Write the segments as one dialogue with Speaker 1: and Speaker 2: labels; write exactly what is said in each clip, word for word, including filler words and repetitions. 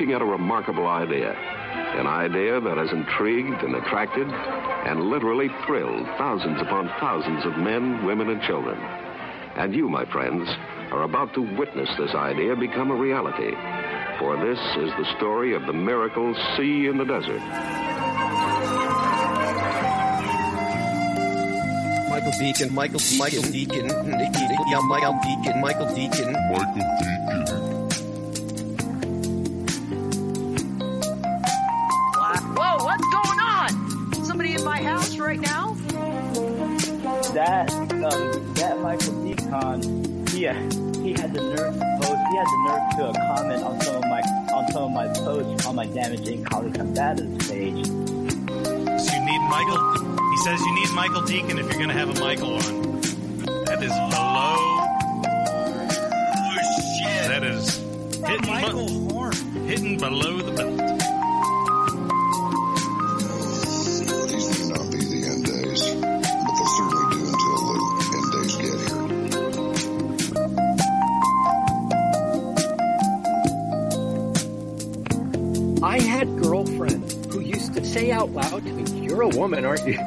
Speaker 1: looking at a remarkable idea. An idea that has intrigued and attracted and literally thrilled thousands upon thousands of men, women, and children. And you, my friends, are about to witness this idea become a reality. For this is the story of the miracle sea in the desert.
Speaker 2: Michael Deacon, Michael, Michael Deacon, yeah, Michael Deacon, Michael Deacon,
Speaker 3: Michael Deacon.
Speaker 4: Whoa, what's going on? Somebody in my house right now?
Speaker 5: That, um, that Michael Deacon, he, he had the nerve to post, he had the nerve to uh, comment on some of my, on some of my posts on my Damaging Collie Combatives page.
Speaker 6: So you need Michael, he says you need Michael Deacon if you're gonna have a Michael on. That is below. Oh shit. That is hitting, Michael be- Horn. hitting below the belt.
Speaker 3: These may not be the end days, but they'll certainly do until the end days get here.
Speaker 2: I had girlfriends who used to say out loud to me, "You're a woman, aren't you?"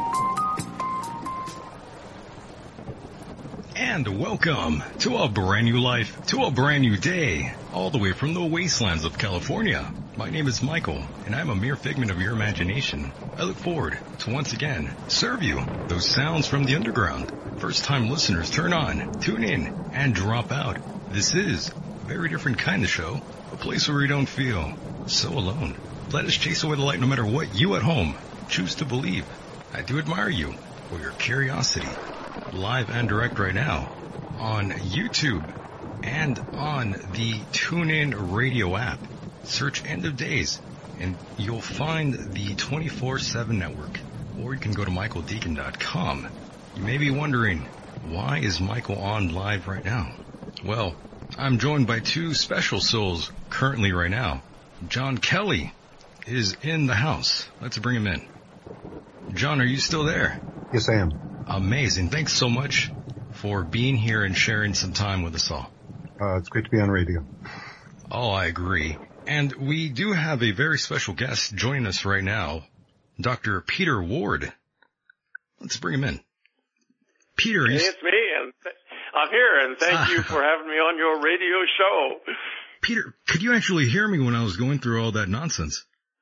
Speaker 6: And welcome to a brand new life, to a brand new day, all the way from the wastelands of California. My name is Michael, and I'm a mere figment of your imagination. I look forward to once again serve you those sounds from the underground. First-time listeners, turn on, tune in, and drop out. This is a very different kind of show, a place where we don't feel so alone. Let us chase away the light no matter what you at home choose to believe. I do admire you for your curiosity. Live and direct right now on YouTube and on the TuneIn Radio app. Search End of Days and you'll find the twenty-four seven network. Or you can go to michael deacon dot com. You may be wondering, why is Michael on live right now? Well, I'm joined by two special souls currently right now. John Kelly is in the house. Let's bring him in. John, are you still there?
Speaker 7: Yes, I am.
Speaker 6: Amazing. Thanks so much for being here and sharing some time with us all.
Speaker 7: Uh, it's great to be on radio.
Speaker 6: Oh, I agree. And we do have a very special guest joining us right now, Doctor Peter Ward. Let's bring him in. Peter,
Speaker 8: hey, it's me, and th- I'm here, and thank you for having me on your radio show.
Speaker 6: Peter, could you actually hear me when I was going through all that nonsense?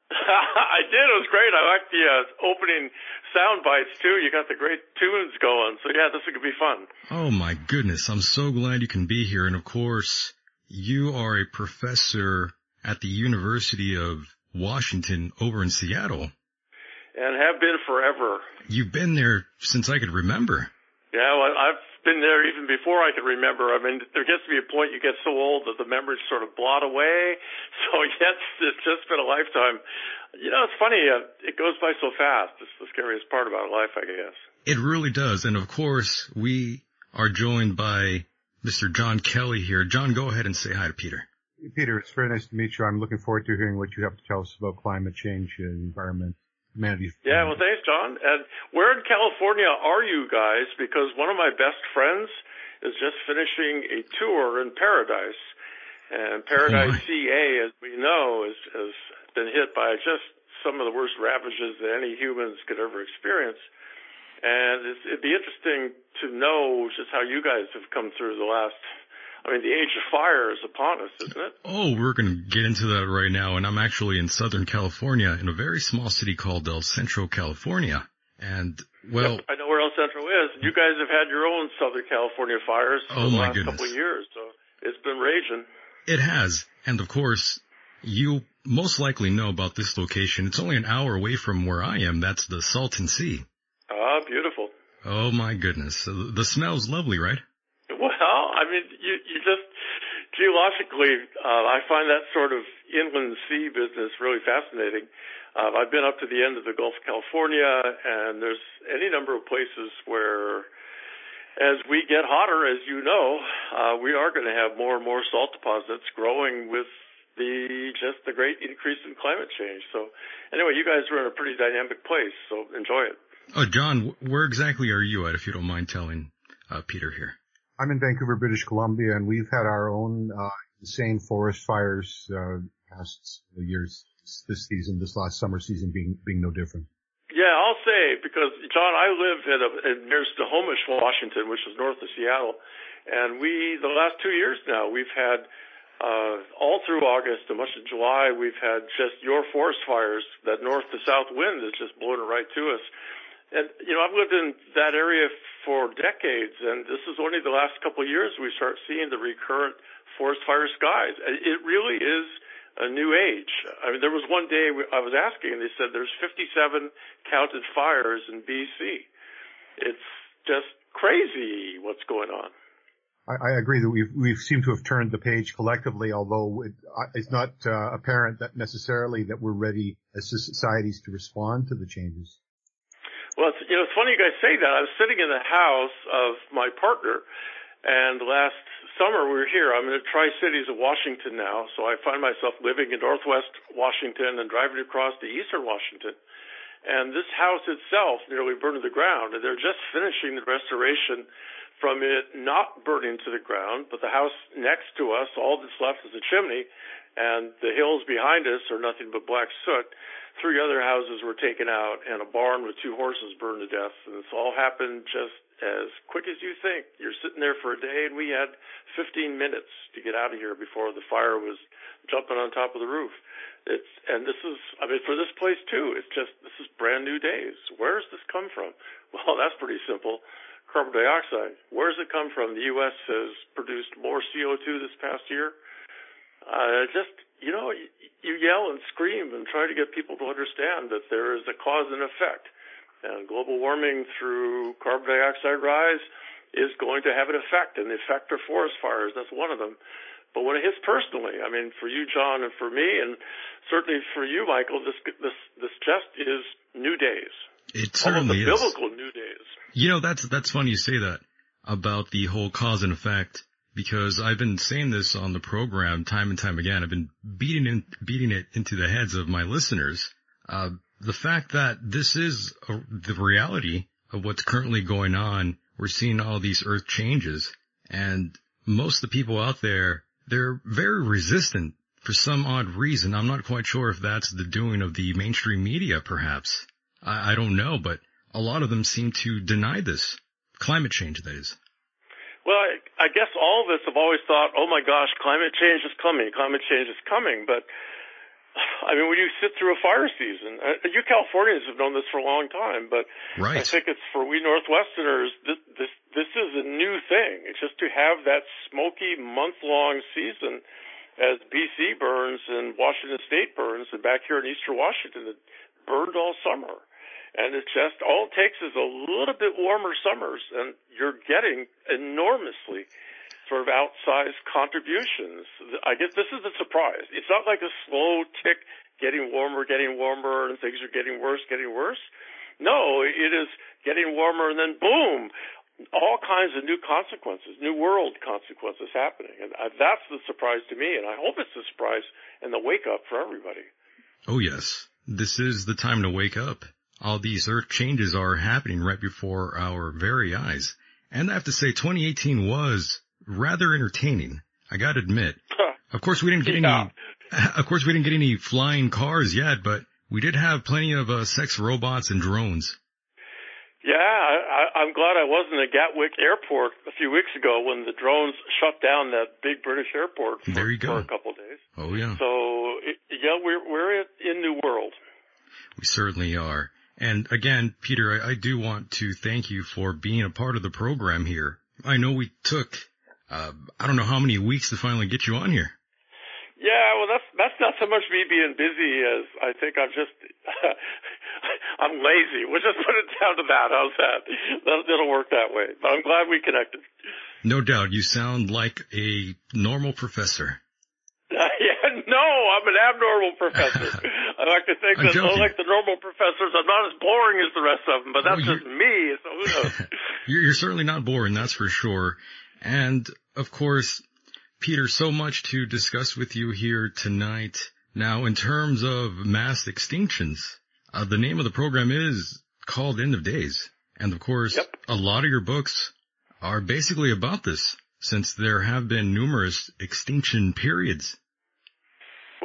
Speaker 8: I did. It was great. I liked the uh, opening sound bites, too. You got the great tunes going. So, yeah, this could be fun.
Speaker 6: Oh, my goodness. I'm so glad you can be here. And, of course, you are a professor at the University of Washington over in Seattle.
Speaker 8: And have been forever.
Speaker 6: You've been there since I could remember.
Speaker 8: Yeah, well, I've been there even before I could remember. I mean, there gets to be a point you get so old that the memories sort of blot away. So, yes, it's just been a lifetime. You know, it's funny. Uh, it goes by so fast. It's the scariest part about life, I guess.
Speaker 6: It really does. And, of course, we are joined by Mister John Kelly here. John, go ahead and say hi to Peter.
Speaker 7: Peter, it's very nice to meet you. I'm looking forward to hearing what you have to tell us about climate change and environment. Humanity.
Speaker 8: Yeah, well, thanks, John. And where in California are you guys? Because one of my best friends is just finishing a tour in Paradise. And Paradise
Speaker 6: oh
Speaker 8: C A, as we know, is, has been hit by just some of the worst ravages that any humans could ever experience. And it's, it'd be interesting to know just how you guys have come through the last... I mean, the age of fire is upon us, isn't it?
Speaker 6: Oh, we're going to get into that right now. And I'm actually in Southern California in a very small city called El Centro, California. And, well...
Speaker 8: Yep, I know where El Centro is. You guys have had your own Southern California fires for
Speaker 6: oh
Speaker 8: the
Speaker 6: my
Speaker 8: last
Speaker 6: goodness.
Speaker 8: couple of years, so it's been raging.
Speaker 6: It has. And, of course, you most likely know about this location. It's only an hour away from where I am. That's the Salton Sea.
Speaker 8: Ah, beautiful.
Speaker 6: Oh, my goodness. The smell's lovely, right?
Speaker 8: Well, I mean, you, you just, geologically, uh, I find that sort of inland sea business really fascinating. Uh, I've been up to the end of the Gulf of California, and there's any number of places where, as we get hotter, as you know, uh, we are going to have more and more salt deposits growing with the just the great increase in climate change. So anyway, you guys are in a pretty dynamic place, so enjoy it.
Speaker 6: Oh, John, where exactly are you at, if you don't mind telling uh, Peter here?
Speaker 7: I'm in Vancouver, British Columbia, and we've had our own uh, insane forest fires uh, past years, this season, this last summer season being being no different.
Speaker 8: Yeah, I'll say, because, John, I live in, a, in near Snohomish, Washington, which is north of Seattle, and we, the last two years now, we've had, uh, all through August and much of July, we've had just your forest fires. That north to south wind is just blowing it right to us. And, you know, I've lived in that area for decades, and this is only the last couple of years we start seeing the recurrent forest fire skies. It really is a new age. I mean, there was one day I was asking, and they said there's fifty-seven counted fires in B C. It's just crazy what's going on.
Speaker 7: I, I agree that we've we've seemed to have turned the page collectively, although it, it's not uh, apparent that necessarily that we're ready as societies to respond to the changes.
Speaker 8: Well, it's, you know, it's funny you guys say that. I was sitting in the house of my partner, and last summer we were here. I'm in the Tri-Cities of Washington now, so I find myself living in northwest Washington and driving across to eastern Washington. And this house itself nearly burned to the ground, and they're just finishing the restoration from it not burning to the ground, but the house next to us, all that's left is a chimney, and the hills behind us are nothing but black soot. Three other houses were taken out, and a barn with two horses burned to death, and this all happened just as quick as you think. You're sitting there for a day, and we had fifteen minutes to get out of here before the fire was jumping on top of the roof. It's, and this is, I mean, for this place too, it's just, this is brand new days. Where does this come from? Well, that's pretty simple. Carbon dioxide. Where does it come from? The U S has produced more C O two this past year. Uh, just, you know, you, you yell and scream and try to get people to understand that there is a cause and effect. And global warming through carbon dioxide rise is going to have an effect, and the effect of forest fires, that's one of them. But when it hits personally, I mean, for you, John, and for me, and certainly for you, Michael, this this this just is new days.
Speaker 6: It certainly is.
Speaker 8: Almost biblical new days.
Speaker 6: You know, that's that's funny you say that about the whole cause and effect, because I've been saying this on the program time and time again. I've been beating in, beating it into the heads of my listeners. Uh, the fact that this is a, the reality of what's currently going on. We're seeing all these earth changes, and most of the people out there, they're very resistant for some odd reason. I'm not quite sure if that's the doing of the mainstream media, perhaps. I, I don't know, but a lot of them seem to deny this. Climate change, that is.
Speaker 8: Well, I, I guess all of us have always thought, oh my gosh, climate change is coming, climate change is coming, but I mean, when you sit through a fire season, uh, you Californians have known this for a long time, but
Speaker 6: right.
Speaker 8: I think it's for we Northwesterners, this, this, this is a new thing. It's just to have that smoky month-long season as B C burns and Washington State burns, and back here in eastern Washington, it burned all summer. And it's just, all it takes is a little bit warmer summers, and you're getting enormously sort of outsized contributions. I guess this is the surprise. It's not like a slow tick, getting warmer, getting warmer, and things are getting worse, getting worse. No, it is getting warmer, and then boom, all kinds of new consequences, new world consequences happening. And that's the surprise to me, and I hope it's the surprise and the wake-up for everybody.
Speaker 6: Oh, yes. This is the time to wake up. All these earth changes are happening right before our very eyes. And I have to say, twenty eighteen was rather entertaining, I gotta admit. Of course, we didn't get
Speaker 8: yeah.
Speaker 6: any, of course, we didn't get any flying cars yet, but we did have plenty of uh, sex robots and drones.
Speaker 8: Yeah, I, I'm glad I wasn't at Gatwick Airport a few weeks ago when the drones shut down that big British airport for,
Speaker 6: there you go.
Speaker 8: for a couple of days.
Speaker 6: Oh, yeah.
Speaker 8: So, it, yeah, we're, we're in New World.
Speaker 6: We certainly are. And again, Peter, I, I do want to thank you for being a part of the program here. I know we took Uh, I don't know how many weeks to finally get you on here.
Speaker 8: Yeah, well, that's that's not so much me being busy as I think I'm just I'm lazy. We'll just put it down to that. How's that? That'll, it'll work that way. But I'm glad we connected.
Speaker 6: No doubt, you sound like a normal professor.
Speaker 8: Uh, yeah, no, I'm an abnormal professor. I like to think that unlike the normal professors, I'm not as boring as the rest of them. But that's oh, just me. So who knows?
Speaker 6: you're, you're certainly not boring, that's for sure. And, of course, Peter, so much to discuss with you here tonight. Now, in terms of mass extinctions, uh, the name of the program is called End of Days. And, of course,
Speaker 8: yep.
Speaker 6: a lot of your books are basically about this, since there have been numerous extinction periods.
Speaker 8: Well,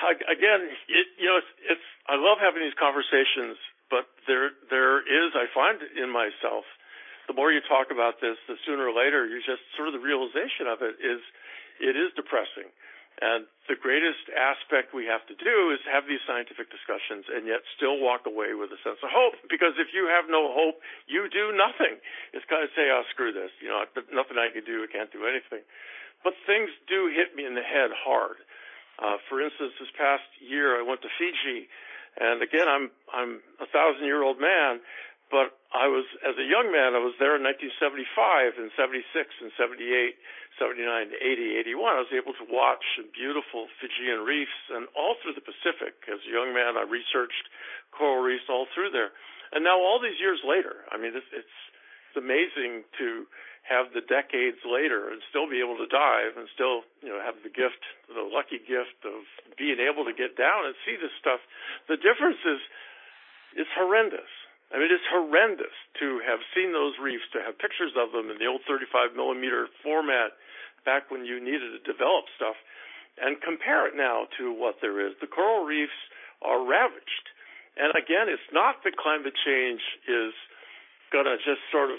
Speaker 8: again, it, you know, it's, it's, I love having these conversations, but there, there is, I find in myself, the more you talk about this, the sooner or later, you just sort of the realization of it is, it is depressing. And the greatest aspect we have to do is have these scientific discussions and yet still walk away with a sense of hope. Because if you have no hope, you do nothing. It's kind of say, oh, screw this. You know, nothing I can do. I can't do anything. But things do hit me in the head hard. Uh, for instance, this past year I went to Fiji. And again, I'm, I'm a thousand year old man. But I was, as a young man, I was there in nineteen seventy-five and seventy-six and seventy-eight, seventy-nine, eighty, eighty-one. I was able to watch beautiful Fijian reefs and all through the Pacific. As a young man, I researched coral reefs all through there. And now all these years later, I mean, it's, it's, it's amazing to have the decades later and still be able to dive and still, you know, have the gift, the lucky gift of being able to get down and see this stuff. The difference is, it's horrendous. I mean, it's horrendous to have seen those reefs, to have pictures of them in the old thirty-five millimeter format back when you needed to develop stuff, and compare it now to what there is. The coral reefs are ravaged. And again, it's not that climate change is going to just sort of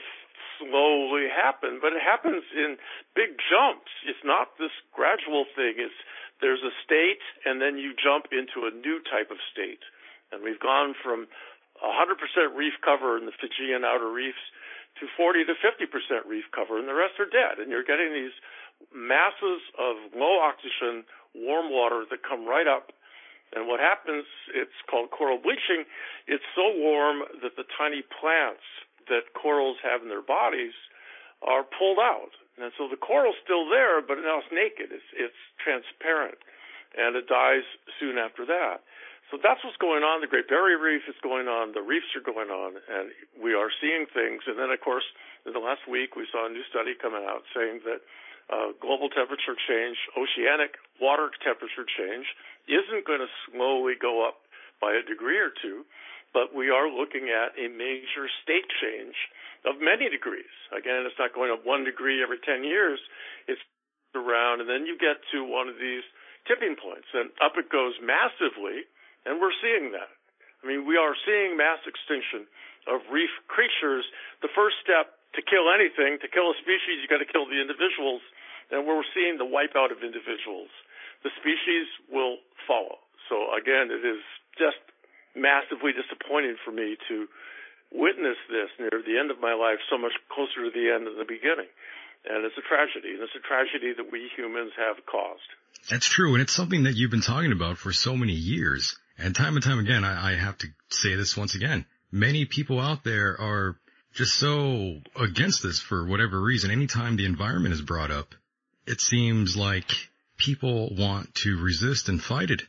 Speaker 8: slowly happen, but it happens in big jumps. It's not this gradual thing. It's there's a state, and then you jump into a new type of state. And we've gone from one hundred percent reef cover in the Fijian outer reefs to forty to fifty percent reef cover, and the rest are dead. And you're getting these masses of low oxygen warm water that come right up. And what happens, it's called coral bleaching. It's so warm that the tiny plants that corals have in their bodies are pulled out. And so the coral's still there, but now it's naked. It's, it's transparent, and it dies soon after that. So that's what's going on. The Great Barrier Reef is going on. The reefs are going on, and we are seeing things. And then, of course, in the last week, we saw a new study coming out saying that uh, global temperature change, oceanic water temperature change, isn't going to slowly go up by a degree or two, but we are looking at a major state change of many degrees. Again, it's not going up one degree every ten years. It's around, and then you get to one of these tipping points, and up it goes massively. And we're seeing that. I mean, we are seeing mass extinction of reef creatures. The first step to kill anything, to kill a species, you got to kill the individuals. And we're seeing the wipeout of individuals. The species will follow. So again, it is just massively disappointing for me to witness this near the end of my life, so much closer to the end than the beginning. And it's a tragedy. And it's a tragedy that we humans have caused.
Speaker 6: That's true. And it's something that you've been talking about for so many years. And time and time again, I, I have to say this once again. Many people out there are just so against this for whatever reason. Anytime the environment is brought up, it seems like people want to resist and fight it.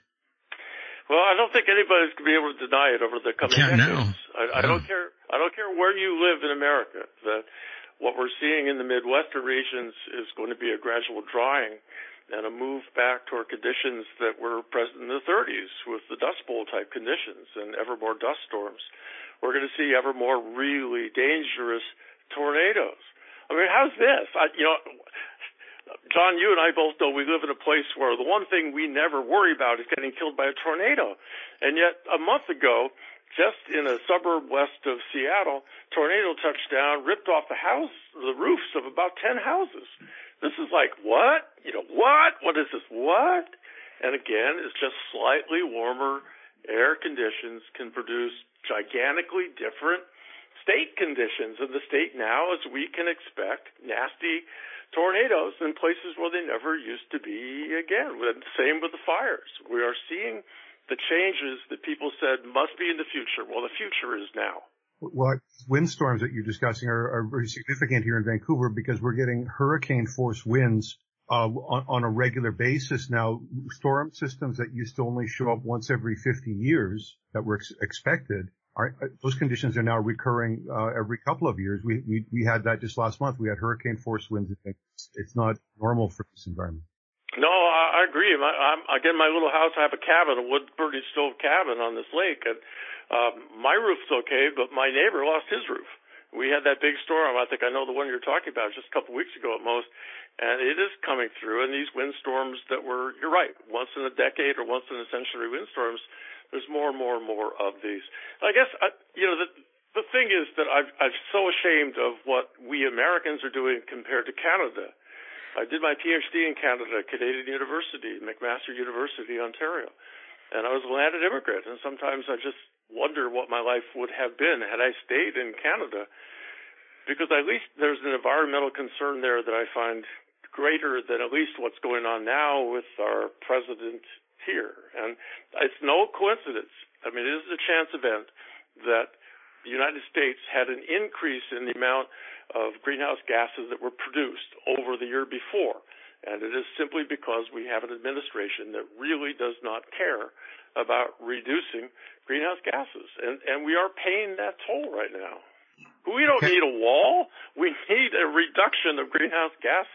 Speaker 8: Well, I don't think anybody's going to be able to deny it over the coming
Speaker 6: Can't
Speaker 8: decades.
Speaker 6: now.
Speaker 8: I, I
Speaker 6: no.
Speaker 8: don't care. I don't care where you live in America. That what we're seeing in the Midwestern regions is going to be a gradual drying and a move back toward conditions that were present in the thirties with the Dust Bowl type conditions and ever more dust storms. We're going to see ever more really dangerous tornadoes. I mean, how's this? I, you know, John, you and I both know we live in a place where the one thing we never worry about is getting killed by a tornado. And yet a month ago, just in a suburb west of Seattle, tornado touched down, ripped off the house, the roofs of about ten houses. This is like, what? You know, what? What is this? What? And again, it's just slightly warmer air conditions can produce gigantically different state conditions. And the state now, as we can expect, nasty tornadoes in places where they never used to be again. Same with the fires. We are seeing the changes that people said must be in the future. Well, the future is now.
Speaker 7: Well, windstorms that you're discussing are, are very significant here in Vancouver because we're getting hurricane force winds uh, on, on a regular basis now. Storm systems that used to only show up once every fifty years that were ex- expected, are, those conditions are now recurring uh, every couple of years. We, we we had that just last month. We had hurricane force winds. It's, it's not normal for this environment.
Speaker 8: No, I, I agree. My, I'm, again, my little house, I have a cabin, a wood burning stove cabin on this lake, and Um, my roof's okay, but my neighbor lost his roof. We had that big storm. I think I know the one you're talking about just a couple of weeks ago at most. And it is coming through. And these windstorms that were, you're right, once in a decade or once in a century windstorms, there's more and more and more of these. I guess, I, you know, the, the thing is that I've, I'm so ashamed of what we Americans are doing compared to Canada. I did my PhD in Canada at Canadian University, McMaster University, Ontario. And I was a landed immigrant. And sometimes I just wonder what my life would have been had I stayed in Canada, because at least there's an environmental concern there that I find greater than at least what's going on now with our president here. And it's no coincidence. I mean, it is a chance event that the United States had an increase in the amount of greenhouse gases that were produced over the year before. And it is simply because we have an administration that really does not care about reducing greenhouse gases. And, and we are paying that toll right now. We don't need a wall. We need a reduction of greenhouse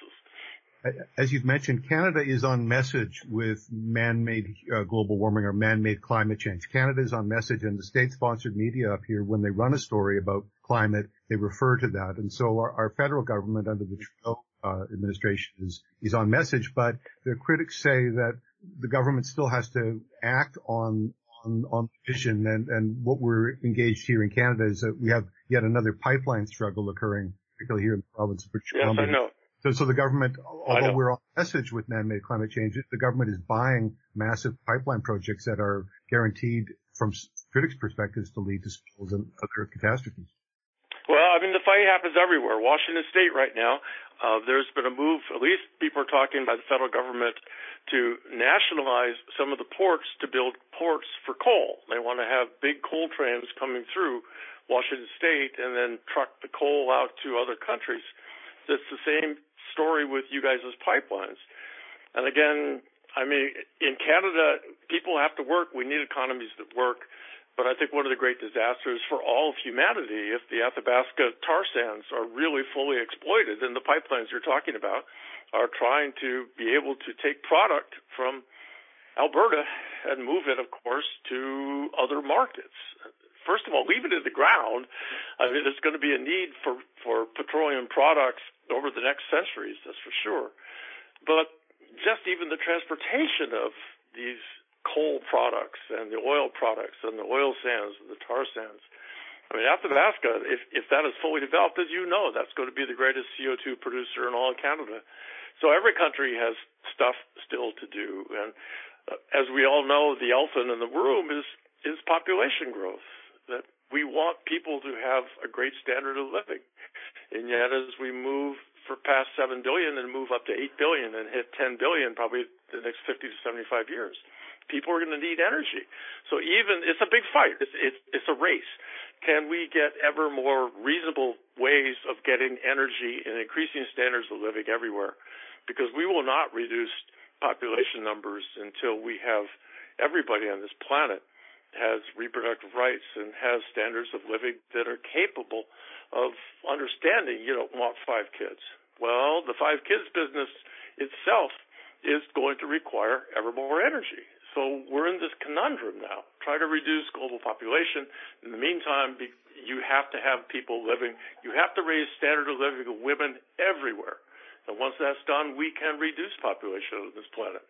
Speaker 8: gases.
Speaker 7: As you've mentioned, Canada is on message with man-made uh, global warming or man-made climate change. Canada is on message, and the state-sponsored media up here, when they run a story about climate, they refer to that. And so our, our federal government under the Trudeau uh, administration is, is on message, but the critics say that the government still has to act on on, on vision, and, and what we're engaged here in Canada is that we have yet another pipeline struggle occurring, particularly here in the province of British Columbia.
Speaker 8: Yes, I know.
Speaker 7: So, so the government, although we're on message with man-made climate change, the government is buying massive pipeline projects that are guaranteed, from critics' perspectives, to lead to spills and other catastrophes.
Speaker 8: Well, I mean, the fight happens everywhere. Washington State right now, uh, there's been a move, at least people are talking by the federal government, to nationalize some of the ports to build ports for coal. They want to have big coal trains coming through Washington State and then truck the coal out to other countries. It's the same story with you guys' pipelines. And again, I mean, in Canada, people have to work. We need economies that work. But I think one of the great disasters for all of humanity, if the Athabasca tar sands are really fully exploited, and the pipelines you're talking about are trying to be able to take product from Alberta and move it, of course, to other markets. First of all, leave it in the ground. I mean, there's going to be a need for, for petroleum products over the next centuries, that's for sure. But just even the transportation of these coal products and the oil products and the oil sands and the tar sands. I mean, Athabasca, if, if that is fully developed, as you know, that's going to be the greatest C O two producer in all of Canada. So every country has stuff still to do. And uh, as we all know, the elephant in the room is, is population growth, that we want people to have a great standard of living. And yet as we move for past seven billion and move up to eight billion and hit ten billion probably the next fifty to seventy-five years, people are going to need energy. So even, it's a big fight. It's, it's, it's a race. Can we get ever more reasonable ways of getting energy and increasing standards of living everywhere? Because we will not reduce population numbers until we have everybody on this planet has reproductive rights and has standards of living that are capable of understanding you don't want five kids. Well, the five kids business itself is going to require ever more energy. So we're in this conundrum now. Try to reduce global population. In the meantime, be, you have to have people living. You have to raise standard of living of women everywhere. And once that's done, we can reduce population on this planet.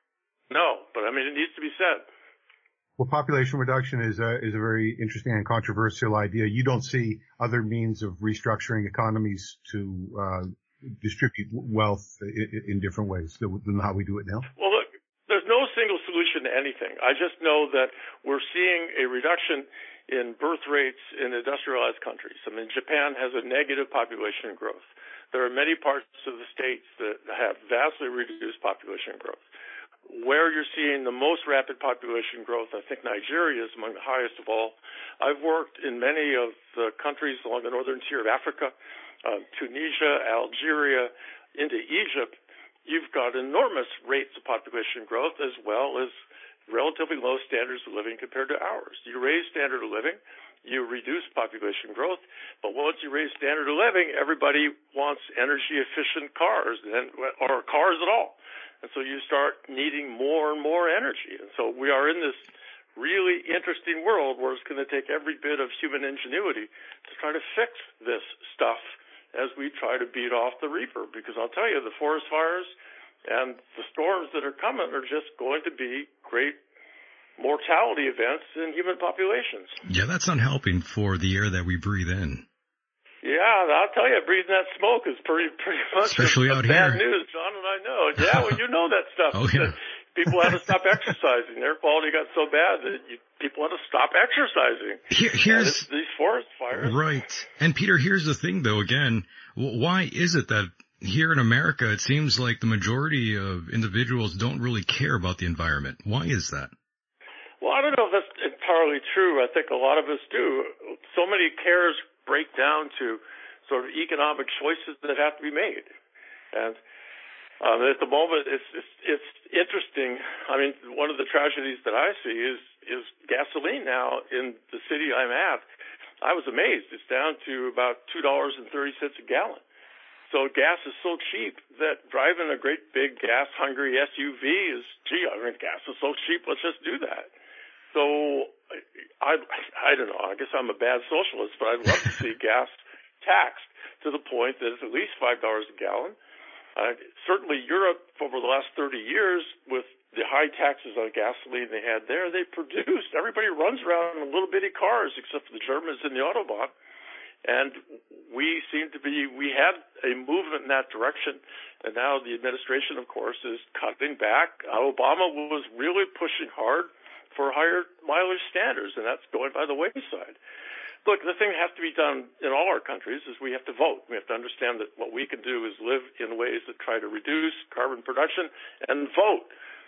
Speaker 8: No, but I mean, it needs to be said.
Speaker 7: Well, population reduction is a, is a very interesting and controversial idea. You don't see other means of restructuring economies to uh, distribute wealth in, in different ways than how we do it now?
Speaker 8: Well, look, there's no single solution to anything. I just know that we're seeing a reduction in birth rates in industrialized countries. I mean, Japan has a negative population growth. There are many parts of the states that have vastly reduced population growth. Where you're seeing the most rapid population growth, I think Nigeria is among the highest of all. I've worked in many of the countries along the northern tier of Africa, uh, Tunisia, Algeria, into Egypt. You've got enormous rates of population growth as well as relatively low standards of living compared to ours. You raise standard of living, you reduce population growth, but once you raise standard of living, everybody wants energy-efficient cars and, or cars at all. And so you start needing more and more energy. And so we are in this really interesting world where it's going to take every bit of human ingenuity to try to fix this stuff as we try to beat off the reaper. Because I'll tell you, the forest fires and the storms that are coming are just going to be great mortality events in human populations.
Speaker 6: Yeah, that's not helping for the air that we breathe in.
Speaker 8: Yeah, I'll tell you, breathing that smoke is pretty pretty much
Speaker 6: Especially
Speaker 8: a, a
Speaker 6: out
Speaker 8: bad
Speaker 6: here.
Speaker 8: news, John, and I know. Yeah, well, you know that stuff.
Speaker 6: Oh, yeah.
Speaker 8: People had to stop exercising. Their quality got so bad that you, people had to stop exercising.
Speaker 6: Here, here's
Speaker 8: these forest fires.
Speaker 6: Right. And Peter, here's the thing, though. Again, why is it that here in America, it seems like the majority of individuals don't really care about the environment? Why is that?
Speaker 8: Well, I don't know if that's entirely true. I think a lot of us do. So many cares break down to sort of economic choices that have to be made. And um, at the moment, it's, it's it's interesting. I mean, one of the tragedies that I see is is gasoline now in the city I'm at. I was amazed. It's down to about two dollars and thirty cents a gallon. So gas is so cheap that driving a great big gas-hungry S U V is, gee, I mean, gas is so cheap, let's just do that. So I, I don't know, I guess I'm a bad socialist, but I'd love to see gas taxed to the point that it's at least five dollars a gallon. Uh, certainly Europe, over the last thirty years, with the high taxes on gasoline they had there, they produced, everybody runs around in little bitty cars except for the Germans in the Autobahn. And we seem to be, we had a movement in that direction. And now the administration, of course, is cutting back. Obama was really pushing hard for higher mileage standards, and that's going by the wayside. Look, the thing that has to be done in all our countries is we have to vote. We have to understand that what we can do is live in ways that try to reduce carbon production and vote.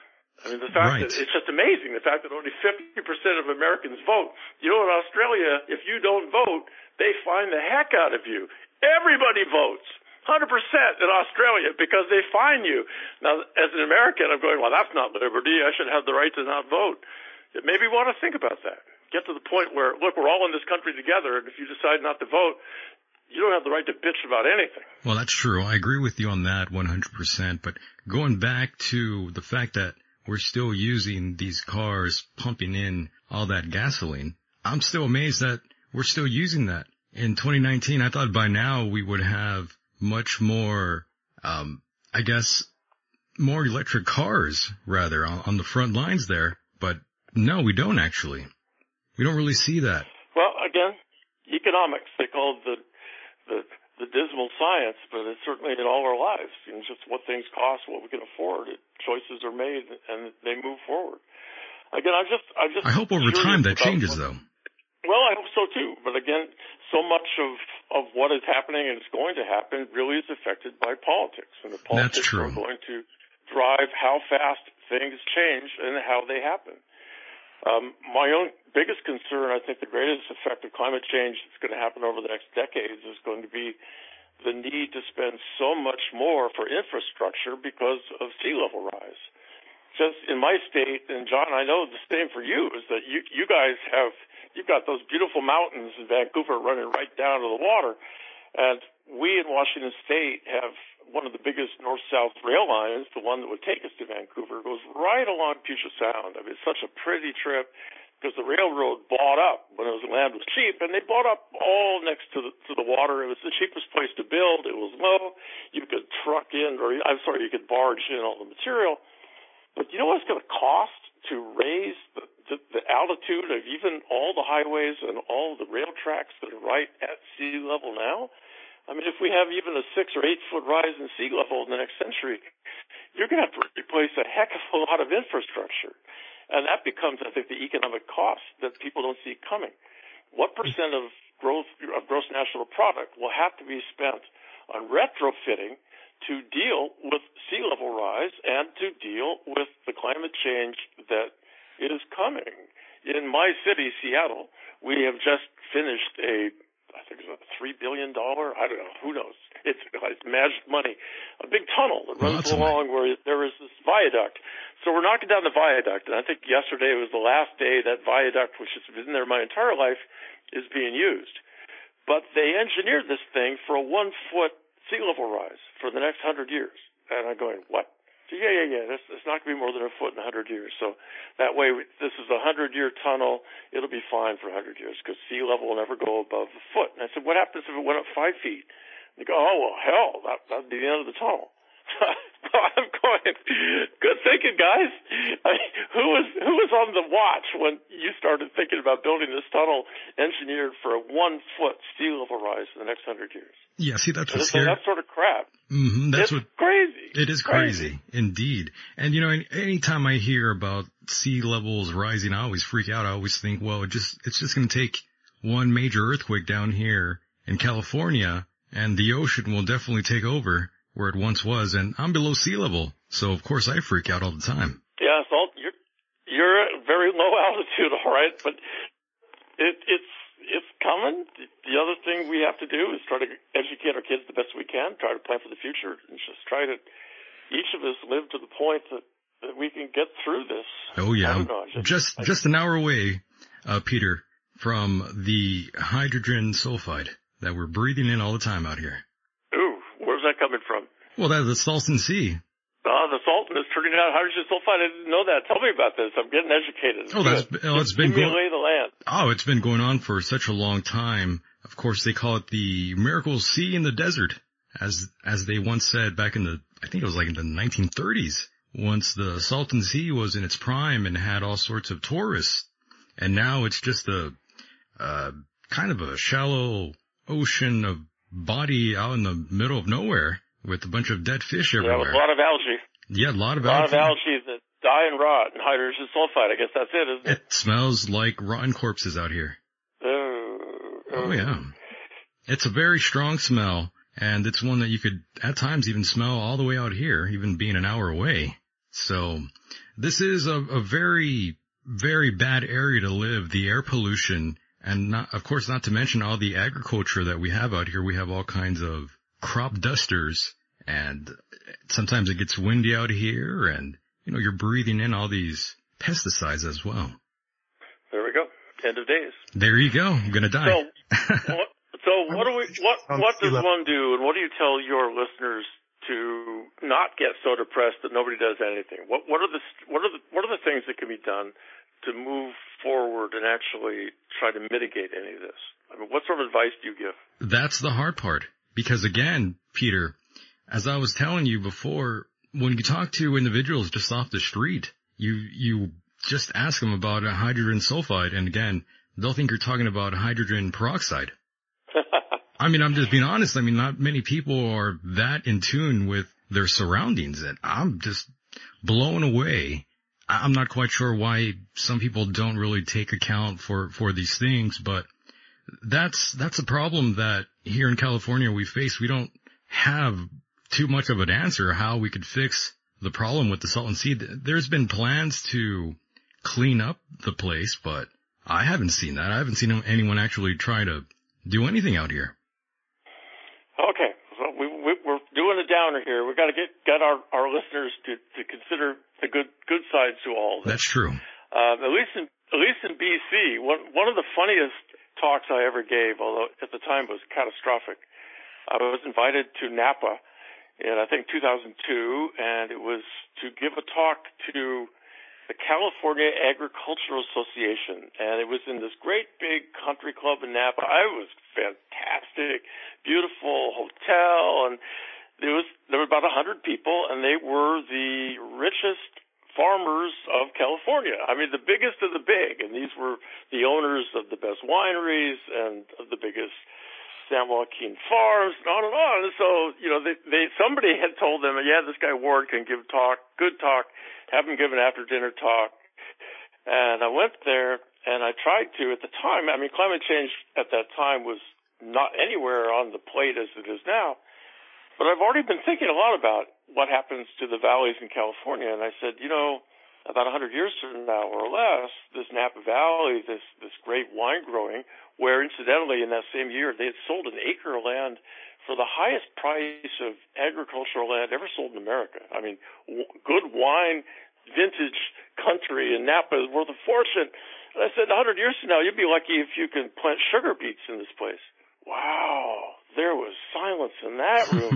Speaker 8: I mean, the fact
Speaker 6: Right.
Speaker 8: that it's just amazing, the fact that only fifty percent of Americans vote. You know, in Australia, if you don't vote, they fine the heck out of you. Everybody votes. one hundred percent in Australia because they fine you. Now, as an American, I'm going, well, that's not liberty. I should have the right to not vote. Maybe we want to think about that. Get to the point where, look, we're all in this country together, and if you decide not to vote, you don't have the right to bitch about anything.
Speaker 6: Well, that's true. I agree with you on that one hundred percent. But going back to the fact that we're still using these cars pumping in all that gasoline, I'm still amazed that we're still using that. In twenty nineteen, I thought by now we would have much more, um, I guess, more electric cars, rather, on, on the front lines there. But no, we don't actually. We don't really see that.
Speaker 8: Well, again, economics, they call it the, the, the dismal science, but it's certainly in all our lives. You know, just what things cost, what we can afford. It, choices are made, and they move forward. Again, I just, I just.
Speaker 6: I hope over time that changes, though.
Speaker 8: Well, I hope so too. But again, so much of, of what is happening and is going to happen really is affected by politics, and the politics
Speaker 6: That's true.
Speaker 8: are going to drive how fast things change and how they happen. Um, my own biggest concern, I think the greatest effect of climate change that's going to happen over the next decades is going to be the need to spend so much more for infrastructure because of sea level rise. Just in my state, and John, I know the same for you, is that you, you guys have, you've got those beautiful mountains in Vancouver running right down to the water. And we in Washington State have one of the biggest north-south rail lines, the one that would take us to Vancouver, goes right along Puget Sound. I mean, it's such a pretty trip because the railroad bought up when it was land was cheap, and they bought up all next to the, to the water. It was the cheapest place to build. It was low. You could truck in, or I'm sorry, you could barge in all the material. But you know what it's going to cost to raise the, the, the altitude of even all the highways and all the rail tracks that are right at sea level now? I mean, if we have even a six or eight foot rise in sea level in the next century, you're going to have to replace a heck of a lot of infrastructure. And that becomes, I think, the economic cost that people don't see coming. What percent of growth of gross national product will have to be spent on retrofitting to deal with sea level rise and to deal with the climate change that is coming? In my city, Seattle, we have just finished a I think it's a three billion dollars, I don't know, who knows. It's, it's magic money. A big tunnel that runs
Speaker 6: well,
Speaker 8: along where there is this viaduct. So we're knocking down the viaduct, and I think yesterday was the last day that viaduct, which has been there my entire life, is being used. But they engineered this thing for a one-foot sea level rise for the next hundred years. And I'm going, what? Yeah, yeah, yeah. It's, it's not going to be more than a foot in a hundred years. So that way, this is a hundred-year tunnel. It'll be fine for a hundred years because sea level will never go above a foot. And I said, what happens if it went up five feet? And they go, oh, well, hell, that, that'd be the end of the tunnel. I'm going, good thinking, guys. I mean, who was who was on the watch when you started thinking about building this tunnel engineered for a one-foot sea level rise in the next hundred years?
Speaker 6: Yeah, see, that's what's
Speaker 8: so
Speaker 6: scary.
Speaker 8: That sort of crap.
Speaker 6: Mm-hmm, that's
Speaker 8: it's
Speaker 6: what,
Speaker 8: crazy.
Speaker 6: It is crazy. crazy, indeed. And, you know, anytime I hear about sea levels rising, I always freak out. I always think, well, it just it's just going to take one major earthquake down here in California, and the ocean will definitely take over where it once was, and I'm below sea level, so of course I freak out all the time.
Speaker 8: Yeah, so you're you're at very low altitude, all right, but it, it's it's coming. The other thing we have to do is try to educate our kids the best we can, try to plan for the future, and just try to each of us live to the point that, that we can get through this.
Speaker 6: Oh yeah,
Speaker 8: know, just
Speaker 6: just,
Speaker 8: I,
Speaker 6: just an hour away, uh, Peter, from the hydrogen sulfide that we're breathing in all the time out here.
Speaker 8: Ooh, where's that coming from?
Speaker 6: Well, that's the Salton Sea.
Speaker 8: Oh, the Salton is turning out hydrogen sulfide. I didn't know that. Tell me about this. I'm getting educated.
Speaker 6: Oh, that's, oh, it's been
Speaker 8: going,
Speaker 6: going,
Speaker 8: the land.
Speaker 6: oh, it's been going on for such a long time. Of course, they call it the Miracle Sea in the Desert, as, as they once said back in the, I think it was like in the nineteen thirties, once the Salton Sea was in its prime and had all sorts of tourists. And now it's just a, uh, kind of a shallow ocean of body out in the middle of nowhere with a bunch of dead fish everywhere.
Speaker 8: Yeah, with a lot of algae.
Speaker 6: Yeah, a lot of
Speaker 8: algae. A lot
Speaker 6: algae.
Speaker 8: of algae that die and rot and hydrogen sulfide. I guess that's it, isn't it?
Speaker 6: It smells like rotten corpses out here.
Speaker 8: Uh, uh,
Speaker 6: oh, yeah. It's a very strong smell, and it's one that you could at times even smell all the way out here, even being an hour away. So this is a, a very, very bad area to live, the air pollution, and not, of course, not to mention all the agriculture that we have out here. We have all kinds of crop dusters, and sometimes it gets windy out here, and, you know, you're breathing in all these pesticides as well.
Speaker 8: There we go. End of days.
Speaker 6: There you go. I'm gonna die.
Speaker 8: So, what, so what do we? What what does one do, and what do you tell your listeners to not get so depressed that nobody does anything? What what are the what are the what are the things that can be done to move forward and actually try to mitigate any of this? I mean, what sort of advice do you give?
Speaker 6: That's the hard part. Because again, Peter, as I was telling you before, when you talk to individuals just off the street, you, you just ask them about a hydrogen sulfide, and again, they'll think you're talking about hydrogen peroxide. I mean, I'm just being honest. I mean, not many people are that in tune with their surroundings, and I'm just blown away. I'm not quite sure why some people don't really take account for, for these things, but that's, that's a problem that here in California we face. We don't have too much of an answer how we could fix the problem with the Salton Sea. There's been plans to clean up the place, but I haven't seen that. I haven't seen anyone actually try to do anything out here.
Speaker 8: Okay, so we, we, we're doing a downer here. We've got to get get our, our listeners to, to consider the good good sides to all of this.
Speaker 6: That's true.
Speaker 8: Um, at least in at least in B C, one one of the funniest talks I ever gave, although at the time it was catastrophic. I was invited to Napa in, I think, two thousand two, and it was to give a talk to the California Agricultural Association, and it was in this great big country club in Napa. It was fantastic, beautiful hotel, and there was there were about a hundred people, and they were the richest farmers of California. I mean, the biggest of the big, and these were the owners of the best wineries and of the biggest San Joaquin farms, and on and on. And so, you know, they, they somebody had told them, yeah, this guy Ward can give talk, good talk, have him give an after-dinner talk. And I went there, and I tried to at the time. I mean, climate change at that time was not anywhere on the plate as it is now. But I've already been thinking a lot about what happens to the valleys in California. And I said, you know, about one hundred years from now or less, this Napa Valley, this, this great wine growing, where incidentally in that same year they had sold an acre of land for the highest price of agricultural land ever sold in America. I mean, w- good wine, vintage country in Napa is worth a fortune. And I said, one hundred years from now, you'd be lucky if you can plant sugar beets in this place. Wow, there was silence in that room.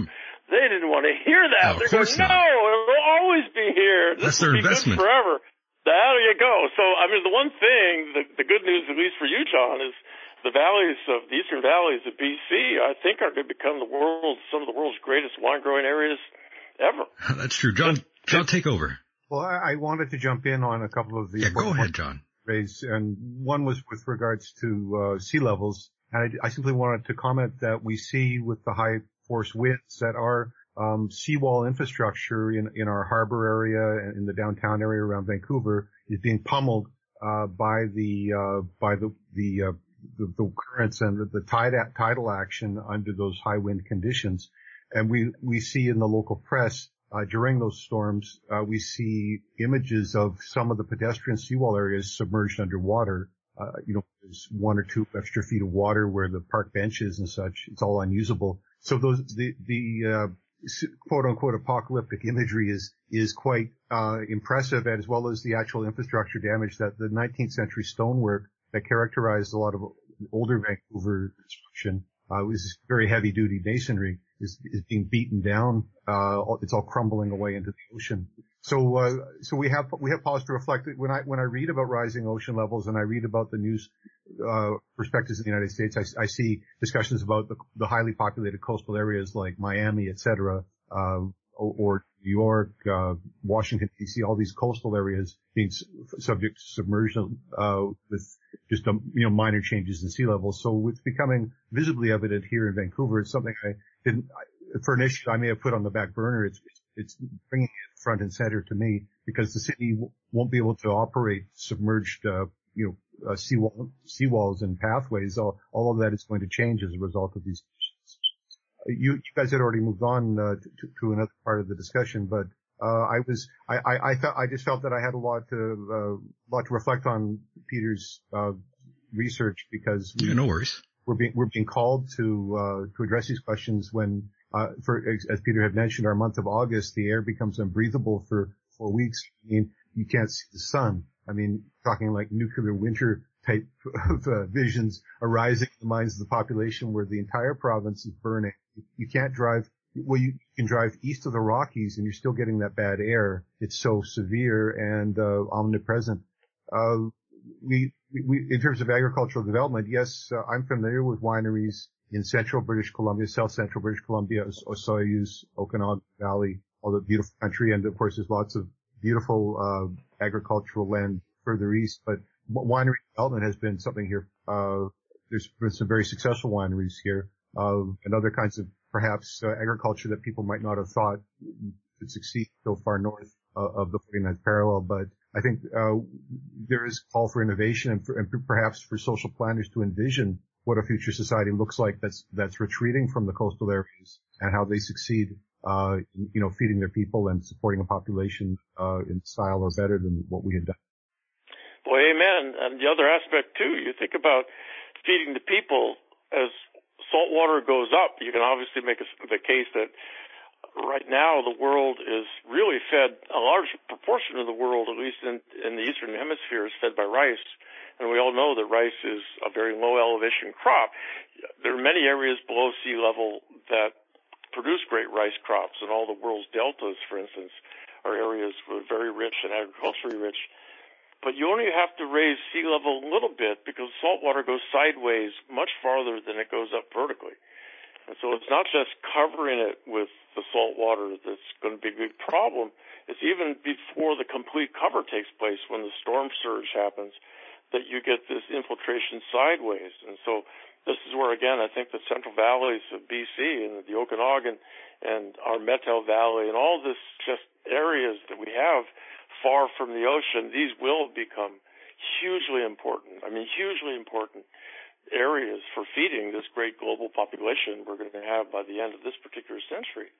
Speaker 8: They didn't want to hear that.
Speaker 6: No, of
Speaker 8: They're
Speaker 6: course
Speaker 8: going,
Speaker 6: not.
Speaker 8: no, it'll always be here. This
Speaker 6: That's their
Speaker 8: will be
Speaker 6: investment.
Speaker 8: good forever. There you go. So, I mean, the one thing, the, the good news, at least for you, John, is the valleys of the eastern valleys of B C, I think, are going to become the world's, some of the world's greatest wine growing areas ever.
Speaker 6: That's true. John, John, take over.
Speaker 7: Well, I, I wanted to jump in on a couple of the.
Speaker 6: Yeah, go ahead, John.
Speaker 7: Raised, and one was with regards to uh, sea levels. And I, I simply wanted to comment that we see with the high force winds that our um, seawall infrastructure in, in our harbor area and in the downtown area around Vancouver is being pummeled uh, by the uh, by the the, uh, the the currents and the, the tide, tidal action under those high wind conditions. And we we see in the local press uh, during those storms, uh, we see images of some of the pedestrian seawall areas submerged underwater. Uh, you know, there's one or two extra feet of water where the park benches and such. It's all unusable. So those, the, the, uh, quote unquote apocalyptic imagery is, is quite, uh, impressive, as well as the actual infrastructure damage that the nineteenth century stonework that characterized a lot of older Vancouver construction, uh, was very heavy duty masonry is, is being beaten down. Uh, it's all crumbling away into the ocean. So, uh, so we have, we have pause to reflect. When I, when I read about rising ocean levels and I read about the news, uh, perspectives in the United States, I, I see discussions about the, the highly populated coastal areas like Miami, et cetera, uh, or, or New York, uh, Washington, D C, all these coastal areas being s- subject to submersion, uh, with just, um, you know, minor changes in sea levels. So it's becoming visibly evident here in Vancouver. It's something I didn't, for an issue I may have put on the back burner. It's, it's bringing it front and center to me because the city w- won't be able to operate submerged, uh, you know, uh, seawall, seawalls and pathways. All, all of that is going to change as a result of these issues. You, you guys had already moved on, uh, to, to another part of the discussion, but, uh, I was, I, I, I thought, I just felt that I had a lot to, uh, lot to reflect on Peter's, uh, research because we,
Speaker 6: yeah, no worries.
Speaker 7: We're being, we're being called to, uh, to address these questions when, Uh, for, as Peter had mentioned, our month of August, the air becomes unbreathable for four weeks. I mean, you can't see the sun. I mean, talking like nuclear winter type of uh, visions arising in the minds of the population where the entire province is burning. You can't drive, well, you can drive east of the Rockies and you're still getting that bad air. It's so severe and, uh, omnipresent. Uh, we, we, in terms of agricultural development, yes, uh, I'm familiar with wineries in central British Columbia, south central British Columbia, Osoyoos, Okanagan Valley, all the beautiful country. And of course, there's lots of beautiful, uh, agricultural land further east. But winery development has been something here. Uh, there's been some very successful wineries here, uh, and other kinds of perhaps uh, agriculture that people might not have thought could succeed so far north uh, of the forty-ninth parallel. But I think, uh, there is a call for innovation and, for, and perhaps for social planners to envision what a future society looks like that's, that's retreating from the coastal areas and how they succeed, uh, in, you know, feeding their people and supporting a population, uh, in style or better than what we had done.
Speaker 8: Well, amen. And the other aspect too, you think about feeding the people as salt water goes up. You can obviously make a, the case that right now the world is really fed, a large proportion of the world, at least in, in the Eastern Hemisphere, is fed by rice. And we all know that rice is a very low elevation crop. There are many areas below sea level that produce great rice crops, and all the world's deltas, for instance, are areas that are very rich and agriculturally rich. But you only have to raise sea level a little bit because salt water goes sideways much farther than it goes up vertically. And so it's not just covering it with the salt water that's going to be a big problem. It's even before the complete cover takes place, when the storm surge happens, that you get this infiltration sideways. And so this is where, again, I think the central valleys of B C and the Okanagan and our Metal Valley and all this just areas that we have far from the ocean, these will become hugely important. I mean, hugely important areas for feeding this great global population we're going to have by the end of this particular century.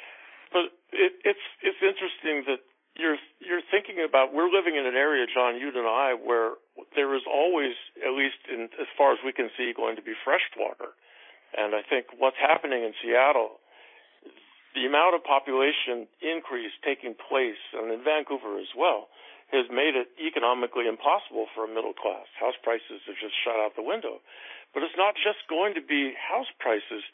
Speaker 8: But it, it's it's interesting that you're you're thinking about, we're living in an area, John, you and I, where there is always, at least in, as far as we can see, going to be fresh water. And I think what's happening in Seattle, the amount of population increase taking place, and in Vancouver as well, has made it economically impossible for a middle class. House prices have just shot out the window. But it's not just going to be house prices.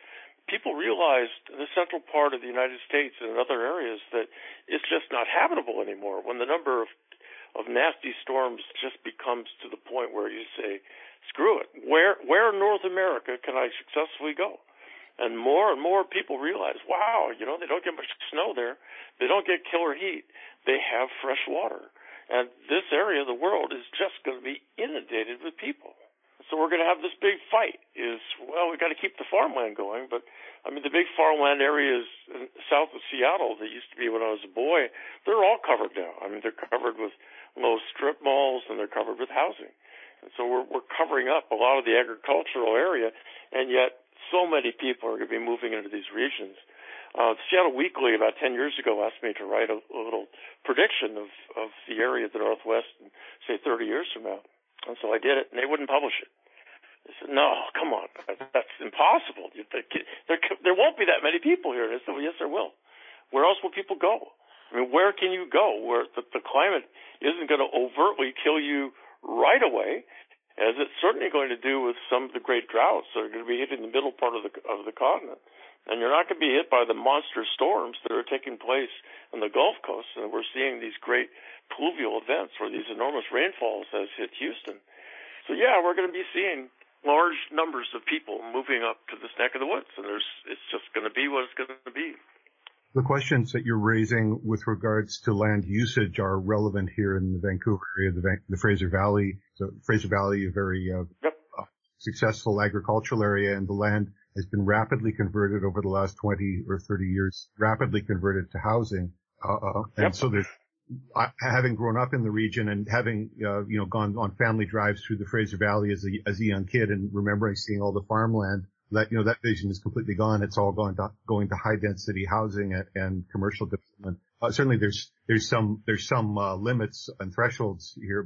Speaker 8: people realized in the central part of the United States and in other areas that it's just not habitable anymore. When the number of of nasty storms just becomes to the point where you say, screw it, where where in North America can I successfully go? And more and more people realize, wow, you know, they don't get much snow there. They don't get killer heat. They have fresh water. And this area of the world is just going to be inundated with people. So we're going to have this big fight is, well, we've got to keep the farmland going. But, I mean, the big farmland areas south of Seattle that used to be when I was a boy, they're all covered now. I mean, they're covered with low strip malls and they're covered with housing. And so we're, we're covering up a lot of the agricultural area, and yet so many people are going to be moving into these regions. Uh, the Seattle Weekly about ten years ago asked me to write a, a little prediction of, of the area of the Northwest, in, say, thirty years from now. And so I did it, and they wouldn't publish it. They said, no, come on, that's impossible. There, there won't be that many people here. And I said, well, yes, there will. Where else will people go? I mean, where can you go where the, the climate isn't going to overtly kill you right away, as it's certainly going to do with some of the great droughts that are going to be hitting the middle part of the of the continent. And you're not going to be hit by the monster storms that are taking place on the Gulf Coast. And we're seeing these great pluvial events where these enormous rainfalls has hit Houston. So, yeah, we're going to be seeing large numbers of people moving up to this neck of the woods. And there's it's just going to be what it's going to be.
Speaker 7: The questions that you're raising with regards to land usage are relevant here in the Vancouver area, the, Van- the Fraser Valley. So Fraser Valley, a very uh, yep. uh, successful agricultural area, and the land has been rapidly converted over the last twenty or thirty years, rapidly converted to housing. Uh, uh, and yep. so there's, I, having grown up in the region and having, uh, you know, gone on family drives through the Fraser Valley as a, as a young kid and remembering seeing all the farmland, that, you know, that vision is completely gone. It's all gone to, going to high density housing and, and commercial development. Uh, certainly there's, there's some, there's some, uh, limits and thresholds here,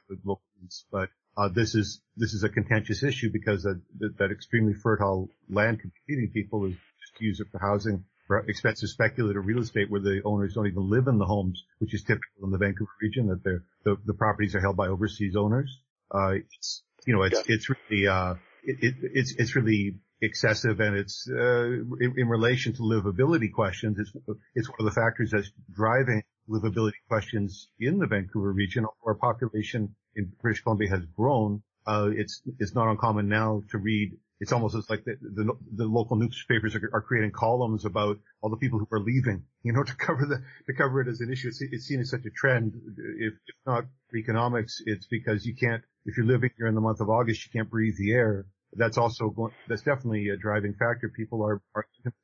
Speaker 7: but, uh, this is, this is a contentious issue because that, that, that extremely fertile land competing people is just use it for housing, for expensive speculative real estate where the owners don't even live in the homes, which is typical in the Vancouver region, that they're, the, the properties are held by overseas owners. Uh, it's, you know, it's, it's really, uh, it, it, it's, it's really, excessive, and it's uh, in, in relation to livability questions. It's it's one of the factors that's driving livability questions in the Vancouver region. Our population in British Columbia has grown. Uh, it's it's not uncommon now to read. It's almost as like the the, the local newspapers are, are creating columns about all the people who are leaving, you know, to cover the to cover it as an issue. It's, it's seen as such a trend. If, if not for economics, it's because you can't. If you're living here in the month of August, you can't breathe the air. That's also going, that's definitely a driving factor. People are, are,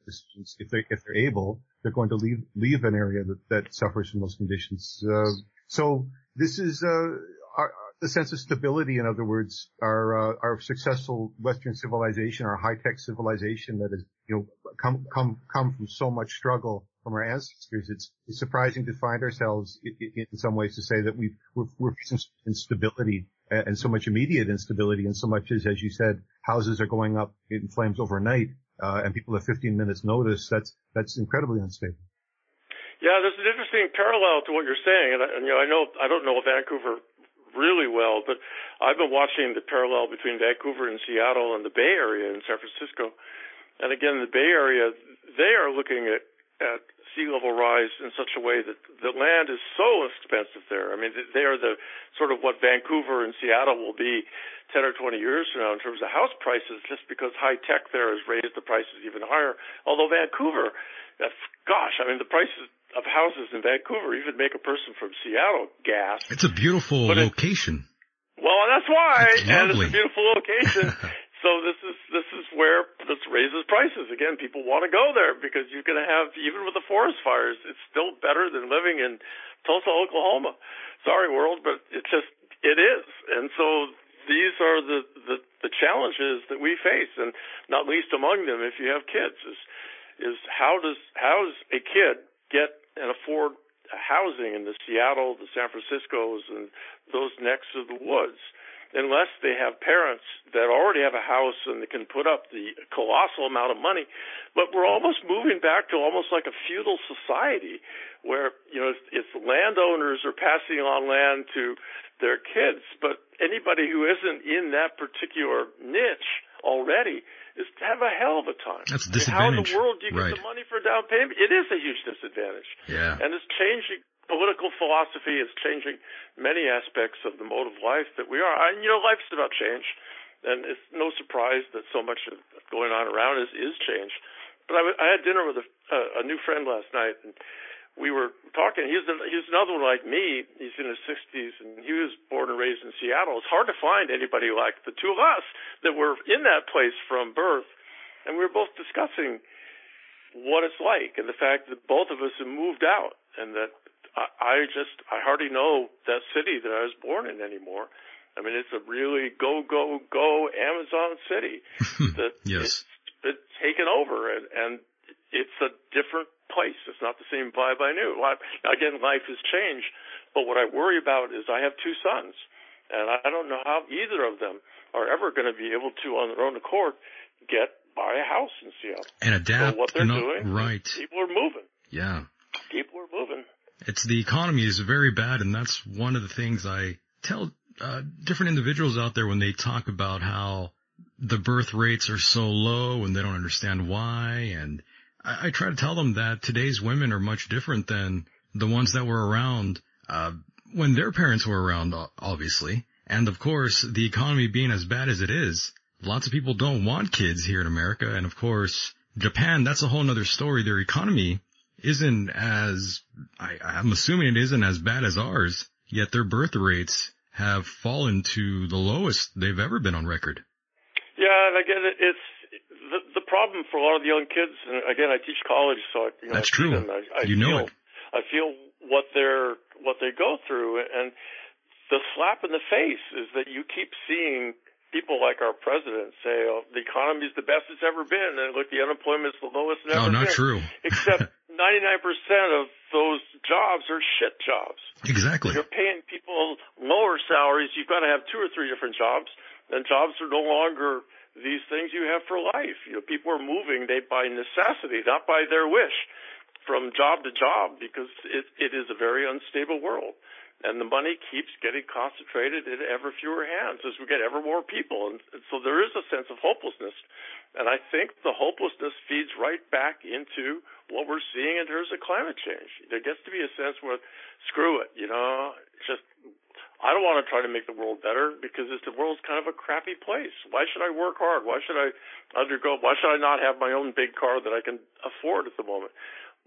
Speaker 7: if they, if they're able, they're going to leave, leave an area that, that suffers from those conditions. Uh, so this is, uh, our, the sense of stability. In other words, our, uh, our successful Western civilization, our high-tech civilization that has, you know, come, come, come from so much struggle from our ancestors. It's, it's surprising to find ourselves in, in some ways to say that we've, we're, we're facing instability and so much immediate instability, and so much as, as you said, houses are going up in flames overnight, uh, and people have fifteen minutes notice. That's, that's incredibly unstable.
Speaker 8: Yeah, there's an interesting parallel to what you're saying, and, and you know, I know, I don't know Vancouver really well, but I've been watching the parallel between Vancouver and Seattle and the Bay Area in San Francisco. And again, the Bay Area, they are looking at, at sea level rise in such a way that the land is so expensive there. I mean, they are the sort of what Vancouver and Seattle will be ten or twenty years from now in terms of house prices, just because high tech there has raised the prices even higher. Although Vancouver, gosh, I mean, the prices of houses in Vancouver even make a person from Seattle gasp.
Speaker 6: It's a beautiful but location.
Speaker 8: It, well, that's why,
Speaker 6: it's
Speaker 8: and it's a beautiful location. So this is this is where this raises prices. Again, people want to go there because you're going to have, even with the forest fires, it's still better than living in Tulsa, Oklahoma. Sorry, world, but it just it is. And so these are the, the, the challenges that we face, and not least among them, if you have kids, is is how does how does a kid get and afford housing in the Seattle, the San Franciscos, and those necks of the woods, unless they have parents that already have a house and they can put up the colossal amount of money. But we're almost moving back to almost like a feudal society where, you know, it's, it's landowners are passing on land to their kids, but anybody who isn't in that particular niche already is have a hell of a time.
Speaker 6: That's a
Speaker 8: I mean, how in the
Speaker 6: disadvantage.
Speaker 8: world do you get
Speaker 6: Right.
Speaker 8: the money for a down payment? It is a huge disadvantage.
Speaker 6: Yeah.
Speaker 8: And it's changing political philosophy. It's changing many aspects of the mode of life that we are. And, you know, life's about change. And it's no surprise that so much of going on around us is change. But I, w- I had dinner with a, uh, a new friend last night, and we were talking. He's, a, he's another one like me. He's in his sixties, and he was born and raised in Seattle. It's hard to find anybody like the two of us that were in that place from birth. And we were both discussing what it's like and the fact that both of us have moved out, and that I, I just, I hardly know that city that I was born in anymore. I mean, it's a really go, go, go Amazon city that
Speaker 6: Yes.
Speaker 8: it's been taken over, and, and it's a different place. It's not the same vibe I knew. Well, again, life has changed, but what I worry about is I have two sons, and I don't know how either of them are ever going to be able to, on their own accord, get buy a house in Seattle.
Speaker 6: And adapt.
Speaker 8: So what they're
Speaker 6: no,
Speaker 8: doing,
Speaker 6: right.
Speaker 8: people are moving.
Speaker 6: Yeah.
Speaker 8: People are moving.
Speaker 6: It's the economy is very bad, and that's one of the things I tell uh, different individuals out there when they talk about how the birth rates are so low and they don't understand why. And I, I try to tell them that today's women are much different than the ones that were around uh, when their parents were around, obviously. And of course, the economy being as bad as it is, lots of people don't want kids here in America. And of course, Japan, that's a whole other story. Their economy isn't as, I, I'm assuming it isn't as bad as ours, yet their birth rates have fallen to the lowest they've ever been on record.
Speaker 8: Yeah, and again, it, it's the, the problem for a lot of the young kids. And again, I teach college, so I, you know,
Speaker 6: That's
Speaker 8: I see
Speaker 6: true.
Speaker 8: them, I, I
Speaker 6: You
Speaker 8: feel,
Speaker 6: know it.
Speaker 8: I feel what they're what they go through, and the slap in the face is that you keep seeing people like our president say, "Oh, the economy's the best it's ever been," and look, the unemployment's the lowest it's
Speaker 6: No,
Speaker 8: ever
Speaker 6: not
Speaker 8: been.
Speaker 6: true.
Speaker 8: Except ninety-nine percent of those jobs are shit jobs.
Speaker 6: Exactly.
Speaker 8: You're paying people lower salaries. You've got to have two or three different jobs, and jobs are no longer these things you have for life. You know, people are moving they by necessity, not by their wish, from job to job, because it, it is a very unstable world. And the money keeps getting concentrated in ever fewer hands as we get ever more people. And, and so there is a sense of hopelessness. And I think the hopelessness feeds right back into what we're seeing in terms of climate change. There gets to be a sense where, screw it, you know, just, I don't want to try to make the world better because it's, the world's kind of a crappy place. Why should I work hard? Why should I undergo, why should I not have my own big car that I can afford at the moment?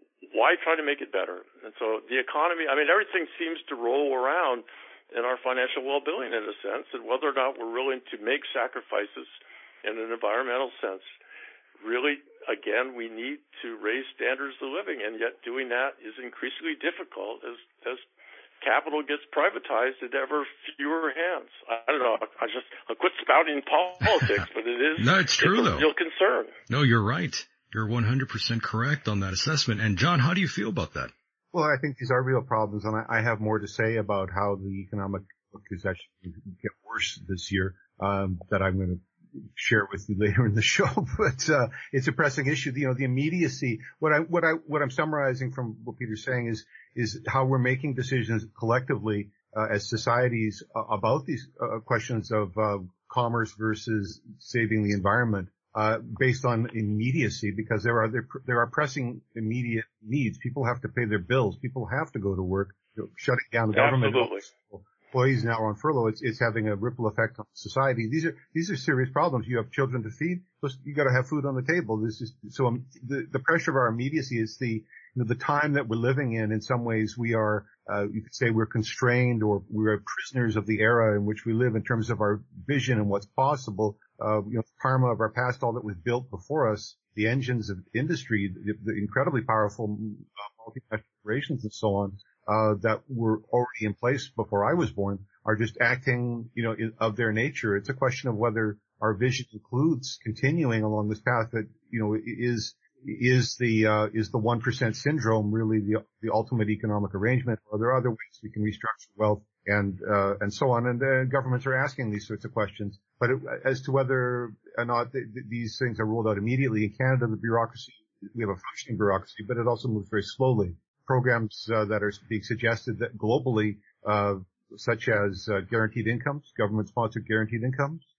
Speaker 8: Why try to make it better? And so the economy, I mean, everything seems to roll around in our financial well-being in a sense, and whether or not we're willing to make sacrifices in an environmental sense. Really, again, we need to raise standards of living, and yet doing that is increasingly difficult as, as capital gets privatized into ever fewer hands. I, I don't know. I just I quit spouting politics, but it is
Speaker 6: No, it's true,
Speaker 8: it's a
Speaker 6: though.
Speaker 8: real concern.
Speaker 6: No, you're right. You're one hundred percent correct on that assessment. And John, how do you feel about that?
Speaker 7: Well, I think these are real problems, and I, I have more to say about how the economic book is actually going to get worse this year um, that I'm going to share with you later in the show. But uh, it's a pressing issue. You know, the immediacy. What I what I what I'm summarizing from what Peter's saying is is how we're making decisions collectively uh, as societies uh, about these uh, questions of uh, commerce versus saving the environment. Uh, based on immediacy, because there are there, there are pressing immediate needs. People have to pay their bills. People have to go to work. You know, shutting down the government,
Speaker 8: Absolutely.
Speaker 7: employees now on furlough. It's it's having a ripple effect on society. These are these are serious problems. You have children to feed. You got to have food on the table. This is so um, the the pressure of our immediacy is the you know, the time that we're living in. In some ways, we are uh, you could say we're constrained, or we're prisoners of the era in which we live in terms of our vision and what's possible. Uh, you know, karma of our past, all that was built before us, the engines of industry, the, the incredibly powerful uh, multinational corporations and so on, uh, that were already in place before I was born, are just acting, you know, in, of their nature. It's a question of whether our vision includes continuing along this path that, you know, is, is the, uh, is the one percent syndrome really the, the ultimate economic arrangement, or are there other ways we can restructure wealth and, uh, and so on. And uh, governments are asking these sorts of questions. But it, as to whether or not th- th- these things are rolled out immediately, in Canada, the bureaucracy, we have a functioning bureaucracy, but it also moves very slowly. Programs uh, that are being suggested that globally, uh, such as uh, guaranteed incomes, government-sponsored guaranteed incomes,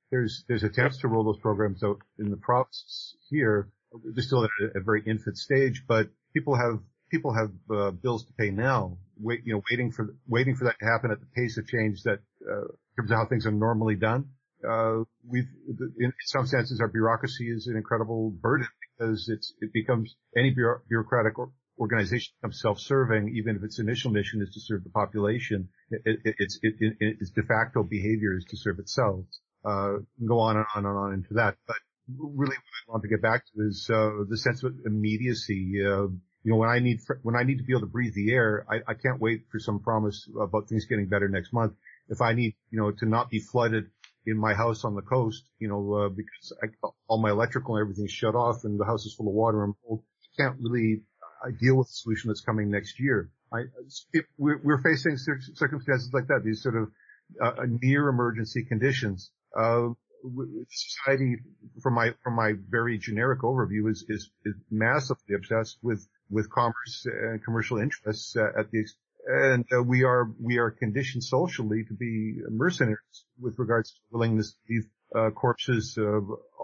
Speaker 7: there's there's attempts to roll those programs out in the province here. They're still at a, a very infant stage, but people have people have uh, bills to pay now. Wait, you know, waiting for waiting for that to happen at the pace of change that uh, in terms of how things are normally done. Uh, we've in some senses our bureaucracy is an incredible burden because it's it becomes any bureau- bureaucratic or, organization becomes self-serving, even if its initial mission is to serve the population. It, it, it's it, it, its de facto behavior is to serve itself. Uh, go on and on and on into that, but really what I want to get back to is uh, the sense of immediacy. Uh, you know, when I need when I need to be able to breathe the air, I, I can't wait for some promise about things getting better next month. If I need, you know, to not be flooded in my house on the coast, you know, uh, because I, all my electrical and everything's shut off and the house is full of water and mold, I can't really I deal with the solution that's coming next year. I, if we're, we're facing circumstances like that, these sort of uh, near emergency conditions. Uh, society, from my from my very generic overview, is is, is massively obsessed with with commerce and commercial interests uh, at the and uh, we are we are conditioned socially to be mercenaries with regards to willingness to leave uh, corpses uh,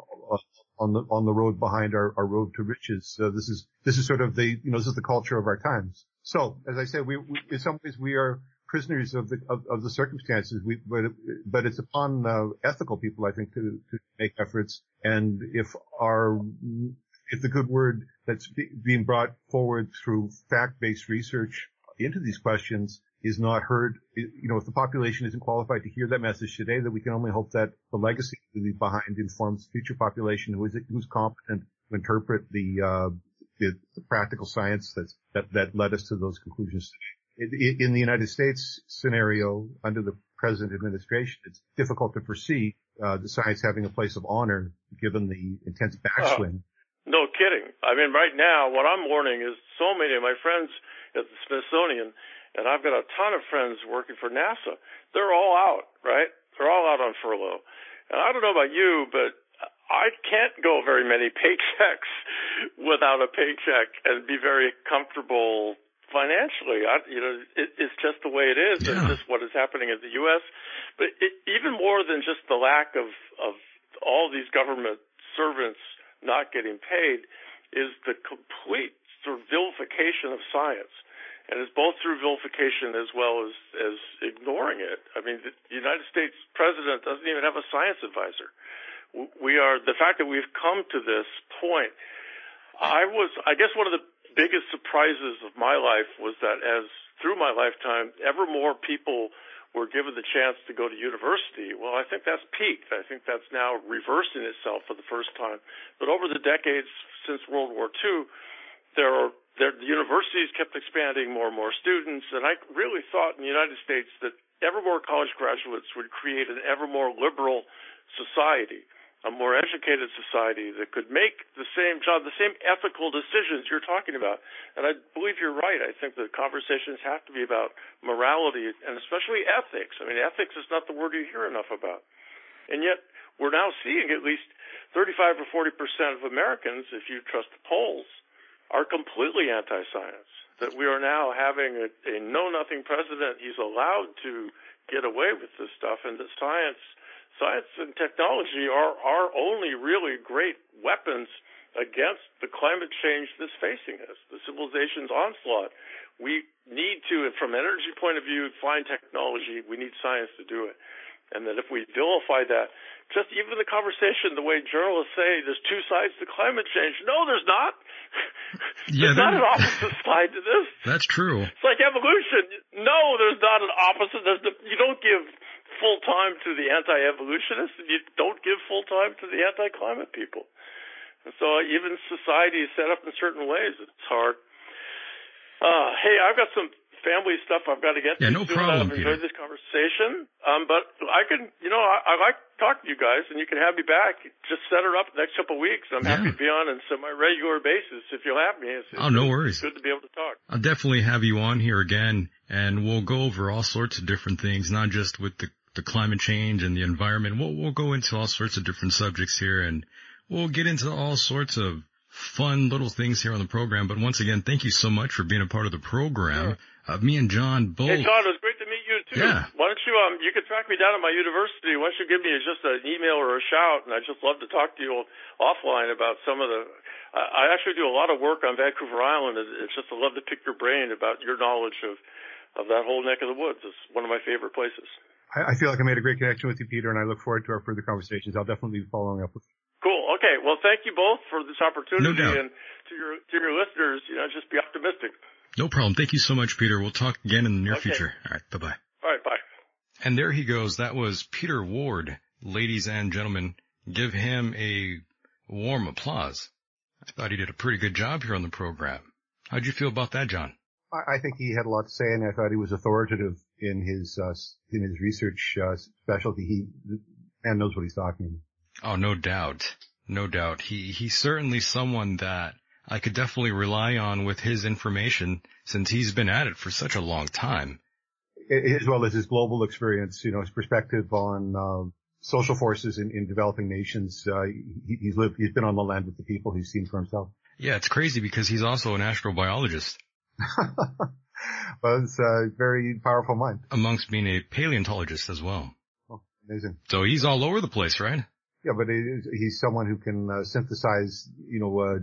Speaker 7: on the on the road behind our, our road to riches. Uh, this is this is sort of the you know this is the culture of our times. So as I said, we, we in some ways we are prisoners of the of, of the circumstances. We but but it's upon uh, ethical people, I think, to to make efforts. And if our if the good word that's be, being brought forward through fact-based research into these questions is not heard, you know, if the population isn't qualified to hear that message today, that we can only hope that the legacy to leave behind informs future population who is who's competent to interpret the uh the, the practical science that's, that that led us to those conclusions today. In, in the United States scenario under the present administration, it's difficult to foresee uh the science having a place of honor given the intense backswing.
Speaker 8: Oh, no kidding. I mean, right now, what I'm warning is so many of my friends at the Smithsonian, and I've got a ton of friends working for NASA. They're all out, right? They're all out on furlough. And I don't know about you, but I can't go very many paychecks without a paycheck and be very comfortable financially. I, you know, it, it's just the way it is. Yeah. It's just what is happening in the U S. But it, even more than just the lack of, of all these government servants not getting paid is the complete sort of vilification of science. And it's both through vilification as well as, as ignoring it. I mean, the United States president doesn't even have a science advisor. We are, the fact that we've come to this point, I was, I guess one of the biggest surprises of my life was that as through my lifetime, ever more people were given the chance to go to university. Well, I think that's peaked. I think that's now reversing itself for the first time. But over the decades since World War Two, there are There, the universities kept expanding, more and more students, and I really thought in the United States that ever more college graduates would create an ever more liberal society, a more educated society that could make the same job, the same ethical decisions you're talking about. And I believe you're right. I think the conversations have to be about morality and especially ethics. I mean, ethics is not the word you hear enough about. And yet we're now seeing at least thirty-five or forty percent of Americans, if you trust the polls, are completely anti-science, that we are now having a, a know-nothing president. He's allowed to get away with this stuff, and that science science and technology are our only really great weapons against the climate change that's facing us, the civilization's onslaught. We need to, from an energy point of view, find technology. We need science to do it. And that if we vilify that, just even the conversation, the way journalists say there's two sides to climate change. No, there's not.
Speaker 6: Yeah,
Speaker 8: there's not an opposite side to this.
Speaker 6: That's true.
Speaker 8: It's like evolution. No, there's not an opposite. There's the, you don't give full time to the anti-evolutionists, and you don't give full time to the anti-climate people. And so even society is set up in certain ways. It's hard. Uh, hey, I've got some family stuff I've got to get
Speaker 6: yeah,
Speaker 8: to.
Speaker 6: No problem,
Speaker 8: I've enjoyed this conversation. Um, but I can, you know, I, I like to talk to you guys, and you can have me back. Just set her up the next couple of weeks. I'm
Speaker 6: yeah.
Speaker 8: happy to be on a semi-regular basis if you'll have me. It's,
Speaker 6: oh, no worries.
Speaker 8: It's good to be able to talk.
Speaker 6: I'll definitely have you on here again, and we'll go over all sorts of different things, not just with the, the climate change and the environment. We'll, we'll go into all sorts of different subjects here, and we'll get into all sorts of fun little things here on the program. But once again, thank you so much for being a part of the program.
Speaker 8: Sure.
Speaker 6: Uh, me and John both.
Speaker 8: Hey, John, it was great to meet meet you too.
Speaker 6: Yeah.
Speaker 8: Why don't you, um, you can track me down at my university. Why don't you give me just an email or a shout, and I'd just love to talk to you offline about some of the, I actually do a lot of work on Vancouver Island. It's just I love to pick your brain about your knowledge of, of that whole neck of the woods. It's one of my favorite places.
Speaker 7: I, I feel like I made a great connection with you, Peter, and I look forward to our further conversations. I'll definitely be following up with you.
Speaker 8: Cool. Okay. Well, thank you both for this opportunity,
Speaker 6: No doubt.
Speaker 8: and to your to your listeners, you know, just be optimistic.
Speaker 6: No problem. Thank you so much, Peter. We'll talk again in the near
Speaker 8: Okay.
Speaker 6: future. All right. Bye-bye.
Speaker 8: All right. Bye.
Speaker 6: And there he goes. That was Peter Ward. Ladies and gentlemen, give him a warm applause. I thought he did a pretty good job here on the program. How'd you feel about that, John?
Speaker 7: I, I think he had a lot to say, and I thought he was authoritative in his uh, in his research uh, specialty. He the man knows what he's talking about.
Speaker 6: Oh, no doubt. No doubt. He he's certainly someone that I could definitely rely on with his information since he's been at it for such a long time.
Speaker 7: As well as his global experience, you know, his perspective on uh, social forces in, in developing nations. Uh, he, he's lived, he's been on the land with the people. He's seen for himself.
Speaker 6: Yeah, it's crazy because he's also an astrobiologist.
Speaker 7: Well, it's a very powerful mind.
Speaker 6: Amongst being a paleontologist as well.
Speaker 7: Oh, amazing.
Speaker 6: So he's all over the place, right?
Speaker 7: Yeah, but he- he's someone who can uh, synthesize, you know, uh,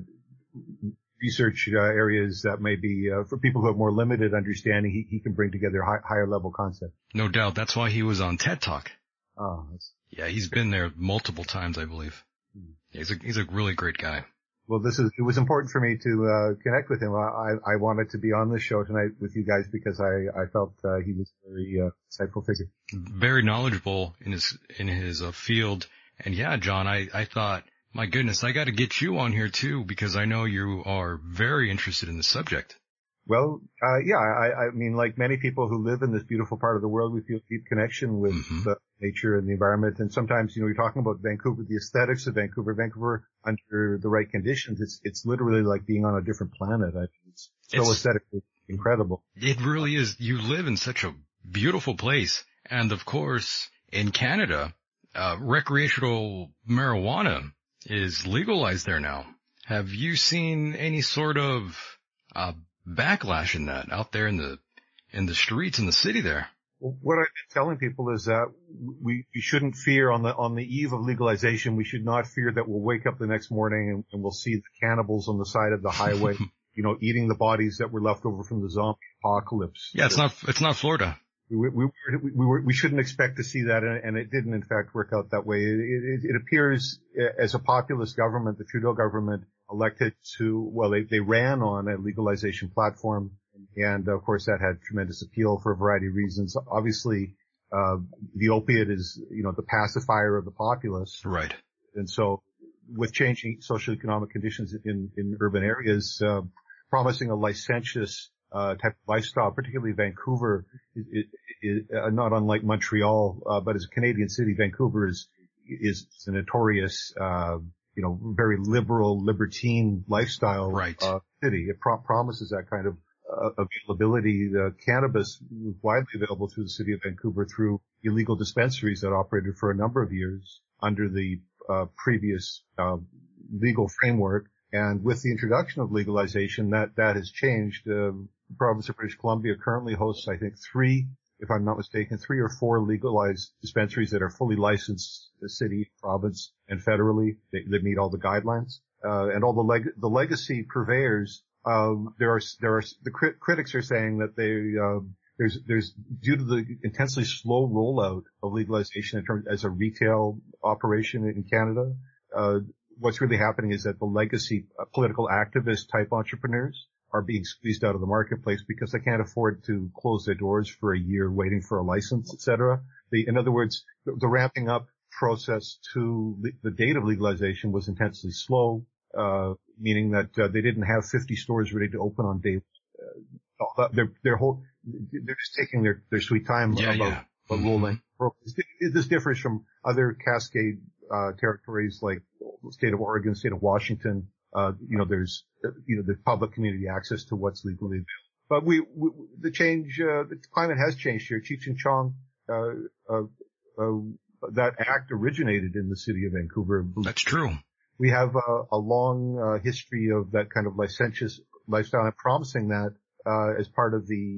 Speaker 7: research uh, areas that may be, uh, for people who have more limited understanding, he, he can bring together high, higher level concepts.
Speaker 6: No doubt. That's why he was on TED Talk.
Speaker 7: Oh, that's,
Speaker 6: Yeah, he's been there multiple times, I believe. He's a, he's a really great guy.
Speaker 7: well, this is, it was important for me to, uh, connect with him. I, I wanted to be on this show tonight with you guys because I, I felt, uh, he was a very, uh, insightful figure.
Speaker 6: Very knowledgeable in his, in his uh, field. And yeah, John, I, I thought, my goodness, I got to get you on here too because I know you are very interested in the subject.
Speaker 7: Well, uh, yeah, I, I mean, like many people who live in this beautiful part of the world, we feel deep connection with
Speaker 6: Mhm.
Speaker 7: the nature and the environment. And sometimes, you know, you're talking about Vancouver, the aesthetics of Vancouver. Vancouver, under the right conditions, it's it's literally like being on a different planet. I mean, it's so
Speaker 6: It's-
Speaker 7: aesthetically incredible.
Speaker 6: It really is. You live in such a beautiful place. And of course, in Canada, uh, recreational marijuana is legalized there now. Have you seen any sort of, uh, backlash in that out there in the, in the streets in the city there?
Speaker 7: Well, what I've been telling people is that we, we shouldn't fear on the on the eve of legalization. We should not fear that we'll wake up the next morning and, and we'll see the cannibals on the side of the highway, you know, eating the bodies that were left over from the zombie apocalypse.
Speaker 6: Yeah, it's not, it's not Florida.
Speaker 7: We, we, we, we, were, we shouldn't expect to see that, and, and it didn't, in fact, work out that way. It, it, it appears as a populist government, the Trudeau government elected to, well, they, they ran on a legalization platform, and of course that had tremendous appeal for a variety of reasons. Obviously, uh, the opiate is, you know, the pacifier of the populace.
Speaker 6: Right.
Speaker 7: And so with changing socioeconomic conditions in, in urban areas, uh, promising a licentious Uh, type of lifestyle, particularly Vancouver, is, is, is uh, not unlike Montreal, uh, but as a Canadian city, Vancouver is is a notorious, uh, you know, very liberal, libertine lifestyle
Speaker 6: Right.
Speaker 7: uh, city. It pro- promises that kind of uh, availability. The cannabis was widely available through the city of Vancouver through illegal dispensaries that operated for a number of years under the uh, previous uh, legal framework. And with the introduction of legalization, that that has changed. Uh, The province of British Columbia currently hosts, I think, three, if I'm not mistaken, three or four legalized dispensaries that are fully licensed, the city, province, and federally. They, they meet all the guidelines. Uh, and all the leg- the legacy purveyors, um, there are, there are, the crit- critics are saying that they, uh, there's, there's, due to the intensely slow rollout of legalization in terms, as a retail operation in Canada, uh, what's really happening is that the legacy uh, political activist type entrepreneurs are being squeezed out of the marketplace because they can't afford to close their doors for a year waiting for a license, et cetera. The, in other words, the, the ramping up process to the, the date of legalization was intensely slow, uh, meaning that uh, they didn't have fifty stores ready to open on day one. Uh, they're, they're, whole, they're just taking their, their sweet time
Speaker 6: Yeah,
Speaker 7: about,
Speaker 6: yeah.
Speaker 7: about
Speaker 6: Mhm.
Speaker 7: rolling. This differs from other Cascade uh, territories like the state of Oregon, state of Washington. Uh, you know, there's, you know, the public community access to what's legally available. But we, we the change, uh, the climate has changed here. Cheech and Chong, uh, uh, uh, that act originated in the city of Vancouver.
Speaker 6: That's true.
Speaker 7: We have a, a long uh, history of that kind of licentious lifestyle, and promising that uh, as part of the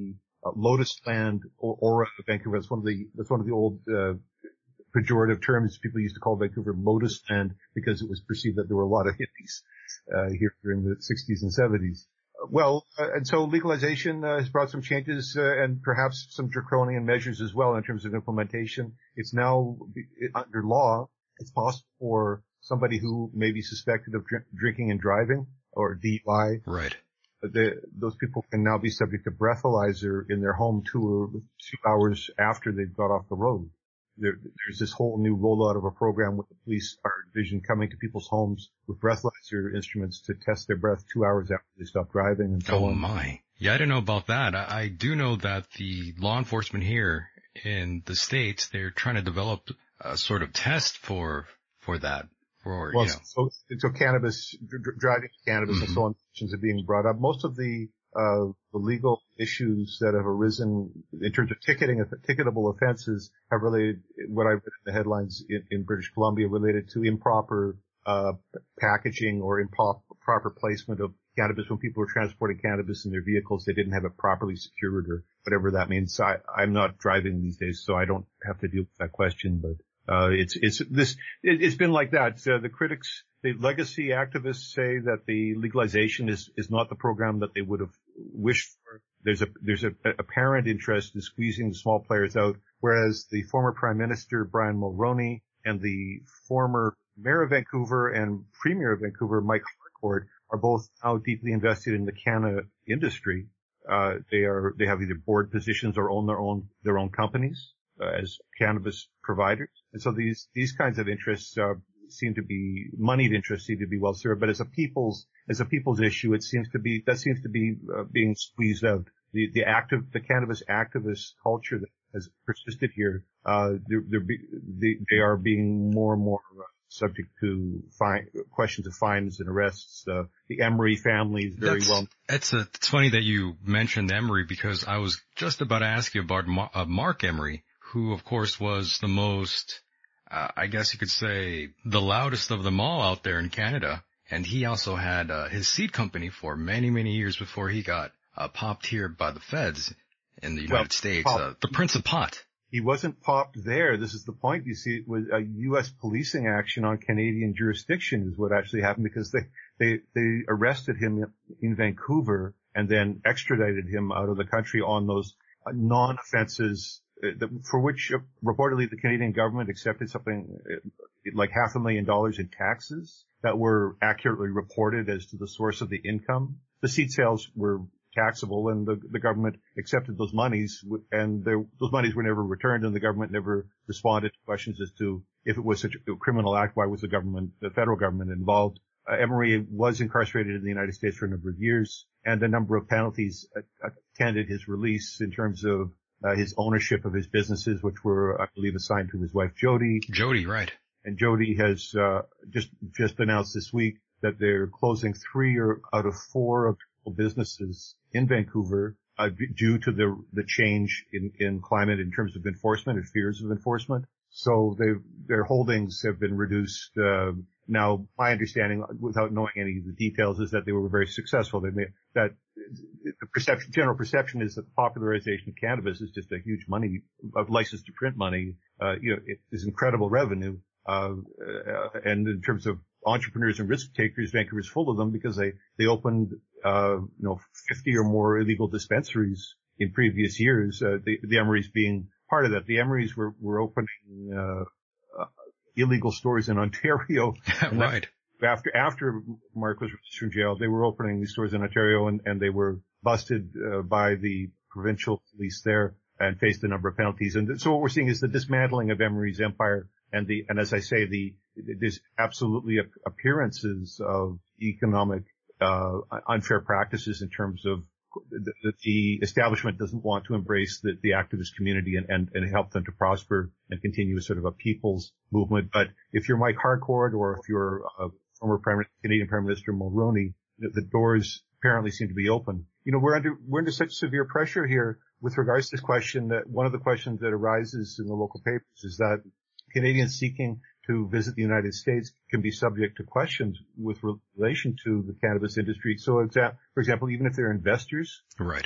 Speaker 7: uh, Lotus Land or Aura of Vancouver. That's one of the that's one of the old uh, pejorative terms people used to call Vancouver Lotus Land because it was perceived that there were a lot of hippies uh, here during the sixties and seventies. Well, uh, and so legalization uh, has brought some changes uh, and perhaps some draconian measures as well in terms of implementation. It's now it, under law, it's possible for somebody who may be suspected of dr- drinking and driving or D U I.
Speaker 6: Right.
Speaker 7: The, those people can now be subject to breathalyzer in their home two or two hours after they've got off the road. There, there's this whole new rollout of a program with the police, our division, coming to people's homes with breathalyzer instruments to test their breath two hours after they stop driving and so
Speaker 6: oh,
Speaker 7: on.
Speaker 6: Oh my. Yeah, I didn't know about that. I, I do know that the law enforcement here in the States, they're trying to develop a sort of test for, for that. For,
Speaker 7: well,
Speaker 6: you know.
Speaker 7: so, so cannabis, dr- driving cannabis mm-hmm. and so on are being brought up. Most of the, uh, the legal issues that have arisen in terms of ticketing, ticketable offenses have related, what I read in the headlines in, in British Columbia related to improper, uh, packaging or improper placement of cannabis when people were transporting cannabis in their vehicles. They didn't have it properly secured or whatever that means. I, I'm not driving these days, so I don't have to deal with that question, but Uh, it's, it's, this, it, it's been like that. Uh, the critics, the legacy activists say that the legalization is, is not the program that they would have wished for. There's a, there's a, a apparent interest in squeezing the small players out, whereas the former Prime Minister, Brian Mulroney, and the former Mayor of Vancouver and Premier of Vancouver, Mike Harcourt, are both now deeply invested in the canna industry. Uh, they are, they have either board positions or own their own, their own companies. Uh, as cannabis providers. And so these, these kinds of interests, uh, seem to be, moneyed interests seem to be well served, but as a people's, as a people's issue, it seems to be, that seems to be, uh, being squeezed out. The, the active, the cannabis activist culture that has persisted here, uh, they're, they're be, they, they are being more and more uh, subject to fine, questions of fines and arrests. Uh, the Emery family is very
Speaker 6: That's,
Speaker 7: well.
Speaker 6: It's, a, it's funny that you mentioned Emery because I was just about to ask you about Ma- uh, Mark Emery, who, of course, was the most, uh, I guess you could say, the loudest of them all out there in Canada. And he also had uh, his seed company for many, many years before he got uh, popped here by the feds in the United well, States, pop, uh, the Prince of Pot.
Speaker 7: He wasn't popped there. This is the point. You see, it was a U S policing action on Canadian jurisdiction is what actually happened because they, they, they arrested him in Vancouver and then extradited him out of the country on those uh, non-offenses for which uh, reportedly the Canadian government accepted something like half a million dollars in taxes that were accurately reported as to the source of the income. The seed sales were taxable and the, the government accepted those monies and there, those monies were never returned and the government never responded to questions as to if it was such a criminal act, why was the government, the federal government involved. Uh, Emery was incarcerated in the United States for a number of years and a number of penalties attended his release in terms of Uh, his ownership of his businesses, which were, I believe, assigned to his wife, Jody.
Speaker 6: Jody, right.
Speaker 7: And Jody has, uh, just, just announced this week that they're closing three or out of four of their businesses in Vancouver, uh, due to the, the change in, in climate in terms of enforcement and fears of enforcement. So they, their holdings have been reduced. Uh, now, my understanding, without knowing any of the details, is that they were very successful. They made that the perception, general perception is that the popularization of cannabis is just a huge money, of license to print money. Uh, you know, it is incredible revenue. Uh, uh, and in terms of entrepreneurs and risk takers, Vancouver's full of them because they, they opened, uh, you know, fifty or more illegal dispensaries in previous years. Uh, the, the Emerys being part of that. The Emerys were, were opening, uh, uh illegal stores in Ontario.
Speaker 6: Right.
Speaker 7: After, after Mark was released from jail, they were opening these stores in Ontario and, and they were busted, uh, by the provincial police there and faced a number of penalties. And so what we're seeing is the dismantling of Emery's empire and the, and as I say, the, there's absolutely appearances of economic, uh, unfair practices in terms of the, the establishment doesn't want to embrace the, the activist community and, and, and help them to prosper and continue sort of a people's movement. But if you're Mike Harcourt or if you're uh, former Prime, Canadian Prime Minister Mulroney, the, the doors apparently seem to be open. You know, we're under, we're under such severe pressure here with regards to this question that one of the questions that arises in the local papers is that Canadians seeking to visit the United States can be subject to questions with relation to the cannabis industry. So, for example, even if they're investors,
Speaker 6: right,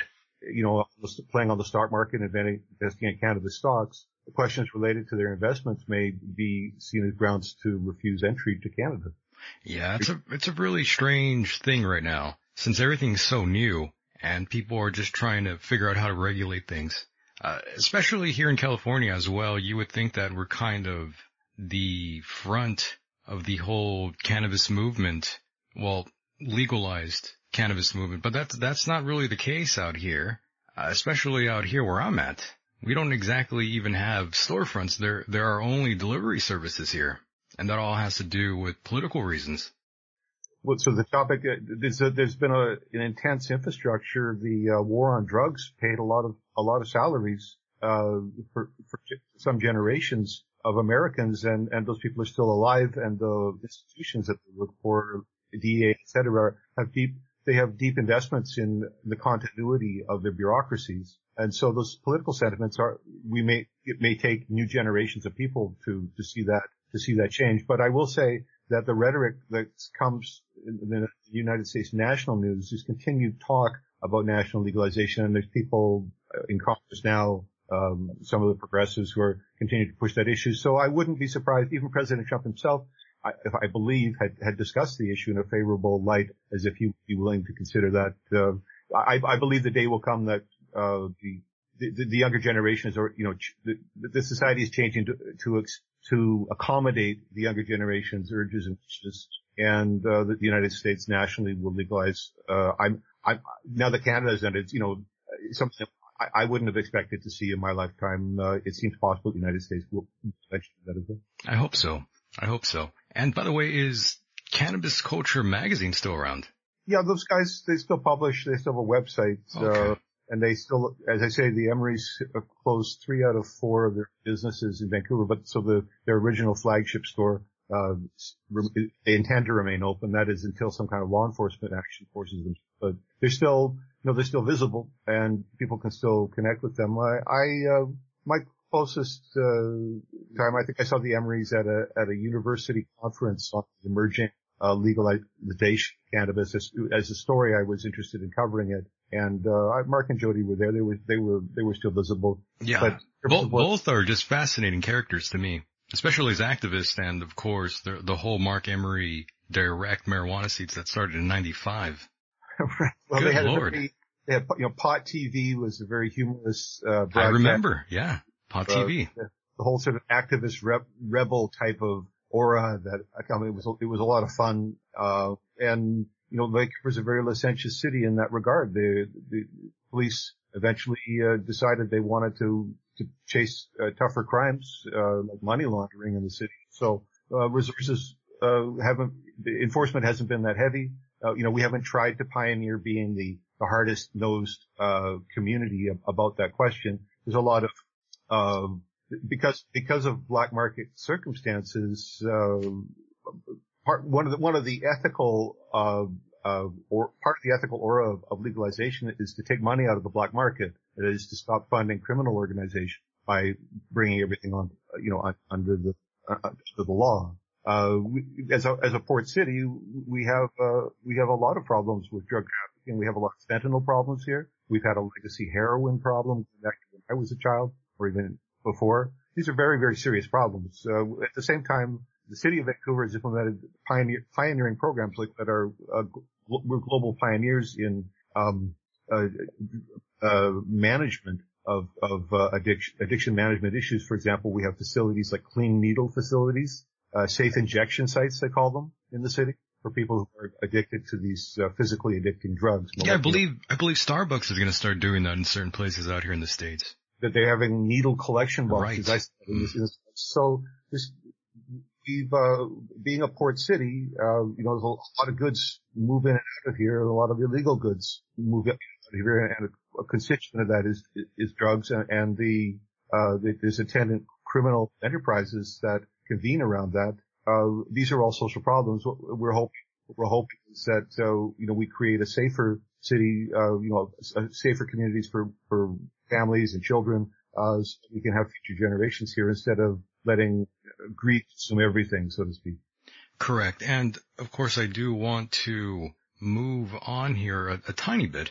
Speaker 7: you know, playing on the stock market and investing in cannabis stocks, the questions related to their investments may be seen as grounds to refuse entry to Canada.
Speaker 6: Yeah, it's a, it's a really strange thing right now, since everything's so new and people are just trying to figure out how to regulate things. Uh, especially here in California as well, you would think that we're kind of the front of the whole cannabis movement, well, legalized cannabis movement, but that's, that's not really the case out here, uh, especially out here where I'm at. We don't exactly even have storefronts. There, there are only delivery services here, and that all has to do with political reasons.
Speaker 7: Well, so the topic, uh, there's, a, there's been a, an intense infrastructure. The uh, war on drugs paid a lot of a lot of salaries uh, for, for some generations of Americans, and, and those people are still alive. And the institutions that they work for, D E A, et cetera, have deep they have deep investments in the continuity of their bureaucracies. And so those political sentiments are we may it may take new generations of people to to see that to see that change. But I will say that the rhetoric that comes in the United States national news is continued talk about national legalization, and there's people in Congress now, um, some of the progressives who are continuing to push that issue. So I wouldn't be surprised, even President Trump himself, I, if I believe, had, had discussed the issue in a favorable light, as if he would be willing to consider that. Uh, I, I believe the day will come that uh, the, the the younger generations, or you know, the, the society is changing to to to accommodate the younger generation's urges and wishes, and uh, the United States nationally will legalize. Uh, I'm, I'm now that Canada's done it, you know, something I, I wouldn't have expected to see in my lifetime. Uh, it seems possible the United States will eventually do that as well.
Speaker 6: I hope so. I hope so. And by the way, is Cannabis Culture magazine still around?
Speaker 7: Yeah, those guys, they still publish. They still have a website.
Speaker 6: Okay.
Speaker 7: Uh, and they still, as I say, the Emery's closed three out of four of their businesses in Vancouver, but so the, their original flagship store, uh, they intend to remain open. That is until some kind of law enforcement action forces them. But they're still, you know, they're still visible and people can still connect with them. I, I, uh, my closest, uh, time, I think I saw the Emery's at a, at a university conference on emerging, uh, legalization of cannabis. As, as a story, I was interested in covering it. And, uh, Mark and Jody were there. They were, they were, they were still visible.
Speaker 6: Yeah.
Speaker 7: But
Speaker 6: both, both are just fascinating characters to me, especially as activists. And of course, the, the whole Mark Emery direct marijuana seeds that started in ninety-five.
Speaker 7: Right. Well,
Speaker 6: Good
Speaker 7: they had
Speaker 6: Lord.
Speaker 7: a very, they had, you know, Pot T V was a very humorous, uh, broadcast.
Speaker 6: I remember. Yeah. Pot T V.
Speaker 7: Uh, the, the whole sort of activist rep, rebel type of aura that, I mean, it was, it was a lot of fun. Uh, and, you know, Vancouver's a very licentious city in that regard. The, the police eventually, uh, decided they wanted to, to chase, uh, tougher crimes, uh, like money laundering in the city. So, uh, resources, uh, haven't, the enforcement hasn't been that heavy. Uh, you know, we haven't tried to pioneer being the, the hardest nosed, uh, community about that question. There's a lot of, uh, because, because of black market circumstances, uh, part, one of the, one of the ethical, uh, uh, or part of the ethical aura of, of legalization is to take money out of the black market. It is to stop funding criminal organizations by bringing everything on, you know, under the, uh, under the law. Uh, we, as a, as a port city, we have, uh, we have a lot of problems with drug trafficking. We have a lot of fentanyl problems here. We've had a legacy heroin problem back when I was a child, or even before. These are very, very serious problems. Uh, at the same time, the city of Vancouver has implemented pioneer, pioneering programs like that are, uh, we're global pioneers in, um, uh, uh, management of, of, uh, addiction, addiction management issues. For example, we have facilities like clean needle facilities, uh, safe injection sites, they call them, in the city for people who are addicted to these, uh, physically addicting drugs.
Speaker 6: Yeah, I believe, I believe Starbucks is going to start doing that in certain places out here in the States.
Speaker 7: That they're having needle collection boxes.
Speaker 6: Right.
Speaker 7: I said in this, in this, so this, we've, uh, being a port city, uh, you know, there's a lot of goods move in and out of here, and a lot of illegal goods move in and out of here, and a, a constituent of that is, is drugs, and, and the, uh, the, there's attendant criminal enterprises that convene around that. Uh, these are all social problems. We're hoping, we're hoping that, uh, you know, we create a safer city, uh, you know, safer communities for, for families and children, uh, so we can have future generations here instead of letting greed consume everything, so to speak.
Speaker 6: Correct. And of course I do want to move on here a, a tiny bit,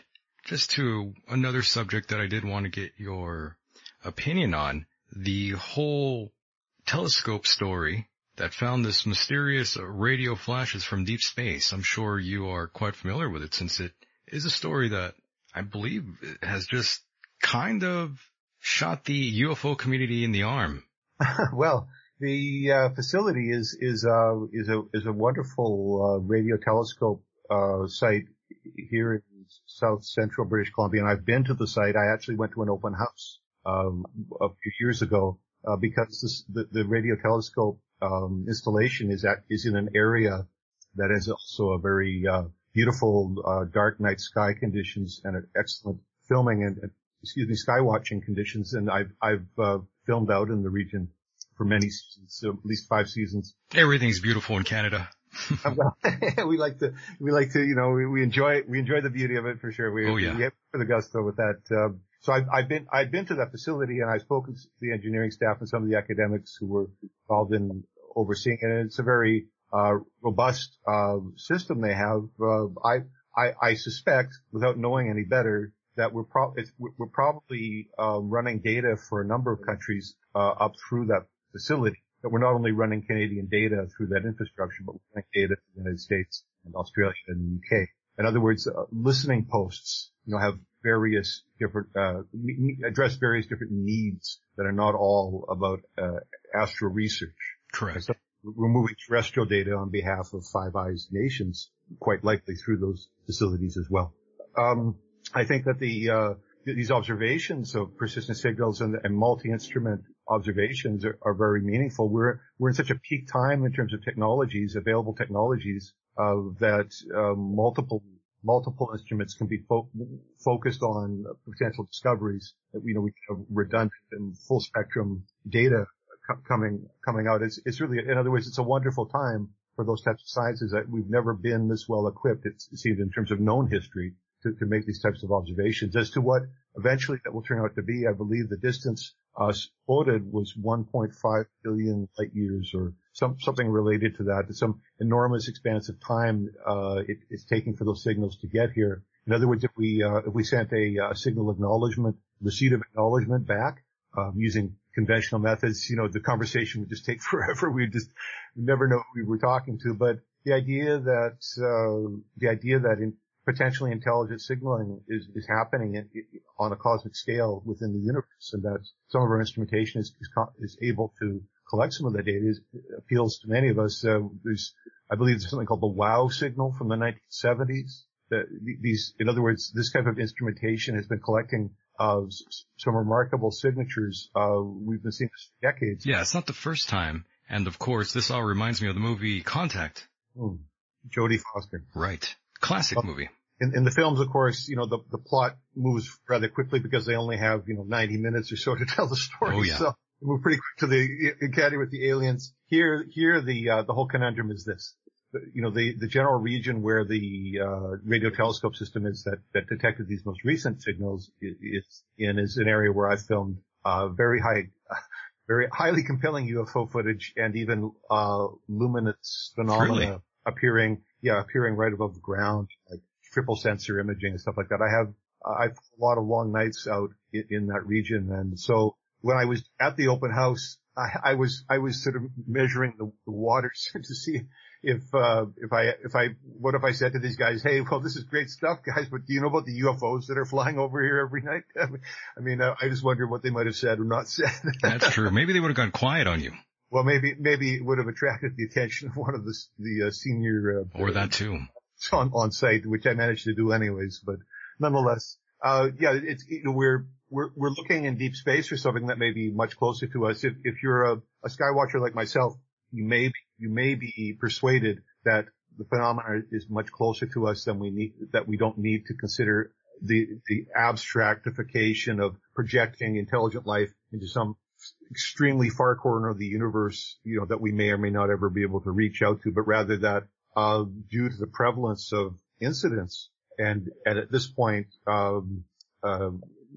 Speaker 6: just to another subject that I did want to get your opinion on, the whole telescope story that found this mysterious radio flashes from deep space. I'm sure you are quite familiar with it, since it is a story that I believe has just kind of shot the U F O community in the arm.
Speaker 7: Well, the uh, facility is is uh, is a is a wonderful uh, radio telescope uh, site here in South Central British Columbia, and I've been to the site. I actually went to an open house um, a few years ago uh, because this, the, the radio telescope um, installation is at is in an area that is also a very uh, beautiful uh, dark night sky conditions and an excellent filming and uh, excuse me sky watching conditions. And I've I've uh, filmed out in the region for many seasons, so at least five seasons.
Speaker 6: Everything's beautiful in Canada.
Speaker 7: Well, we like to, we like to, you know, we, we enjoy, we enjoy the beauty of it for sure. We,
Speaker 6: oh, yeah.
Speaker 7: we have for the gusto with that. Uh, so I've, I've been, I've been to that facility and I've spoken to the engineering staff and some of the academics who were involved in overseeing it. And it's a very, uh, robust, uh, system they have. Uh, I, I, I suspect, without knowing any better, that we're probably, we're probably, uh, running data for a number of countries, uh, up through that facility. That we're not only running Canadian data through that infrastructure, but we're running data to the United States and Australia and the U K. In other words, uh, listening posts, you know, have various different, uh, address various different needs that are not all about, uh, astro research.
Speaker 6: Correct.
Speaker 7: So we're moving terrestrial data on behalf of Five Eyes nations, quite likely through those facilities as well. Um, I think that the, uh, these observations of persistent signals and, and multi-instrument observations are, are very meaningful. We're we're in such a peak time in terms of technologies, available technologies, uh, that uh, multiple multiple instruments can be fo- focused on potential discoveries. That you know we have redundant and full spectrum data co- coming coming out. It's it's really, in other words, it's a wonderful time for those types of sciences. That we've never been this well equipped, it seems, in terms of known history. To, to make these types of observations. As to what eventually that will turn out to be, I believe the distance uh, quoted was one point five billion light years, or some something related to that. Some enormous expanse of time uh, it, it's taking for those signals to get here. In other words, if we uh, if we sent a, a signal acknowledgement, receipt of acknowledgement back um, using conventional methods, you know, the conversation would just take forever. We'd just never know who we were talking to. But the idea that uh, the idea that in potentially intelligent signaling is, is happening in, on a cosmic scale within the universe, and that some of our instrumentation is, is, is able to collect some of that data is, appeals to many of us. Uh, there's, I believe there's something called the WOW signal from the nineteen seventies. That these, in other words, this type of instrumentation has been collecting uh, some remarkable signatures. Uh, we've been seeing this for decades.
Speaker 6: Yeah, it's not the first time. And of course, this all reminds me of the movie Contact.
Speaker 7: Hmm. Jodie Foster.
Speaker 6: Right. Classic movie.
Speaker 7: In, in the films, of course, you know, the, the plot moves rather quickly because they only have, you know, ninety minutes or so to tell the story.
Speaker 6: Oh, yeah.
Speaker 7: So they move pretty quick to the encounter with the aliens. Here, here, the, uh, the whole conundrum is this. The, you know, the, the general region where the, uh, radio telescope system is that, that detected these most recent signals is, is in is an area where I filmed, uh, very high, very highly compelling U F O footage and even, uh, luminous phenomena
Speaker 6: really?
Speaker 7: appearing, yeah, appearing right above the ground, like, triple sensor imaging and stuff like that. I have, uh, I've a lot of long nights out in, in that region. And so when I was at the open house, I, I was, I was sort of measuring the, the waters to see if, uh, if I, if I, what if I said to these guys, hey, well, this is great stuff, guys, but do you know about the U F Os that are flying over here every night? I mean, uh, I just wonder what they might have said or not said.
Speaker 6: That's true. Maybe they would have gone quiet on you.
Speaker 7: Well, maybe, maybe it would have attracted the attention of one of the, the uh, senior, uh,
Speaker 6: or that too.
Speaker 7: On, on site, which I managed to do anyways, but nonetheless, uh, yeah, it's, you know, we're, we're, we're looking in deep space for something that may be much closer to us. If, if you're a, a sky watcher like myself, you may be, you may be persuaded that the phenomena is much closer to us than we need, that we don't need to consider the, the abstractification of projecting intelligent life into some extremely far corner of the universe, you know, that we may or may not ever be able to reach out to, but rather that Uh, due to the prevalence of incidents, and, and at this point, um, uh,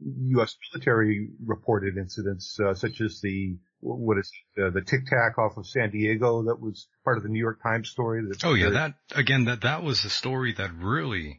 Speaker 7: U S military reported incidents, uh, such as the, what is it, uh, the Tic Tac off of San Diego that was part of the New York Times story. That
Speaker 6: oh yeah, that, again, that, that was a story that really,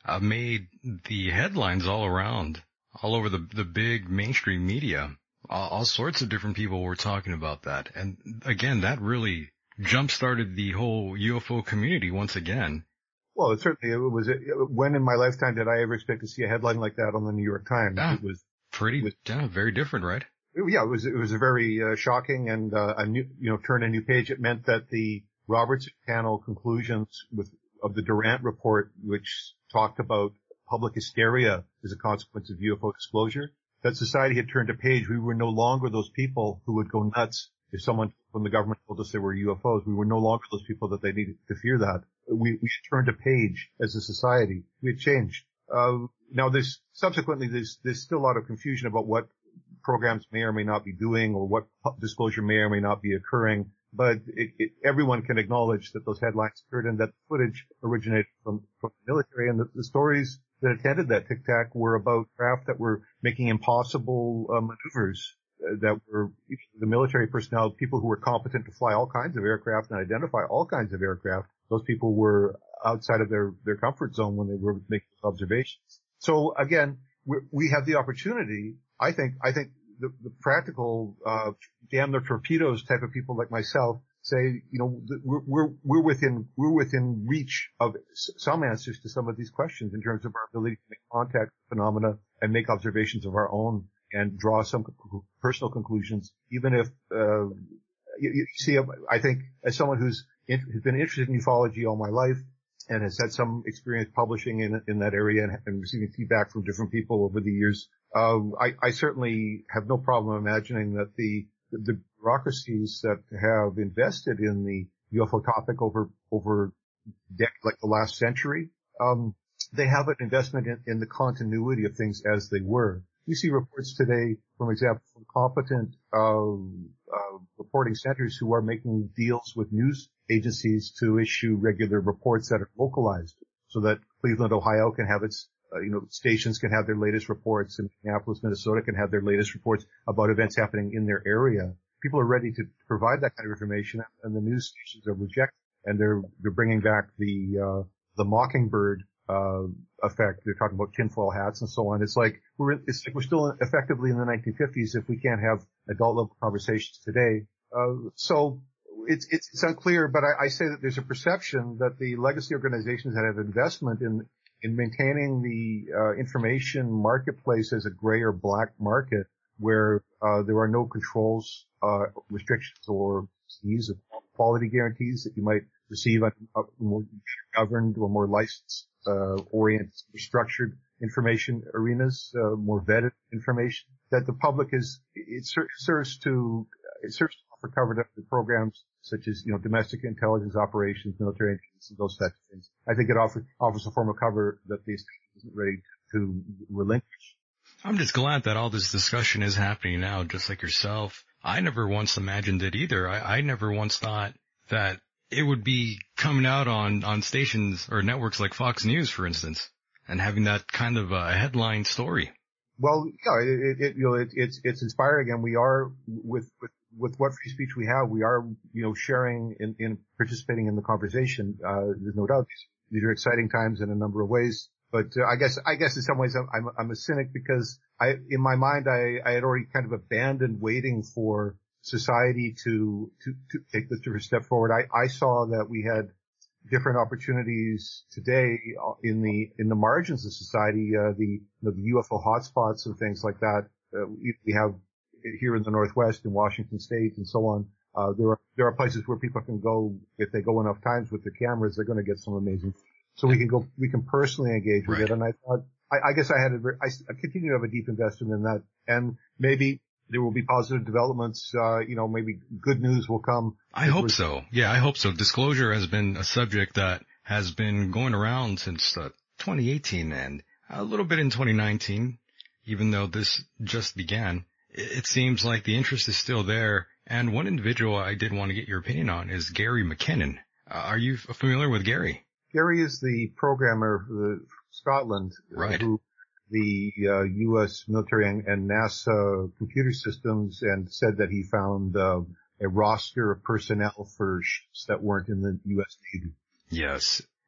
Speaker 6: uh, made the headlines all around, all over the, the big mainstream media. All, all sorts of different people were talking about that. And again, that really jump-started the whole U F O community once again.
Speaker 7: Well, it certainly it was. It, when in my lifetime did I ever expect to see a headline like that on the New York Times?
Speaker 6: Yeah,
Speaker 7: it was
Speaker 6: pretty,
Speaker 7: it was,
Speaker 6: yeah, very different, right?
Speaker 7: Yeah, it was. It was a very uh, shocking and uh, a new, you know, turn a new page. It meant that the Robertson panel conclusions with of the Durant report, which talked about public hysteria as a consequence of U F O disclosure, that society had turned a page. We were no longer those people who would go nuts if someone from the government told us they were U F Os. We were no longer those people that they needed to fear that. We, we turned a page as a society. We had changed. Uh, now there's, subsequently there's, there's still a lot of confusion about what programs may or may not be doing or what disclosure may or may not be occurring. But it, it, everyone can acknowledge that those headlines occurred and that footage originated from, from the military, and the, the stories that attended that Tic Tac were about craft that were making impossible uh, maneuvers, uh, that were the military personnel, people who were competent to fly all kinds of aircraft and identify all kinds of aircraft. Those people were outside of their, their comfort zone when they were making observations. So again, we, we have the opportunity. I think, I think the, the practical, uh, damn the torpedoes type of people like myself say, you know, we're, we're, we're within, we're within reach of some answers to some of these questions in terms of our ability to make contact phenomena and make observations of our own and draw some personal conclusions, even if, uh, you, you see, I think as someone who's, in, who's been interested in ufology all my life and has had some experience publishing in, in that area and, and receiving feedback from different people over the years, uh, I, I certainly have no problem imagining that the, the bureaucracies that have invested in the U F O topic over, over dec- like the last century, um, they have an investment in, in the continuity of things as they were. You see reports today, for example, from competent, uh, uh, reporting centers who are making deals with news agencies to issue regular reports that are localized so that Cleveland, Ohio can have its, uh, you know, stations can have their latest reports, and Minneapolis, Minnesota can have their latest reports about events happening in their area. People are ready to provide that kind of information, and the news stations are rejecting, and they're, they're bringing back the, uh, the Mockingbird, uh, effect. They're talking about tinfoil hats and so on. It's like we're, it's like we're still effectively in the nineteen fifties if we can't have adult level conversations today. Uh, so it's, it's, it's unclear, but I, I say that there's a perception that the legacy organizations that have investment in, in maintaining the, uh, information marketplace as a gray or black market where, uh, there are no controls, uh, restrictions or fees of quality guarantees that you might receive on a more governed or more licensed, uh, oriented, structured information arenas, uh, more vetted information, that the public is, it ser- serves to, it serves to offer covered up programs such as, you know, domestic intelligence operations, military intelligence, those types of things. I think it offers, offers a form of cover that the state isn't ready to relinquish.
Speaker 6: I'm just glad that all this discussion is happening now, just like yourself. I never once imagined it either. I, I never once thought that it would be coming out on, on stations or networks like Fox News, for instance, and having that kind of a headline story.
Speaker 7: Well, yeah, it, it, you know, it, it's, it's inspiring, and we are, with, with, with what free speech we have, we are, you know, sharing in, in participating in the conversation. Uh, there's no doubt these are exciting times in a number of ways. But uh, I guess, I guess in some ways I'm, I'm, I'm a cynic because I, in my mind, I, I had already kind of abandoned waiting for society to, to, to take this different step forward. I, I saw that we had different opportunities today in the, in the margins of society, uh, the, you know, the U F O hotspots and things like that. Uh, we, we have here in the Northwest, in Washington State and so on. Uh, there are, there are places where people can go, if they go enough times with their cameras, they're going to get some amazing. So we can go, we can personally engage with
Speaker 6: right.
Speaker 7: it. And I thought, I, I guess I had a, I, I continue to have a deep investment in that. And maybe there will be positive developments. Uh, you know, maybe good news will come.
Speaker 6: I hope so. Yeah, I hope so. Disclosure has been a subject that has been going around since uh, twenty eighteen and a little bit in twenty nineteen, even though this just began. It, it seems like the interest is still there. And one individual I did want to get your opinion on is Gary McKinnon. Uh, are you familiar with Gary?
Speaker 7: Gary is the programmer from Scotland,
Speaker 6: right.
Speaker 7: who the uh, U S military and, and NASA computer systems, and said that he found uh, a roster of personnel for ships that weren't in the U S Navy.
Speaker 6: Yes.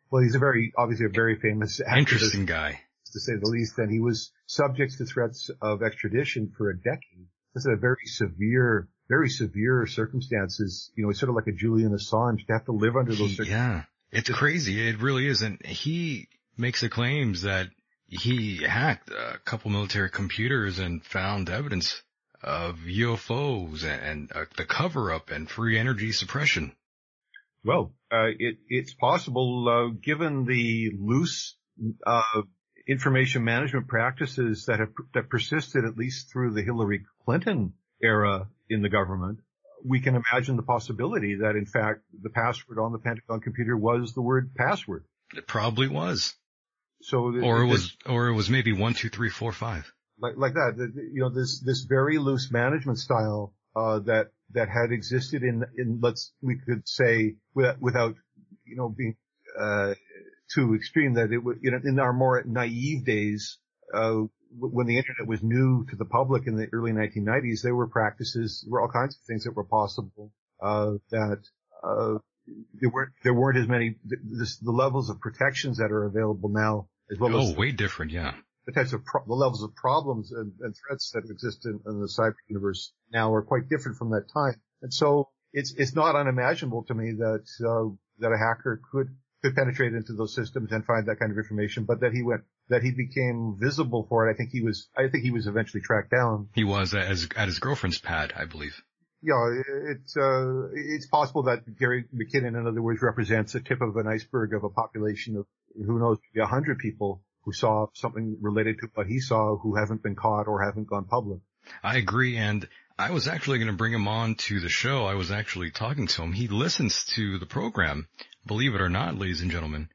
Speaker 7: Well, he's a very, obviously a very famous activist,
Speaker 6: interesting guy,
Speaker 7: to say the least, and he was subject to threats of extradition for a decade. This is a very severe, very severe circumstances. You know, it's sort of like a Julian Assange to have to live under those circumstances.
Speaker 6: Yeah, it's crazy. It really is. And he makes the claims that he hacked a couple military computers and found evidence of U F Os and, and uh, the cover-up and free energy suppression.
Speaker 7: Well, uh, it, it's possible, uh, given the loose, uh, information management practices that have, that persisted at least through the Hillary Clinton era in the government, we can imagine the possibility that in fact the password on the Pentagon computer was the word password.
Speaker 6: It probably was.
Speaker 7: So,
Speaker 6: or it
Speaker 7: this,
Speaker 6: was, or it was maybe one, two, three, four, five.
Speaker 7: Like, like that. You know, this, this very loose management style, uh, that, that had existed in, in, let's, we could say without, without, you know, being, uh, too extreme, that it was, you know, in our more naive days, uh, when the internet was new to the public in the early nineteen nineties, there were practices, there were all kinds of things that were possible, uh, that, uh, there weren't, there weren't as many, the, the, the levels of protections that are available now, as well
Speaker 6: oh,
Speaker 7: as.
Speaker 6: Oh, way different, yeah.
Speaker 7: The types of, pro- the levels of problems and, and threats that exist in, in the cyber universe now are quite different from that time. And so it's, it's not unimaginable to me that, uh, that a hacker could, could penetrate into those systems and find that kind of information, but that he went, that he became visible for it. I think he was, I think he was eventually tracked down.
Speaker 6: He was as, at his girlfriend's pad, I believe.
Speaker 7: Yeah, it's, uh, it's possible that Gary McKinnon, in other words, represents a tip of an iceberg of a population of, who knows, maybe a hundred people who saw something related to what he saw who haven't been caught or haven't gone public.
Speaker 6: I agree, and I was actually going to bring him on to the show. I was actually talking to him. He listens to the program, believe it or not, ladies and gentlemen.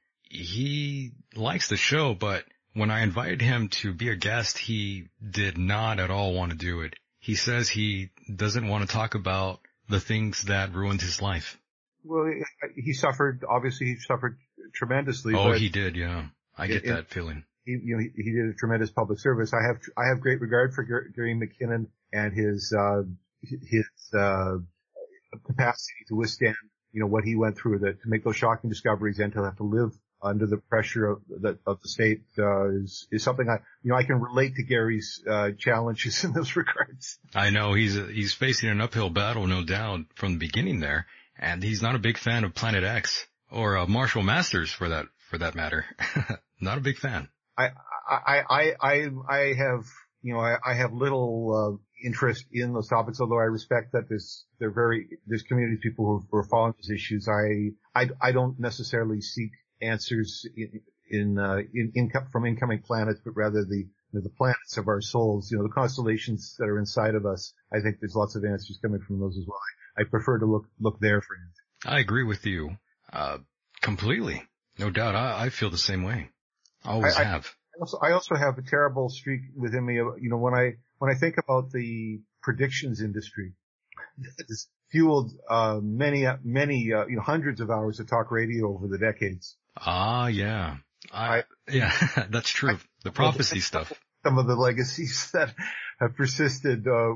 Speaker 6: He likes the show, but when I invited him to be a guest, he did not at all want to do it. He says he doesn't want to talk about the things that ruined his life.
Speaker 7: Well, he suffered, obviously he suffered tremendously.
Speaker 6: Oh,
Speaker 7: but
Speaker 6: he did, yeah. I get
Speaker 7: it,
Speaker 6: that feeling.
Speaker 7: He, you know, he, he did a tremendous public service. I have, I have great regard for Gary McKinnon and his, uh, his, uh, capacity to withstand, you know, what he went through, that to make those shocking discoveries and to have to live under the pressure of the, of the state, uh, is, is something I, you know, I can relate to Gary's, uh, challenges in those regards.
Speaker 6: I know he's, a, he's facing an uphill battle, no doubt, from the beginning there. And he's not a big fan of Planet X or, uh, Marshall Masters for that, for that matter. Not a big fan.
Speaker 7: I, I, I, I, I have, you know, I, I have little, uh, interest in those topics, although I respect that there's, they're very, there's community of people who, who are following these issues. I, I, I don't necessarily seek answers in, in, uh, in, in, from incoming planets, but rather the, the planets of our souls, you know, the constellations that are inside of us. I think there's lots of answers coming from those as well. I, I prefer to look, look there for answers.
Speaker 6: I agree with you, uh, completely. No doubt. I, I feel the same way. Always
Speaker 7: I,
Speaker 6: have.
Speaker 7: I also, I also have a terrible streak within me of, you know, when I, when I think about the predictions industry, it's fueled, uh, many, many, uh, you know, hundreds of hours of talk radio over the decades.
Speaker 6: Ah, yeah. I, I yeah, that's true. I, the prophecy stuff.
Speaker 7: Some of the legacies that have persisted, uh,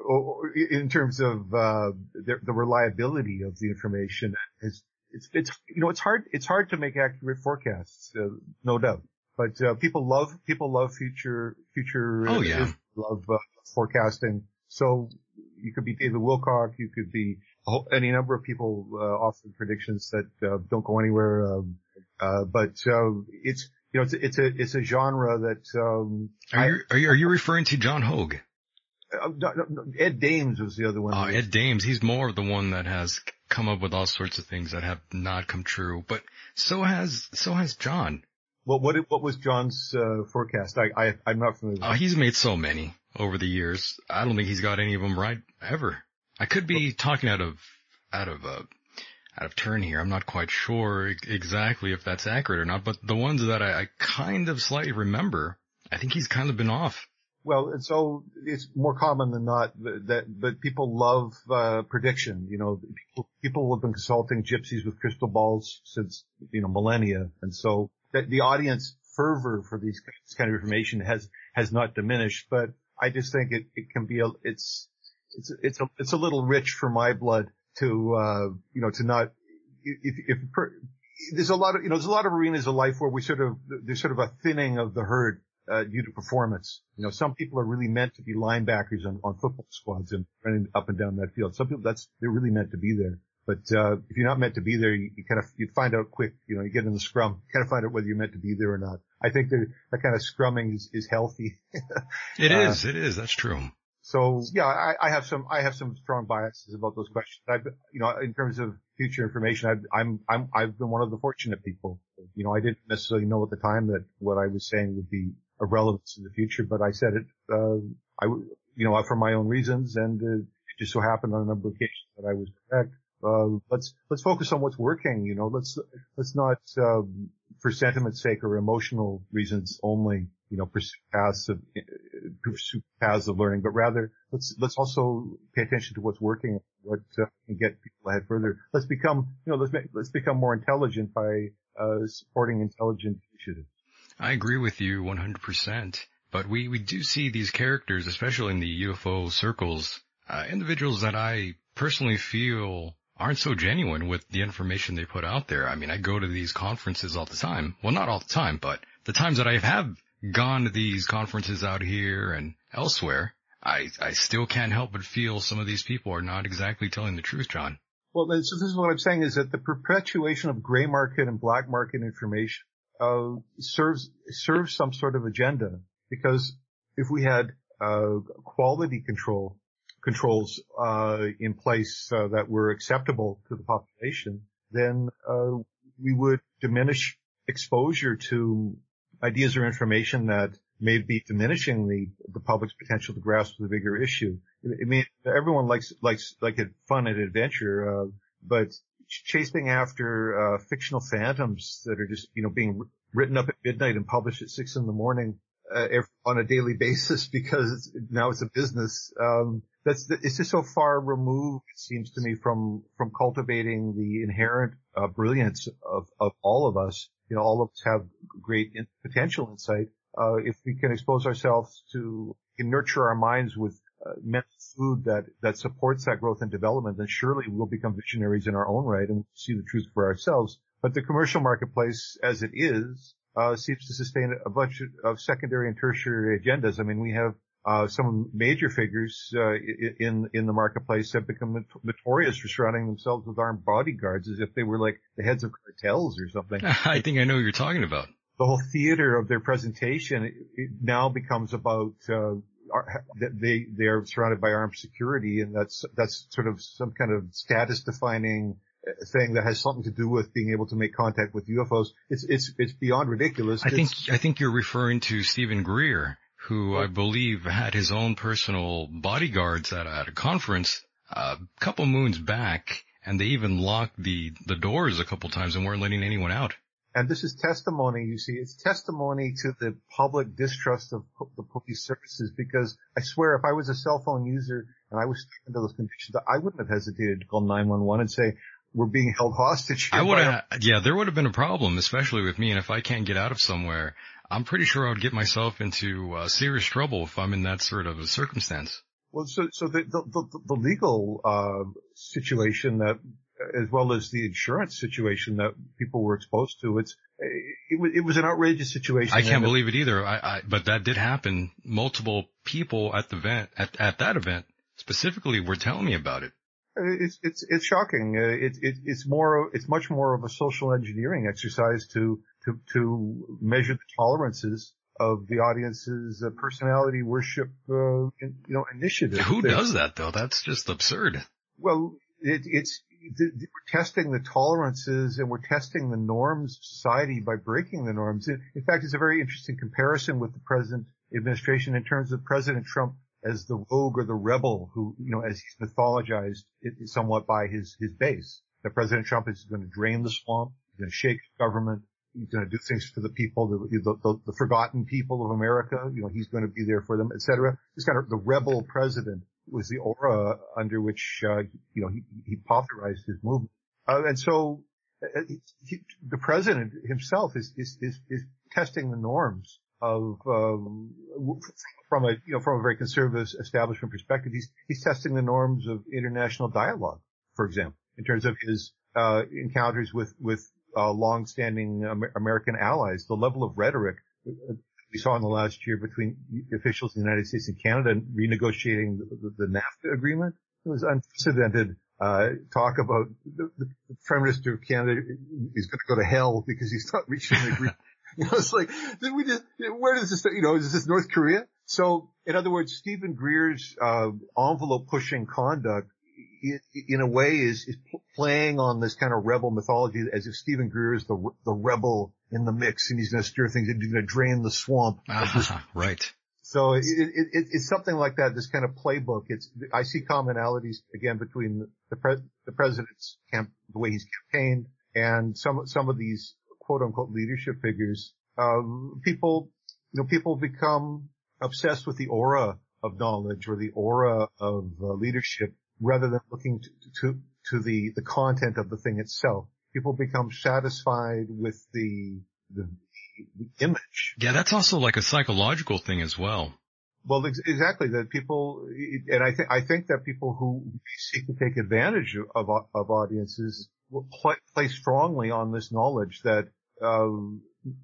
Speaker 7: in terms of, uh, the, the reliability of the information is, It's, it's, you know, it's hard, it's hard to make accurate forecasts, uh, no doubt. But, uh, people love, people love future, future,
Speaker 6: oh, yeah.
Speaker 7: love, uh, forecasting. So you could be David Wilcock, you could be any number of people, uh, offering predictions that, uh, don't go anywhere. Um, uh, but, uh, it's, you know, it's, it's a, it's a genre that, um.
Speaker 6: Are you, are you, are you referring to John Hogue?
Speaker 7: Uh, no, no, Ed Dames was the other one.
Speaker 6: Oh, Ed Dames. He's more of the one that has come up with all sorts of things that have not come true, but so has, so has John.
Speaker 7: Well, what, what was John's, uh, forecast? I, I, I'm not familiar with
Speaker 6: Oh, he's made so many over the years. I don't think he's got any of them right ever. I could be talking out of, out of, uh, out of turn here. I'm not quite sure exactly if that's accurate or not, but the ones that I, I kind of slightly remember, I think he's kind of been off.
Speaker 7: Well, and so it's more common than not that, but people love, uh, prediction. You know, people, people have been consulting gypsies with crystal balls since, you know, millennia. And so that the audience fervor for these, this kind of information has, has not diminished, but I just think it, it can be a, it's, it's, it's a, it's a little rich for my blood to, uh, you know, to not, if, if, there's a lot of, you know, there's a lot of arenas of life where we sort of, there's sort of a thinning of the herd, uh, due to performance. You know, some people are really meant to be linebackers on, on football squads and running up and down that field. Some people, that's, they're really meant to be there. But, uh, if you're not meant to be there, you, you kind of, you find out quick, you know, you get in the scrum, kind of find out whether you're meant to be there or not. I think that, that kind of scrumming is, is healthy.
Speaker 6: It
Speaker 7: uh,
Speaker 6: is, it is, that's true.
Speaker 7: So yeah, I, I have some, I have some strong biases about those questions. I've, you know, in terms of future information, I've, I'm, I'm, I've been one of the fortunate people. You know, I didn't necessarily know at the time that what I was saying would be of relevance in the future, but I said it, uh, I, you know, for my own reasons, and uh, it just so happened on a number of occasions that I was correct. Uh, let's, let's focus on what's working, you know, let's, let's not, um, for sentiment's sake or emotional reasons only, you know, pursue paths of, pursue paths of learning, but rather let's, let's also pay attention to what's working, what uh, can get people ahead further. Let's become, you know, let's make, let's become more intelligent by, uh, supporting intelligent initiatives.
Speaker 6: I agree with you one hundred percent, but we, we do see these characters, especially in the U F O circles, uh, individuals that I personally feel aren't so genuine with the information they put out there. I mean, I go to these conferences all the time. Well, not all the time, but the times that I have gone to these conferences out here and elsewhere, I, I still can't help but feel some of these people are not exactly telling the truth, John.
Speaker 7: Well, so this is what I'm saying is that the perpetuation of gray market and black market information, uh, serves, serves some sort of agenda, because if we had, uh, quality control, controls, uh, in place, uh, that were acceptable to the population, then, uh, we would diminish exposure to ideas or information that may be diminishing the, the public's potential to grasp the bigger issue. I mean, everyone likes, likes, like it fun and adventure, uh, but chasing after, uh, fictional phantoms that are just, you know, being written up at midnight and published at six in the morning, uh, every, on a daily basis because now it's a business, um, that's, it's just so far removed, it seems to me, from, from cultivating the inherent, uh, brilliance of, of all of us. You know, all of us have great in, potential insight. Uh, if we can expose ourselves to, can nurture our minds with uh, mental food that, that supports that growth and development, then surely we'll become visionaries in our own right and see the truth for ourselves. But the commercial marketplace, as it is, uh, seems to sustain a bunch of secondary and tertiary agendas. I mean, we have Uh, some major figures, uh, in, in the marketplace have become notorious for surrounding themselves with armed bodyguards as if they were like the heads of cartels or something.
Speaker 6: I think I know what you're talking about.
Speaker 7: The whole theater of their presentation, it, it now becomes about, uh, they, they are surrounded by armed security, and that's, that's sort of some kind of status defining thing that has something to do with being able to make contact with U F Os. It's, it's, it's beyond ridiculous.
Speaker 6: I think,
Speaker 7: it's,
Speaker 6: I think you're referring to Stephen Greer, who I believe had his own personal bodyguards at a, at a conference a couple moons back, and they even locked the, the doors a couple times and weren't letting anyone out.
Speaker 7: And this is testimony, you see, it's testimony to the public distrust of the police services, because I swear if I was a cell phone user and I was stuck into those conditions, I wouldn't have hesitated to call nine one one and say, we're being held hostage here.
Speaker 6: I would have, yeah, there would have been a problem, especially with me, and if I can't get out of somewhere, I'm pretty sure I would get myself into uh, serious trouble if I'm in that sort of a circumstance.
Speaker 7: Well, so, so the, the, the, the legal, uh, situation that, as well as the insurance situation that people were exposed to, it's, it was, it was an outrageous situation.
Speaker 6: I can't believe it either. I, I, but that did happen. Multiple people at the event, at, at that event specifically were telling me about it.
Speaker 7: It's, it's, it's shocking. Uh, it, it, it's more, it's much more of a social engineering exercise to, to, to measure the tolerances of the audience's uh, personality worship, uh, in, you know, initiative.
Speaker 6: Who does that though? That's just absurd.
Speaker 7: Well, it, it's, the, the, we're testing the tolerances and we're testing the norms of society by breaking the norms. In, in fact, it's a very interesting comparison with the present administration in terms of President Trump as the rogue or the rebel who, you know, as he's mythologized it, somewhat by his, his base. That President Trump is going to drain the swamp, he's going to shake the government, he's going to do things for the people, the, the, the, the forgotten people of America, you know, he's going to be there for them, et cetera. This kind of, the rebel president was the aura under which, uh, you know, he, he popularized his movement. Uh, and so, uh, he, the president himself is, is, is, is testing the norms of, um, from a, you know, from a very conservative establishment perspective, he's, he's testing the norms of international dialogue, for example, in terms of his, uh, encounters with, with, uh, long-standing Amer- American allies. The level of rhetoric we saw in the last year between officials in the United States and Canada renegotiating the, the, the NAFTA agreement, it was unprecedented. Uh, talk about the, the Prime Minister of Canada is going to go to hell because he's not reaching an agreement. You know, it's like, did we just, where does this, you know, is this North Korea? So, in other words, Stephen Greer's, uh, envelope pushing conduct, in, in a way is, is playing on this kind of rebel mythology as if Stephen Greer is the, the rebel in the mix and he's going to stir things and he's going to drain the swamp.
Speaker 6: Ah, right.
Speaker 7: So it, it, it, it's something like that, this kind of playbook. It's, I see commonalities again between the, pre, the president's camp, the way he's campaigned and some, some of these quote unquote leadership figures. Um, people, you know, people become obsessed with the aura of knowledge or the aura of uh, leadership rather than looking to, to, to the, the content of the thing itself. People become satisfied with the, the, the image.
Speaker 6: Yeah, that's also like a psychological thing as well.
Speaker 7: Well, ex- exactly. That people, and I think I think that people who seek to take advantage of of audiences play, play strongly on this knowledge that um,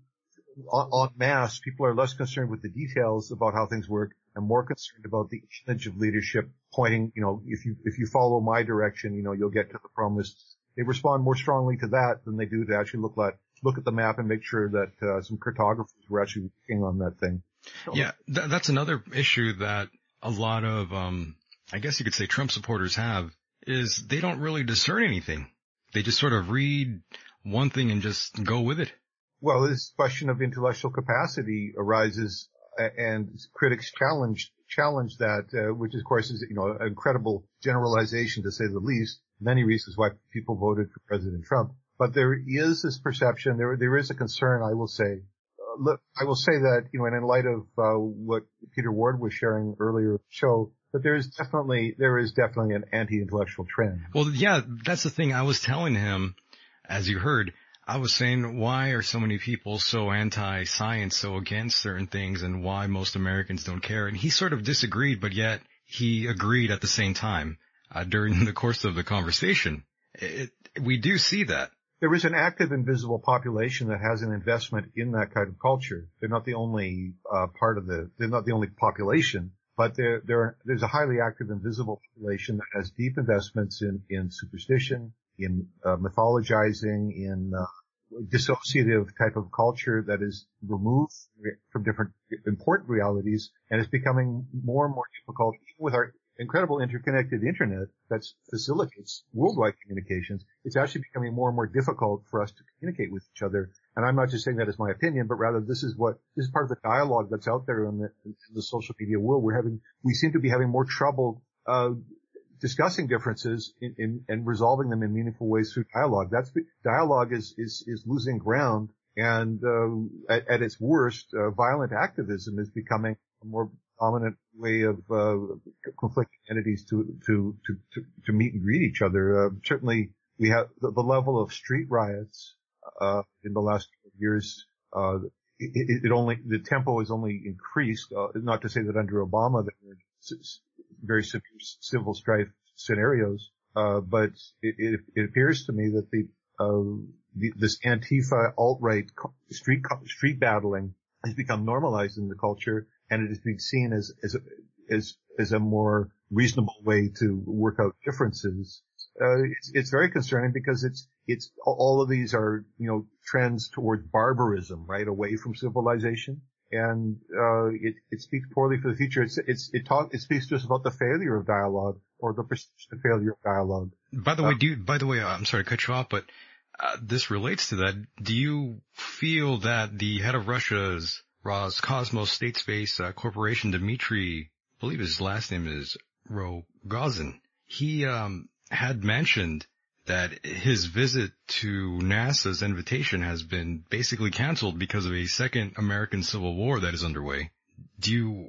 Speaker 7: en masse people are less concerned with the details about how things work and more concerned about the image of leadership pointing. You know, if you if you follow my direction, you know, you'll get to the promised. They respond more strongly to that than they do to actually look at look at the map and make sure that uh, some cartographers were actually working on that thing.
Speaker 6: Yeah, th- that's another issue that a lot of, um, I guess you could say Trump supporters have, is they don't really discern anything. They just sort of read one thing and just go with it.
Speaker 7: Well, this question of intellectual capacity arises, uh, and critics challenge challenge that, uh, which of course is, you know, an incredible generalization to say the least. Many reasons why people voted for President Trump, but there is this perception, there there is a concern, I will say. Look, I will say that, you know, and in light of uh, what Peter Ward was sharing earlier in the show, that there is definitely, there is definitely an anti-intellectual trend.
Speaker 6: Well, yeah, that's the thing I was telling him, as you heard, I was saying, why are so many people so anti-science, so against certain things, and why most Americans don't care? And he sort of disagreed, but yet he agreed at the same time uh, during the course of the conversation. It, we do see that.
Speaker 7: There is an active invisible population that has an investment in that kind of culture. They're not the only uh, part of the, they're not the only population, but there, there, there's a highly active invisible population that has deep investments in, in superstition, in uh, mythologizing, in uh, dissociative type of culture that is removed from different important realities and is becoming more and more difficult, even with our incredible interconnected internet that facilitates worldwide communications. It's actually becoming more and more difficult for us to communicate with each other. And I'm not just saying that as my opinion, but rather this is what, this is part of the dialogue that's out there in the, in the social media world. We're having, we seem to be having more trouble, uh, discussing differences in, in, and resolving them in meaningful ways through dialogue. That's, dialogue is, is, is losing ground. And, uh, at, at its worst, uh, violent activism is becoming a more dominant way of uh, conflicting entities to, to to to to meet and greet each other. Uh, certainly, we have the, the level of street riots uh, in the last years. Uh, it, it only the tempo has only increased. Uh, not to say that under Obama there were very severe civil strife scenarios, uh, but it, it, it appears to me that the, uh, the this Antifa alt-right street street battling has become normalized in the culture. And it is being seen as, as, as, as a more reasonable way to work out differences. Uh, it's, it's very concerning because it's, it's, all of these are, you know, trends towards barbarism, right? Away from civilization. And, uh, it, it speaks poorly for the future. It's, it's, it talk, it speaks to us about the failure of dialogue or the perceived failure of dialogue.
Speaker 6: By the
Speaker 7: uh,
Speaker 6: way, do you, by the way, I'm sorry to cut you off, but, uh, this relates to that. Do you feel that the head of Russia's Roscosmos State Space uh, Corporation, Dmitry, I believe his last name is Rogozin, he um, had mentioned that his visit to NASA's invitation has been basically canceled because of a second American Civil War that is underway. Do you,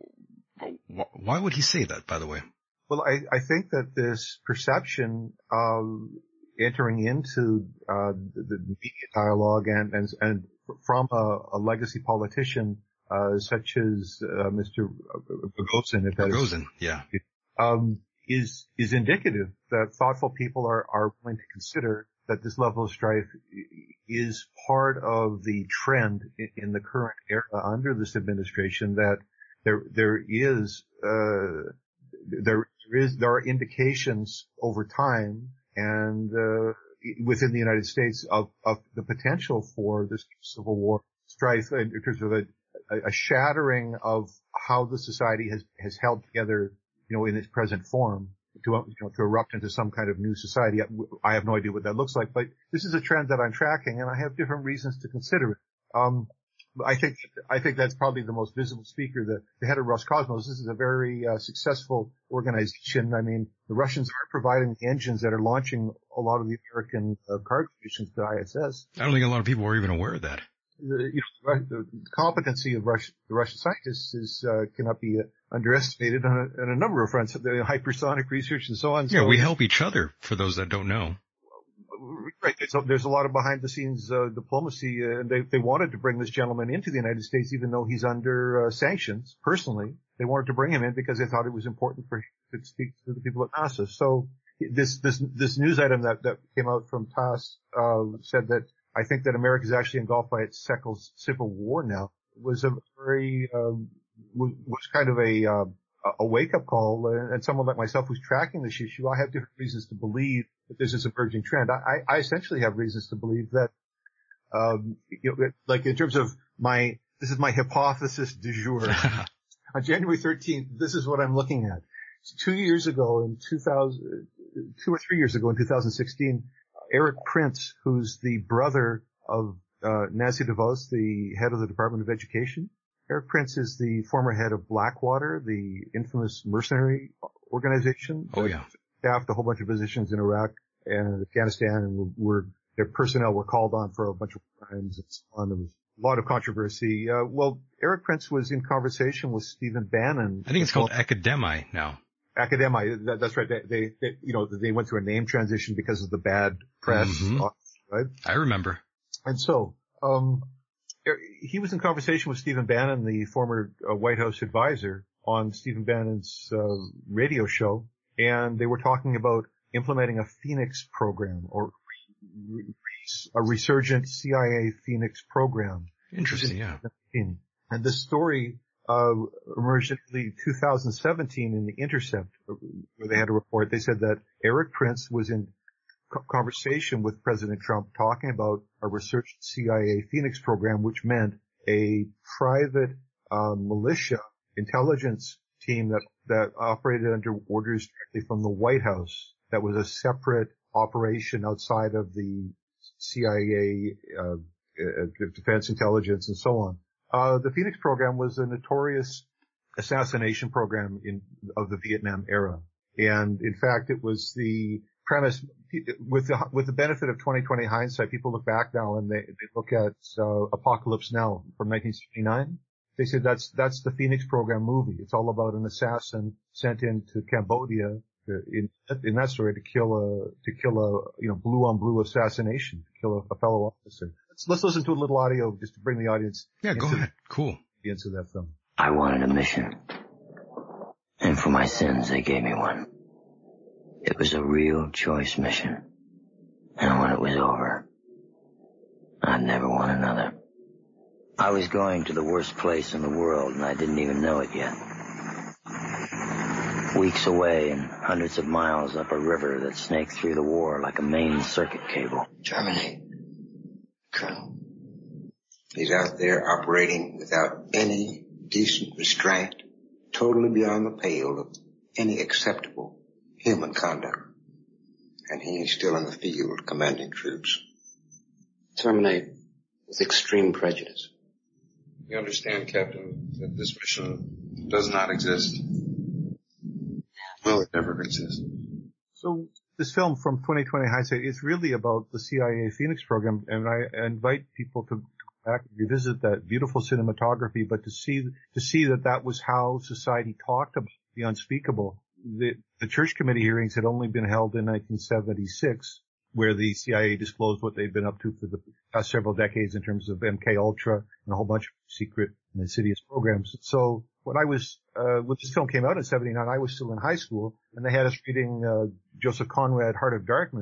Speaker 6: why would he say that, by the way?
Speaker 7: Well, I, I think that this perception of entering into uh, the, the media dialogue and, and, and from a, a legacy politician uh, such as uh, Mister Rogozin, if that
Speaker 6: Rogozin,
Speaker 7: is,
Speaker 6: yeah,
Speaker 7: um, is is indicative that thoughtful people are are willing to consider that this level of strife is part of the trend in the current era under this administration, that there, there is, uh, there is, there are indications over time and, uh, within the United States of, of the potential for this civil war strife in terms of a, a shattering of how the society has, has held together, you know, in its present form, to, you know, to erupt into some kind of new society. I have no idea what that looks like, but this is a trend that I'm tracking, and I have different reasons to consider it. Um, I think, I think that's probably the most visible speaker, the, the head of Roscosmos. This is a very uh, successful organization. I mean, the Russians are providing the engines that are launching a lot of the American uh, cargo missions to I S S.
Speaker 6: I don't think a lot of people are even aware of that.
Speaker 7: The, you know, the competency of Russia, the Russian scientists is uh, cannot be uh, underestimated on a, on a number of fronts, the hypersonic research and so on.
Speaker 6: Yeah,
Speaker 7: so,
Speaker 6: we help each other, for those that don't know.
Speaker 7: Right. There's a, there's a lot of behind-the-scenes uh, diplomacy, uh, and they, they wanted to bring this gentleman into the United States, even though he's under uh, sanctions. Personally, they wanted to bring him in because they thought it was important for him to speak to the people at NASA. So this this this news item that that came out from TASS uh, said that I think that America is actually engulfed by its civil war now. Was a very um, was, was kind of a uh, a wake-up call, and someone like myself who's tracking this issue, I have different reasons to believe that there's this emerging trend. I, I essentially have reasons to believe that, um, you know, like in terms of my, this is my hypothesis du jour. On January thirteenth, this is what I'm looking at. Two years ago, in two thousand, two or three years ago, in two thousand sixteen, Eric Prince, who's the brother of uh, Nancy DeVos, the head of the Department of Education. Eric Prince is the former head of Blackwater, the infamous mercenary organization.
Speaker 6: Oh, yeah.
Speaker 7: Staffed a whole bunch of positions in Iraq and Afghanistan, and were, their personnel were called on for a bunch of crimes and so on. There was a lot of controversy. Uh, well, Eric Prince was in conversation with Stephen Bannon.
Speaker 6: I think it's called Academi now.
Speaker 7: Academi, that, that's right. They, they, they, you know, they went through a name transition because of the bad press.
Speaker 6: Mm-hmm.
Speaker 7: Right?
Speaker 6: I remember.
Speaker 7: And so, um, he was in conversation with Stephen Bannon, the former uh, White House advisor, on Stephen Bannon's uh, radio show, and they were talking about implementing a Phoenix program, or re- re- a resurgent C I A Phoenix program.
Speaker 6: Interesting, yeah.
Speaker 7: And this story uh emerged in two thousand seventeen in The Intercept, where they had a report. They said that Eric Prince was in conversation with President Trump talking about a research C I A Phoenix program, which meant a private uh, militia intelligence team that, that operated under orders directly from the White House. That was a separate operation outside of the C I A, uh, uh, defense intelligence and so on. Uh, the Phoenix program was a notorious assassination program in, of the Vietnam era. And in fact, it was the premise, with the, with the benefit of twenty twenty hindsight, people look back now and they, they look at, uh, Apocalypse Now from nineteen seventy-nine. They said that's, that's the Phoenix program movie. It's all about an assassin sent into Cambodia in, in that story to kill a, to kill a, you know, blue on blue assassination, to kill a, a fellow officer. Let's, let's listen to a little audio just to bring the audience.
Speaker 6: Yeah, go ahead. Cool.
Speaker 7: Into that film.
Speaker 9: I wanted a mission. And for my sins, they gave me one. It was a real choice mission. And when it was over, I'd never want another. I was going to the worst place in the world, and I didn't even know it yet. Weeks away and hundreds of miles up a river that snaked through the war like a main circuit cable.
Speaker 10: Germany. Colonel. He's out there operating without any decent restraint, totally beyond the pale of any acceptable human conduct. And he is still in the field commanding troops.
Speaker 11: Terminate with extreme prejudice.
Speaker 12: You understand, Captain, that this mission does not exist. Will it ever exist?
Speaker 7: So this film from twenty twenty hindsight is really about the C I A Phoenix program, and I invite people to go back and revisit that beautiful cinematography, but to see to see that that was how society talked about the unspeakable. The, the church committee hearings had only been held in nineteen seventy-six, where the C I A disclosed what they'd been up to for the past several decades in terms of M K Ultra and a whole bunch of secret and insidious programs. So when I was, uh, when this film came out in seventy-nine, I was still in high school, and they had us reading, uh, Joseph Conrad, Heart of Darkness,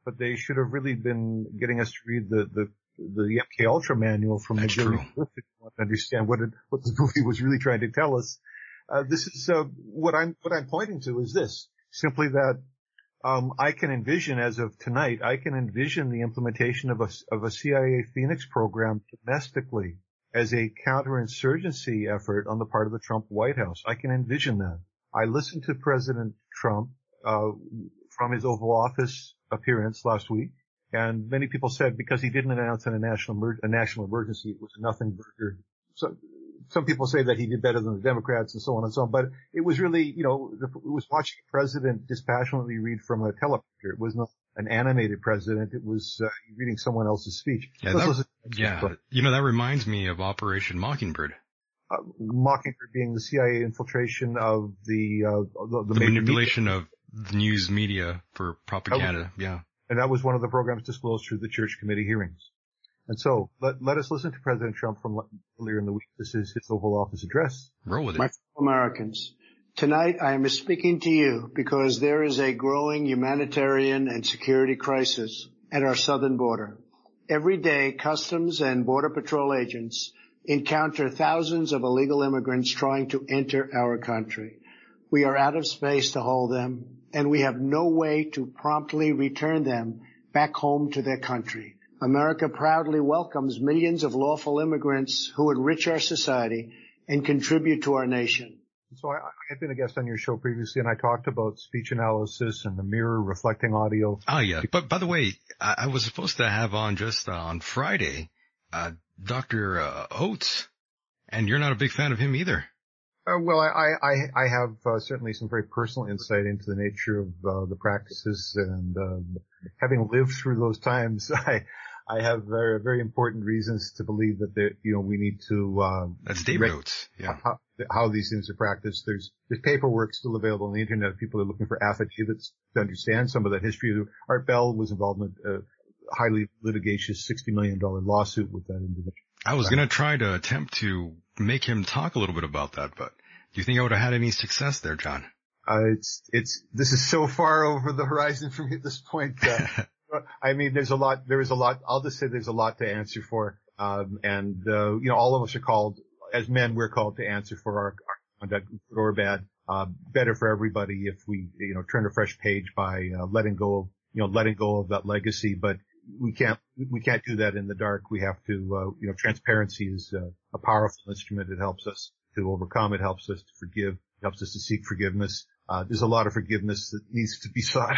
Speaker 7: but they should have really been getting us to read the, the, the M K Ultra manual from
Speaker 6: That's
Speaker 7: McGill
Speaker 6: true.
Speaker 7: University to understand what it, what the movie was really trying to tell us. Uh, this is, uh, what I'm, what I'm pointing to is this, simply that, um, I can envision as of tonight, I can envision the implementation of a, of a C I A Phoenix program domestically as a counterinsurgency effort on the part of the Trump White House. I can envision that. I listened to President Trump, uh, from his Oval Office appearance last week, and many people said because he didn't announce a national emer- a national emergency, it was a nothing burger. So, some people say that he did better than the Democrats and so on and so on, but it was really, you know, it was watching a president dispassionately read from a teleprompter. It was not an animated president. It was uh, reading someone else's speech.
Speaker 6: Yeah, that, yeah. You know, that reminds me of Operation Mockingbird.
Speaker 7: Uh, Mockingbird being the C I A infiltration of the uh, the, the,
Speaker 6: the manipulation media. of the news media for propaganda.
Speaker 7: Was,
Speaker 6: yeah,
Speaker 7: and that was one of the programs disclosed through the Church Committee hearings. And so let let us listen to President Trump from earlier in the week. This is his Oval Office address.
Speaker 6: Roll with it.
Speaker 13: My fellow Americans, tonight I am speaking to you because there is a growing humanitarian and security crisis at our southern border. Every day, Customs and Border Patrol agents encounter thousands of illegal immigrants trying to enter our country. We are out of space to hold them, and we have no way to promptly return them back home to their country. America proudly welcomes millions of lawful immigrants who enrich our society and contribute to our nation.
Speaker 7: So I, I had been a guest on your show previously, and I talked about speech analysis and the mirror reflecting audio.
Speaker 6: Oh, yeah. But by the way, I, I was supposed to have on just uh, on Friday uh, Doctor Uh, Oates, and you're not a big fan of him either.
Speaker 7: Uh, well, I, I, I have uh, certainly some very personal insight into the nature of uh, the practices, and uh, having lived through those times, I I have very very important reasons to believe that there, you know, we need to. Uh,
Speaker 6: That's David Oates, yeah.
Speaker 7: How, how these things are practiced. There's there's paperwork still available on the internet. People are looking for affidavits to understand some of that history. Art Bell was involved in a highly litigious sixty million dollars lawsuit with that individual.
Speaker 6: I was going to try to attempt to make him talk a little bit about that, but do you think I would have had any success there, John?
Speaker 7: Uh, it's, it's, this is so far over the horizon from me at this point. Uh, I mean, there's a lot, there is a lot, I'll just say there's a lot to answer for. Um, and, uh, you know, all of us are called, as men, we're called to answer for our, our conduct, good or bad. Uh, better for everybody if we, you know, turn a fresh page by, uh, letting go of, you know, letting go of that legacy. But we can't, we can't do that in the dark. We have to, uh, you know, transparency is uh, a powerful instrument. It helps us to overcome. It helps us to forgive. It helps us to seek forgiveness. Uh, there's a lot of forgiveness that needs to be sought.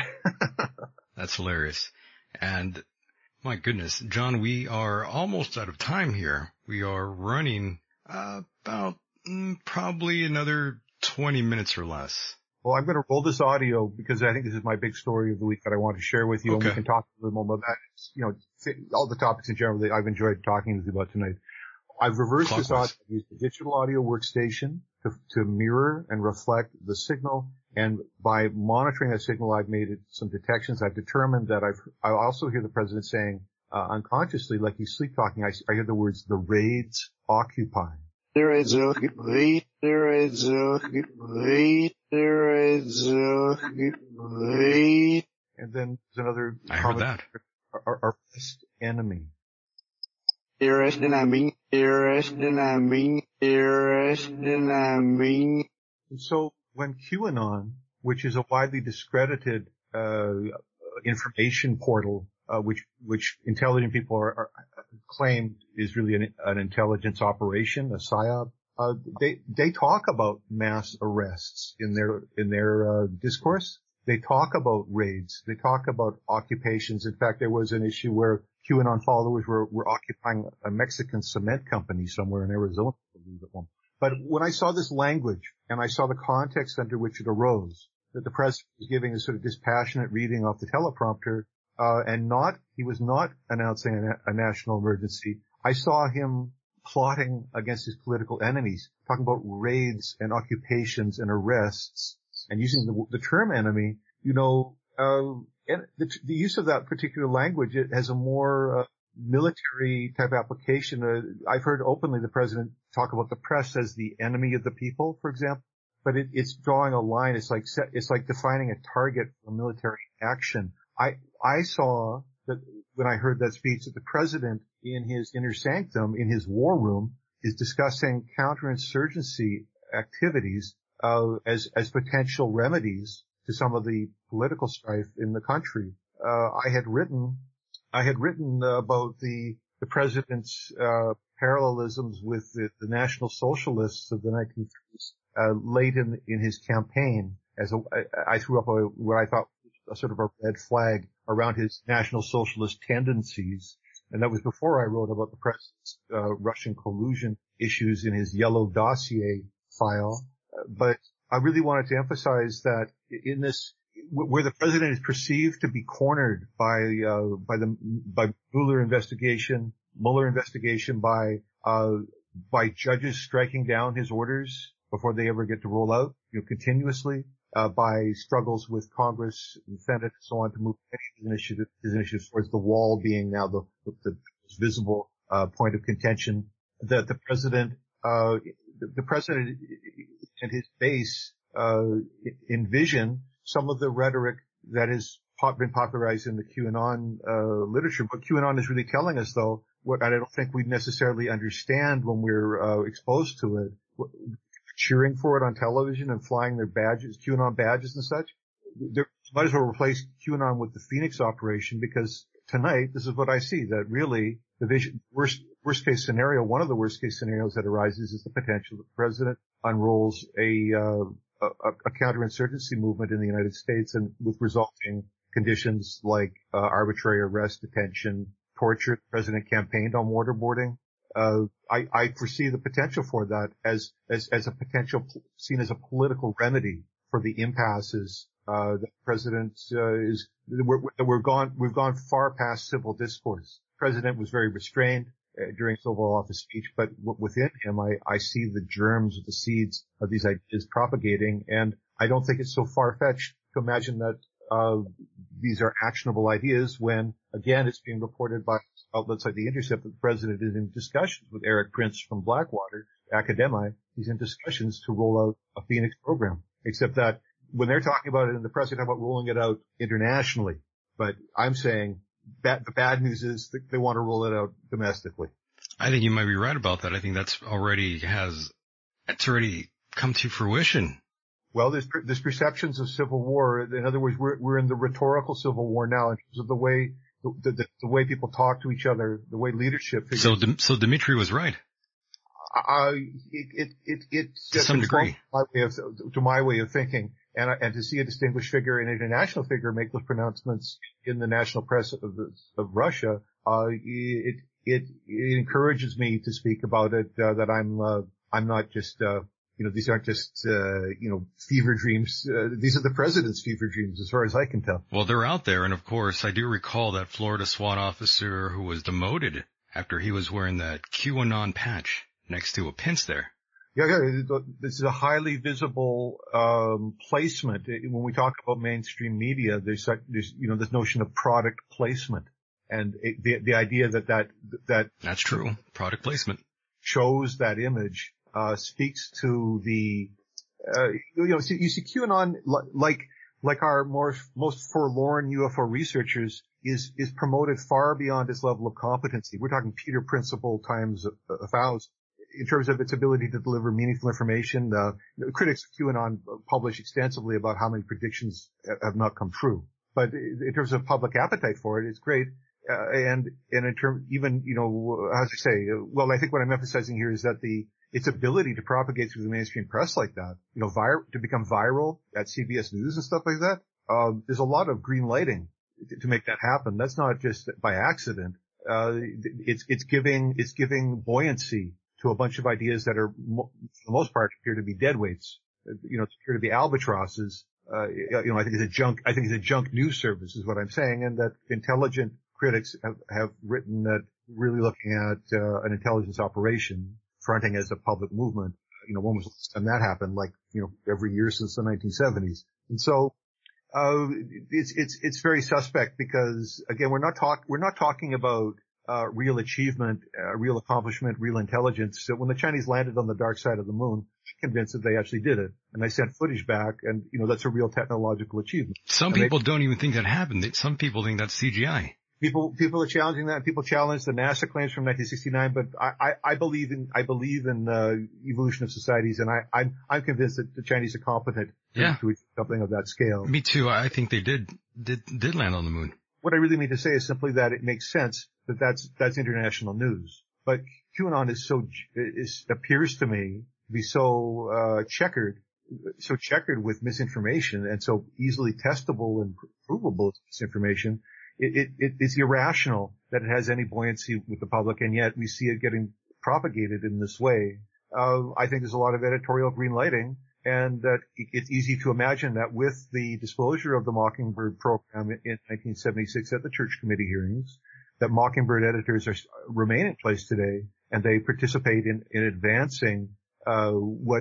Speaker 6: That's hilarious. And my goodness, John, we are almost out of time here. We are running uh, about mm, probably another twenty minutes or less.
Speaker 7: Well, I'm going to roll this audio because I think this is my big story of the week that I want to share with you.
Speaker 6: Okay.
Speaker 7: And we can talk a little more about that. You know, all the topics in general that I've enjoyed talking with you about tonight. I've reversed
Speaker 6: Clockwise.
Speaker 7: this audio. I've used the digital audio workstation to, to mirror and reflect the signal. And by monitoring that signal, I've made it some detections. I've determined that I've, I also hear the president saying, uh, unconsciously, like he's sleep talking, I, I hear the words, the raids occupy.
Speaker 13: There is a great, there is a great, there is a great.
Speaker 7: And then there's another
Speaker 6: I heard that.
Speaker 7: Our, our best enemy.
Speaker 13: There is an enemy, there is an enemy, there is an enemy.
Speaker 7: And so when QAnon, which is a widely discredited, uh, information portal, uh, which, which intelligent people are, are claim is really an, an intelligence operation, a psyop. Uh, they, they talk about mass arrests in their, in their, uh, discourse. They talk about raids. They talk about occupations. In fact, there was an issue where QAnon followers were, were occupying a Mexican cement company somewhere in Arizona, I believe at one point. But when I saw this language and I saw the context under which it arose, that the president was giving a sort of dispassionate reading off the teleprompter, Uh, and not, he was not announcing a, a national emergency. I saw him plotting against his political enemies, talking about raids and occupations and arrests, and using the, the term enemy. You know, uh, and the, the use of that particular language, it has a more uh, military type application. Uh, I've heard openly the president talk about the press as the enemy of the people, for example. But it, it's drawing a line. It's like set, it's like defining a target for military action. I, I saw that when I heard that speech that the president in his inner sanctum, in his war room, is discussing counterinsurgency activities uh, as as potential remedies to some of the political strife in the country. Uh, I had written, I had written uh, about the the president's uh, parallelisms with the, the National Socialists of the nineteen thirties uh, late in in his campaign. As a, I, I threw up a, what I thought was a sort of a red flag around his National Socialist tendencies. And that was before I wrote about the president's uh, Russian collusion issues in his yellow dossier file. Uh, but I really wanted to emphasize that in this, w- where the president is perceived to be cornered by uh, by the by Mueller investigation, Mueller investigation, by uh, by judges striking down his orders before they ever get to roll out, you know, continuously. Uh, by struggles with Congress and Senate and so on to move his initiatives, his initiatives towards the wall being now the, the, the visible uh, point of contention. That the president, uh, the, the president and his base uh, envision some of the rhetoric that has pop, been popularized in the QAnon uh, literature. What QAnon is really telling us, though, what I don't think we necessarily understand when we're uh, exposed to it. What, cheering for it on television and flying their badges, QAnon badges and such. They might as well replace QAnon with the Phoenix operation, because tonight, this is what I see, that really the vision, worst, worst case scenario, one of the worst case scenarios that arises is the potential that the president unrolls a, uh, a, a counterinsurgency movement in the United States, and with resulting conditions like uh, arbitrary arrest, detention, torture. The president campaigned on waterboarding. Uh, I, I foresee the potential for that as, as, as a potential, seen as a political remedy for the impasses, uh, that the president, uh, is, we're, we're gone, we've gone far past civil discourse. The president was very restrained uh, during his Oval Office speech, but w- within him, I, I see the germs, the seeds of these ideas propagating, and I don't think it's so far-fetched to imagine that, uh, these are actionable ideas when, again, it's being reported by outlets like The Intercept that the president is in discussions with Eric Prince from Blackwater Academi. He's in discussions to roll out a Phoenix program, except that when they're talking about it in the press, they're talking about rolling it out internationally. But I'm saying that the bad news is that they want to roll it out domestically.
Speaker 6: I think you might be right about that. I think that's already has, it's already come to fruition.
Speaker 7: Well, there's, there's perceptions of civil war. In other words, we're, we're in the rhetorical civil war now in terms of the way, the, the, the way people talk to each other, the way leadership figures.
Speaker 6: So, so Dmitry was right.
Speaker 7: Uh, it, it, it, it,
Speaker 6: to some degree.
Speaker 7: My way of, to my way of thinking. And, and to see a distinguished figure, an international figure, make those pronouncements in the national press of, the, of Russia, uh, it, it, it encourages me to speak about it, uh, that I'm, uh, I'm not just, uh, you know, these aren't just, uh, you know, fever dreams. Uh, these are the president's fever dreams, as far as I can tell.
Speaker 6: Well, they're out there. And of course, I do recall that Florida SWAT officer who was demoted after he was wearing that QAnon patch next to a pince there.
Speaker 7: Yeah, yeah. This is a highly visible, um, placement. When we talk about mainstream media, there's such, there's, you know, this notion of product placement. And it, the, the idea that, that, that.
Speaker 6: That's true. Product placement.
Speaker 7: Shows that image. Uh, speaks to the, uh, you know, see, you see QAnon, like, like our more, most forlorn U F O researchers, is, is promoted far beyond its level of competency. We're talking Peter Principle times a, a thousand in terms of its ability to deliver meaningful information. Uh, critics of QAnon publish extensively about how many predictions have not come true. But in terms of public appetite for it, it's great. Uh, and, and in terms, even, you know, how to say, well, I think what I'm emphasizing here is that the, its ability to propagate through the mainstream press like that, you know, vir- to become viral at C B S News and stuff like that, um, there's a lot of green lighting to, to make that happen. That's not just by accident. Uh, it's, it's giving, it's giving buoyancy to a bunch of ideas that are, mo- for the most part, appear to be deadweights. You know, appear to be albatrosses. Uh, you know, I think it's a junk, I think it's a junk news service is what I'm saying, and that intelligent critics have, have written that really looking at, uh, an intelligence operation fronting as a public movement. You know, when was the last time that happened? Like, you know, every year since the nineteen seventies. And so, uh, it's, it's, it's very suspect because, again, we're not talk, we're not talking about, uh, real achievement, uh, real accomplishment, real intelligence. So when the Chinese landed on the dark side of the moon, I'm convinced that they actually did it. And they sent footage back, and, you know, that's a real technological achievement.
Speaker 6: Some
Speaker 7: and
Speaker 6: people
Speaker 7: they,
Speaker 6: don't even think that happened. They, some people think that's C G I.
Speaker 7: People, people are challenging that. People challenge the NASA claims from nineteen sixty-nine, but I, I, I believe in, I believe in, uh, evolution of societies, and I, I'm, I'm convinced that the Chinese are competent
Speaker 6: yeah.
Speaker 7: to achieve something of that scale.
Speaker 6: Me too. I think they did, did, did land on the moon.
Speaker 7: What I really mean to say is simply that it makes sense that that's, that's international news. But QAnon is so, is, appears to me to be so, uh, checkered, so checkered with misinformation and so easily testable and provable misinformation. It, it, it's irrational that it has any buoyancy with the public, and yet we see it getting propagated in this way. Uh, I think there's a lot of editorial green lighting, and that it's easy to imagine that with the disclosure of the Mockingbird program in nineteen seventy-six at the Church Committee hearings, that Mockingbird editors are, remain in place today, and they participate in, in advancing uh, what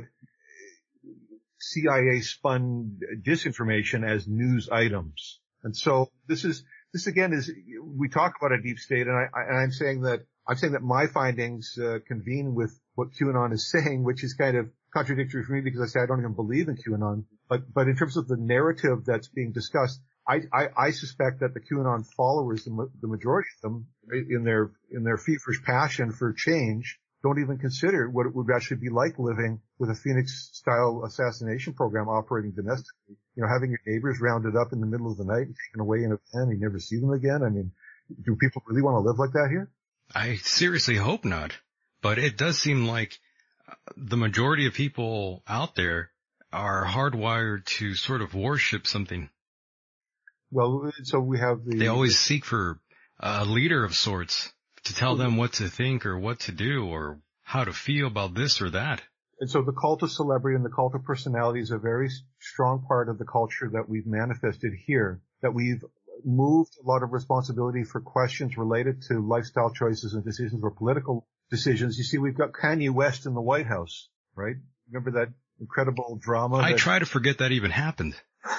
Speaker 7: C I A spun disinformation as news items. And so this is This again is, we talk about a deep state, and, I, I, and I'm saying that, I'm saying that my findings, uh, convene with what QAnon is saying, which is kind of contradictory for me because I say I don't even believe in QAnon. But, but in terms of the narrative that's being discussed, I, I, I suspect that the QAnon followers, the, the majority of them, in their, in their feverish passion for change, don't even consider what it would actually be like living with a Phoenix-style assassination program operating domestically. You know, having your neighbors rounded up in the middle of the night and taken away in a van, you never see them again. I mean, do people really want to live like that here?
Speaker 6: I seriously hope not. But it does seem like the majority of people out there are hardwired to sort of worship something.
Speaker 7: Well, so we have the...
Speaker 6: They always seek for a leader of sorts to tell them what to think or what to do or how to feel about this or that.
Speaker 7: And so the cult of celebrity and the cult of personality is a very strong part of the culture that we've manifested here, that we've moved a lot of responsibility for questions related to lifestyle choices and decisions or political decisions. You see, we've got Kanye West in the White House, right? Remember that incredible drama?
Speaker 6: I
Speaker 7: that...
Speaker 6: try to forget that even happened.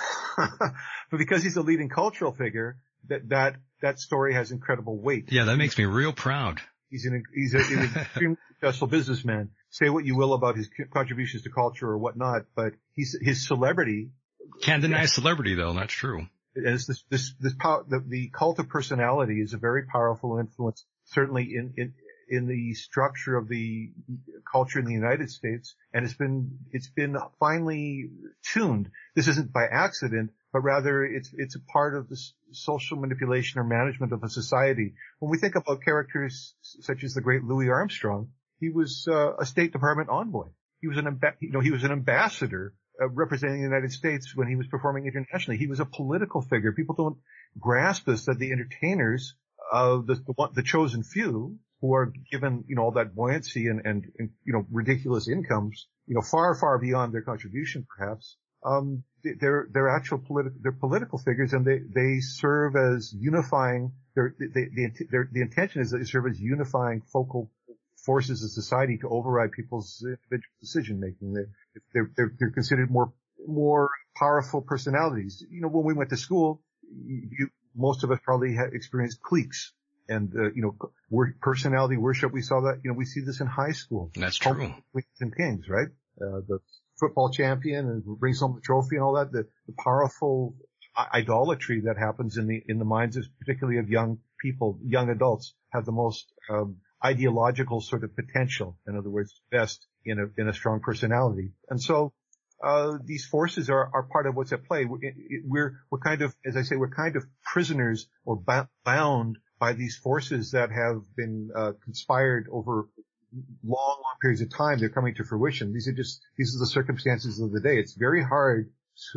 Speaker 7: But because he's a leading cultural figure, that, that, that story has incredible weight.
Speaker 6: Yeah, that makes me real proud.
Speaker 7: He's an, he's, a, he's an extremely successful businessman. Say what you will about his contributions to culture or whatnot, but he's, his celebrity.
Speaker 6: Can't deny celebrity though, that's true.
Speaker 7: As this, this, this power, the, the cult of personality is a very powerful influence, certainly in, in, in the structure of the culture in the United States. And it's been, it's been finely tuned. This isn't by accident, but rather it's, it's a part of the social manipulation or management of a society. When we think about characters such as the great Louis Armstrong, he was uh, a State Department envoy. He was an, amb- you know, he was an ambassador uh, representing the United States when he was performing internationally. He was a political figure. People don't grasp this, that the entertainers of the, the, one, the chosen few who are given, you know, all that buoyancy and, and, and, you know, ridiculous incomes, you know, far, far beyond their contribution, perhaps. Um, they're, they're actual political, they're political figures, and they, they serve as unifying, they're, they, they, they're, the intention is that they serve as unifying focal forces of society to override people's individual decision making. They're, they're, they're, they're considered more, more powerful personalities. You know, when we went to school, you, most of us probably had experienced cliques and, uh, you know, wor- personality worship. We saw that, you know, we see this in high school.
Speaker 6: That's true.
Speaker 7: Queens and kings, right? Uh, the football champion and brings home the trophy and all that. The, the powerful idolatry that happens in the, in the minds of, particularly of young people, young adults, have the most, um, ideological sort of potential. In other words, best in a, in a strong personality. And so, uh, these forces are, are part of what's at play. We're, we're, we're kind of, as I say, we're kind of prisoners or bound by these forces that have been, uh, conspired over long, long periods of time. They're coming to fruition. These are just, these are the circumstances of the day. It's very hard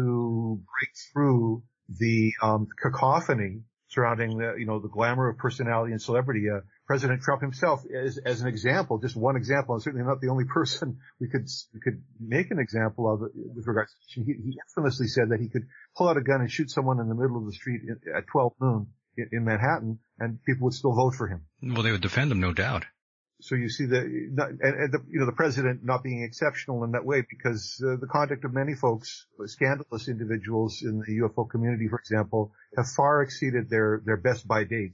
Speaker 7: to break through the, um, cacophony surrounding the, you know, the glamour of personality and celebrity. Uh, President Trump himself, as, as an example, just one example, and certainly not the only person we could, we could make an example of it with regards to, he, he infamously said that he could pull out a gun and shoot someone in the middle of the street at twelve noon in, in Manhattan, and people would still vote for him.
Speaker 6: Well, they would defend him, no doubt.
Speaker 7: So you see the, and, and the, you know, the president not being exceptional in that way, because uh, the conduct of many folks, scandalous individuals in the U F O community, for example, have far exceeded their, their best by dates.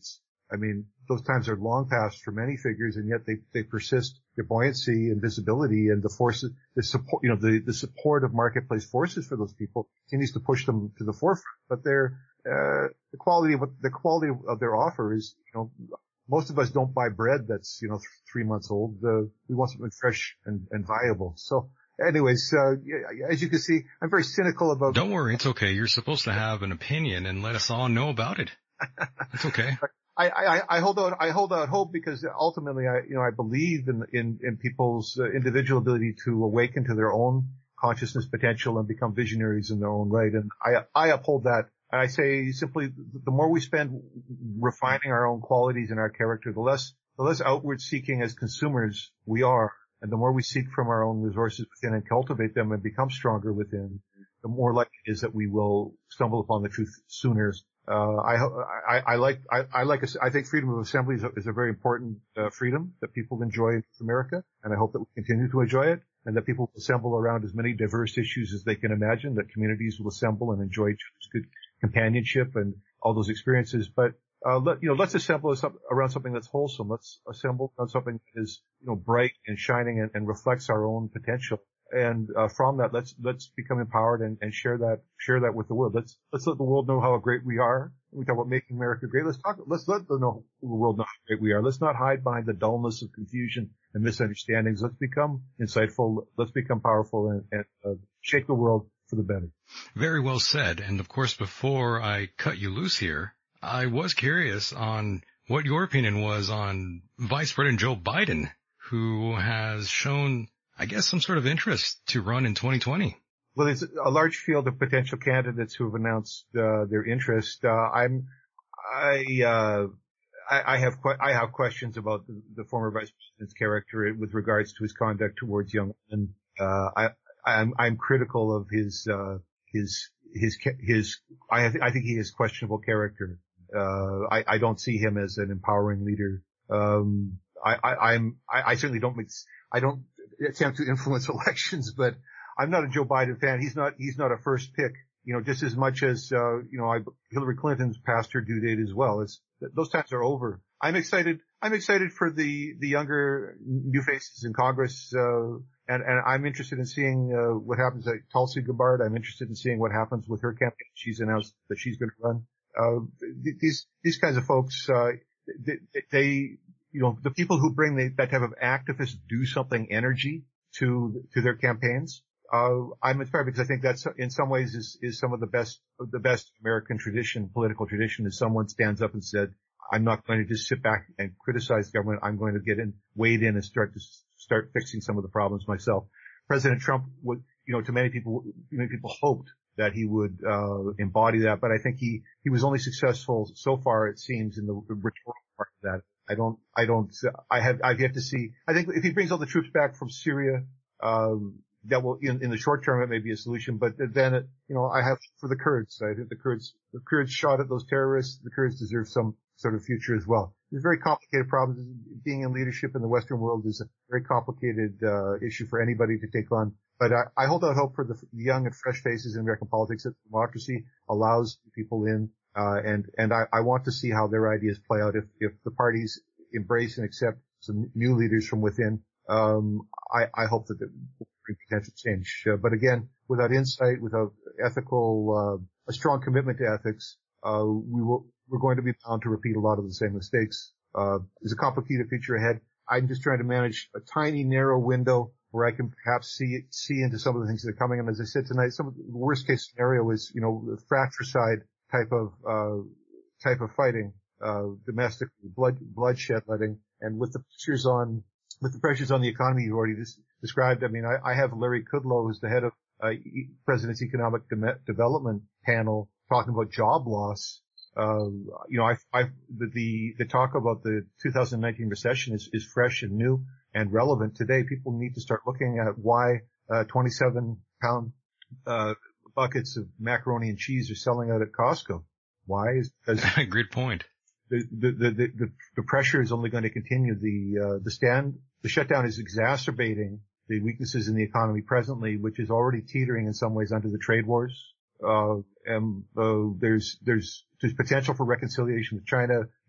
Speaker 7: I mean, those times are long past for many figures, and yet they, they persist. Their buoyancy and visibility and the forces, the support, you know, the, the support of marketplace forces for those people continues to push them to the forefront. But their, uh, the quality of what, the quality of their offer is, you know, most of us don't buy bread that's, you know, th- three months old. Uh, we want something fresh and, and viable. So anyways, uh, as you can see, I'm very cynical about.
Speaker 6: Don't worry. It's okay. You're supposed to have an opinion and let us all know about it. It's okay.
Speaker 7: I, I, I hold out, I hold out hope because ultimately I, you know, I believe in, in, in people's uh, individual ability to awaken to their own consciousness potential and become visionaries in their own right. And I, I uphold that. And I say simply, the more we spend refining our own qualities and our character, the less, the less outward seeking as consumers we are. And the more we seek from our own resources within and cultivate them and become stronger within, the more likely it is that we will stumble upon the truth sooner. Uh, I, I, I like, I, I like, a, I think freedom of assembly is a, is a very important uh, freedom that people enjoy in America, and I hope that we continue to enjoy it, and that people will assemble around as many diverse issues as they can imagine, that communities will assemble and enjoy each other's good companionship and all those experiences. But, uh, let, you know, let's assemble around something that's wholesome. Let's assemble around something that is, you know, bright and shining and, and reflects our own potential. And, uh, from that, let's, let's become empowered and, and share that, share that with the world. Let's, let's let the world know how great we are. We talk about making America great. Let's talk, let's let the, know, the world know how great we are. Let's not hide behind the dullness of confusion and misunderstandings. Let's become insightful. Let's become powerful and, and uh, shake the world for the better.
Speaker 6: Very well said. And of course, before I cut you loose here, I was curious on what your opinion was on Vice President Joe Biden, who has shown, I guess, some sort of interest to run in twenty twenty.
Speaker 7: Well, there's a large field of potential candidates who have announced uh, their interest. Uh, I'm, I, uh, I, I have, que- I have questions about the, the former vice president's character with regards to his conduct towards young women. Uh, I, I'm, I'm critical of his, uh, his, his, his. I, th- I think he has questionable character. Uh, I, I don't see him as an empowering leader. Um, I, I, I'm, I, I certainly don't make, I don't attempt to influence elections, but I'm not a Joe Biden fan. He's not, he's not a first pick, you know, just as much as, uh, you know, I, Hillary Clinton's passed her due date as well. It's, those times are over. I'm excited, I'm excited for the, the younger new faces in Congress, uh, and, and I'm interested in seeing, uh, what happens at Tulsi Gabbard. I'm interested in seeing what happens with her campaign. She's announced that she's going to run. Uh, these, these kinds of folks, uh, they, they, you know, the people who bring the, that type of activist do something energy to, to their campaigns. Uh, I'm inspired because I think that's in some ways is, is some of the best, the best American tradition, political tradition, is someone stands up and said, I'm not going to just sit back and criticize government. I'm going to get in, wade in and start to start fixing some of the problems myself. President Trump would, you know, to many people, many people hoped that he would, uh, embody that, but I think he, he was only successful so far, it seems, in the rhetorical part of that. I don't, I don't, I have, I've yet to see, I think if he brings all the troops back from Syria, um, that will, in, in the short term, it may be a solution, but then, it, you know, I have for the Kurds. I think the Kurds, the Kurds shot at those terrorists. The Kurds deserve some sort of future as well. There's very complicated problems. Being in leadership in the Western world is a very complicated, uh, issue for anybody to take on. But I, I hold out hope for the young and fresh faces in American politics that democracy allows people in, uh, and, and I, I want to see how their ideas play out. If, if the parties embrace and accept some new leaders from within, um, I, I hope that it will bring potential change. Uh, but again, without insight, without ethical, uh, a strong commitment to ethics, uh, we will, we're going to be bound to repeat a lot of the same mistakes. Uh, there's a complicated future ahead. I'm just trying to manage a tiny, narrow window where I can perhaps see, see into some of the things that are coming. And as I said tonight, some of the worst case scenario is, you know, fratricide type of, uh, type of fighting, uh, domestic blood, bloodshed letting. And with the pressures on, with the pressures on the economy you already dis- described, I mean, I, I have Larry Kudlow, who's the head of, uh, e- President's Economic De- Development Panel, talking about job loss. Uh, you know, I, I, the, the, the talk about the two thousand nineteen recession is, is fresh and new and relevant today. People need to start looking at why, uh, twenty-seven pound, uh, buckets of macaroni and cheese are selling out at Costco. Why? Is because
Speaker 6: great point.
Speaker 7: The, the, the, the, the pressure is only going to continue. The, uh, the stand, the shutdown is exacerbating the weaknesses in the economy presently, which is already teetering in some ways under the trade wars. Uh, and, uh, there's, there's, there's potential for reconciliation with China,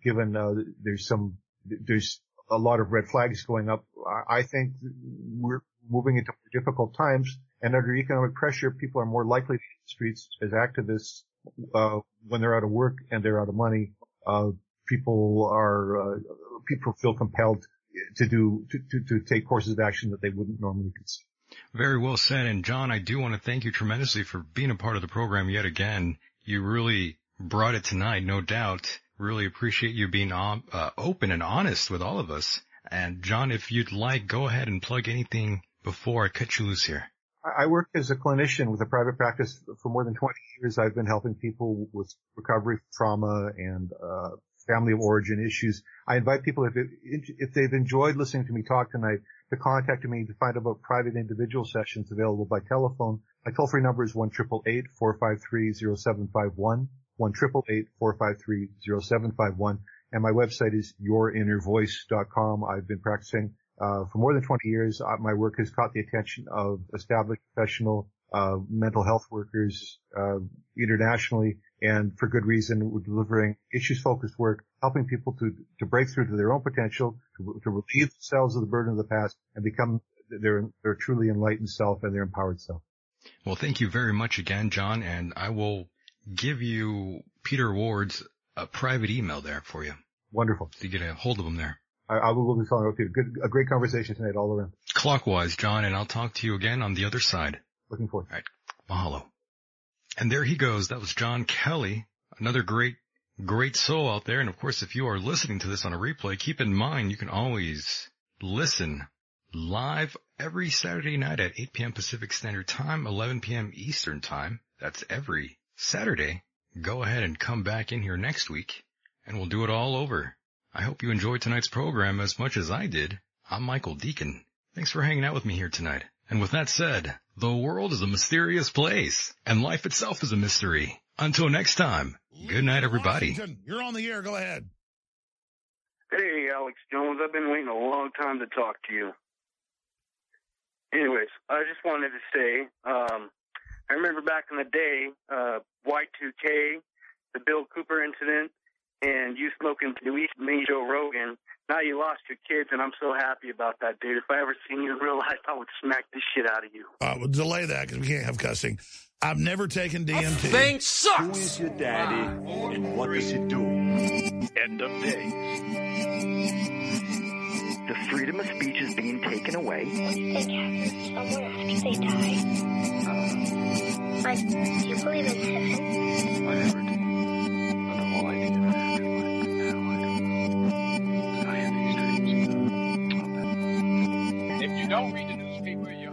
Speaker 7: given uh, there's some there's a lot of red flags going up. I think we're moving into difficult times, and under economic pressure, people are more likely to hit the streets as activists uh, when they're out of work and they're out of money. Uh, people are uh, people feel compelled to do to, to, to take courses of action that they wouldn't normally consider.
Speaker 6: Very well said. And John, I do want to thank you tremendously for being a part of the program yet again. You really brought it tonight, no doubt. Really appreciate you being uh, open and honest with all of us. And John, if you'd like, go ahead and plug anything before I cut you loose here.
Speaker 7: I work as a clinician with a private practice for more than twenty years. I've been helping people with recovery from trauma and uh family of origin issues. I invite people, if it, if they've enjoyed listening to me talk tonight, to contact me to find out private individual sessions available by telephone. My toll-free number is one eight eight eight, four five three, zero seven five one, one eight eight eight, four five three, zero seven five one, and my website is your inner voice dot com. I've been practicing uh for more than twenty years. Uh, my work has caught the attention of established professional uh mental health workers uh internationally, and for good reason. We're delivering issues-focused work, helping people to to break through to their own potential, to, to relieve themselves of the burden of the past, and become their their truly enlightened self and their empowered self.
Speaker 6: Well, thank you very much again, John, and I will give you Peter Ward's uh, private email there for you.
Speaker 7: Wonderful.
Speaker 6: To get a hold of him there.
Speaker 7: I, I will be following up with you. Good, a great conversation tonight all around.
Speaker 6: Clockwise, John, and I'll talk to you again on the other side.
Speaker 7: Looking forward.
Speaker 6: All right. Mahalo. And there he goes. That was John Kelly, another great, great soul out there. And of course, if you are listening to this on a replay, keep in mind you can always listen live every Saturday night at eight p.m. Pacific Standard Time, eleven p.m. Eastern Time. That's every Saturday. Go ahead and come back in here next week, and we'll do it all over. I hope you enjoyed tonight's program as much as I did. I'm Michael Deacon. Thanks for hanging out with me here tonight. And with that said, the world is a mysterious place, and life itself is a mystery. Until next time, good night, everybody.
Speaker 14: Washington, you're on the air. Go ahead.
Speaker 15: Hey, Alex Jones. I've been waiting a long time to talk to you. Anyways, I just wanted to say, um, I remember back in the day, uh, Y two K, the Bill Cooper incident, and you smoking me, me, Joe Rogan. Now you lost your kids, and I'm so happy about that, dude. If I ever seen you in real life, I would smack the shit out of you.
Speaker 14: Uh, we'll delay that because we can't have cussing. I've never taken D M T.
Speaker 16: Thing sucks.
Speaker 17: Who is your daddy, and what does he do?
Speaker 16: End of days.
Speaker 18: The freedom of speech is being taken away.
Speaker 19: What do you think happens to someone after they die? Uh, like, do you believe in heaven?
Speaker 17: I never did. But the whole idea of an afterlife, now I don't. I have these dreams.
Speaker 20: If you don't read the newspaper, you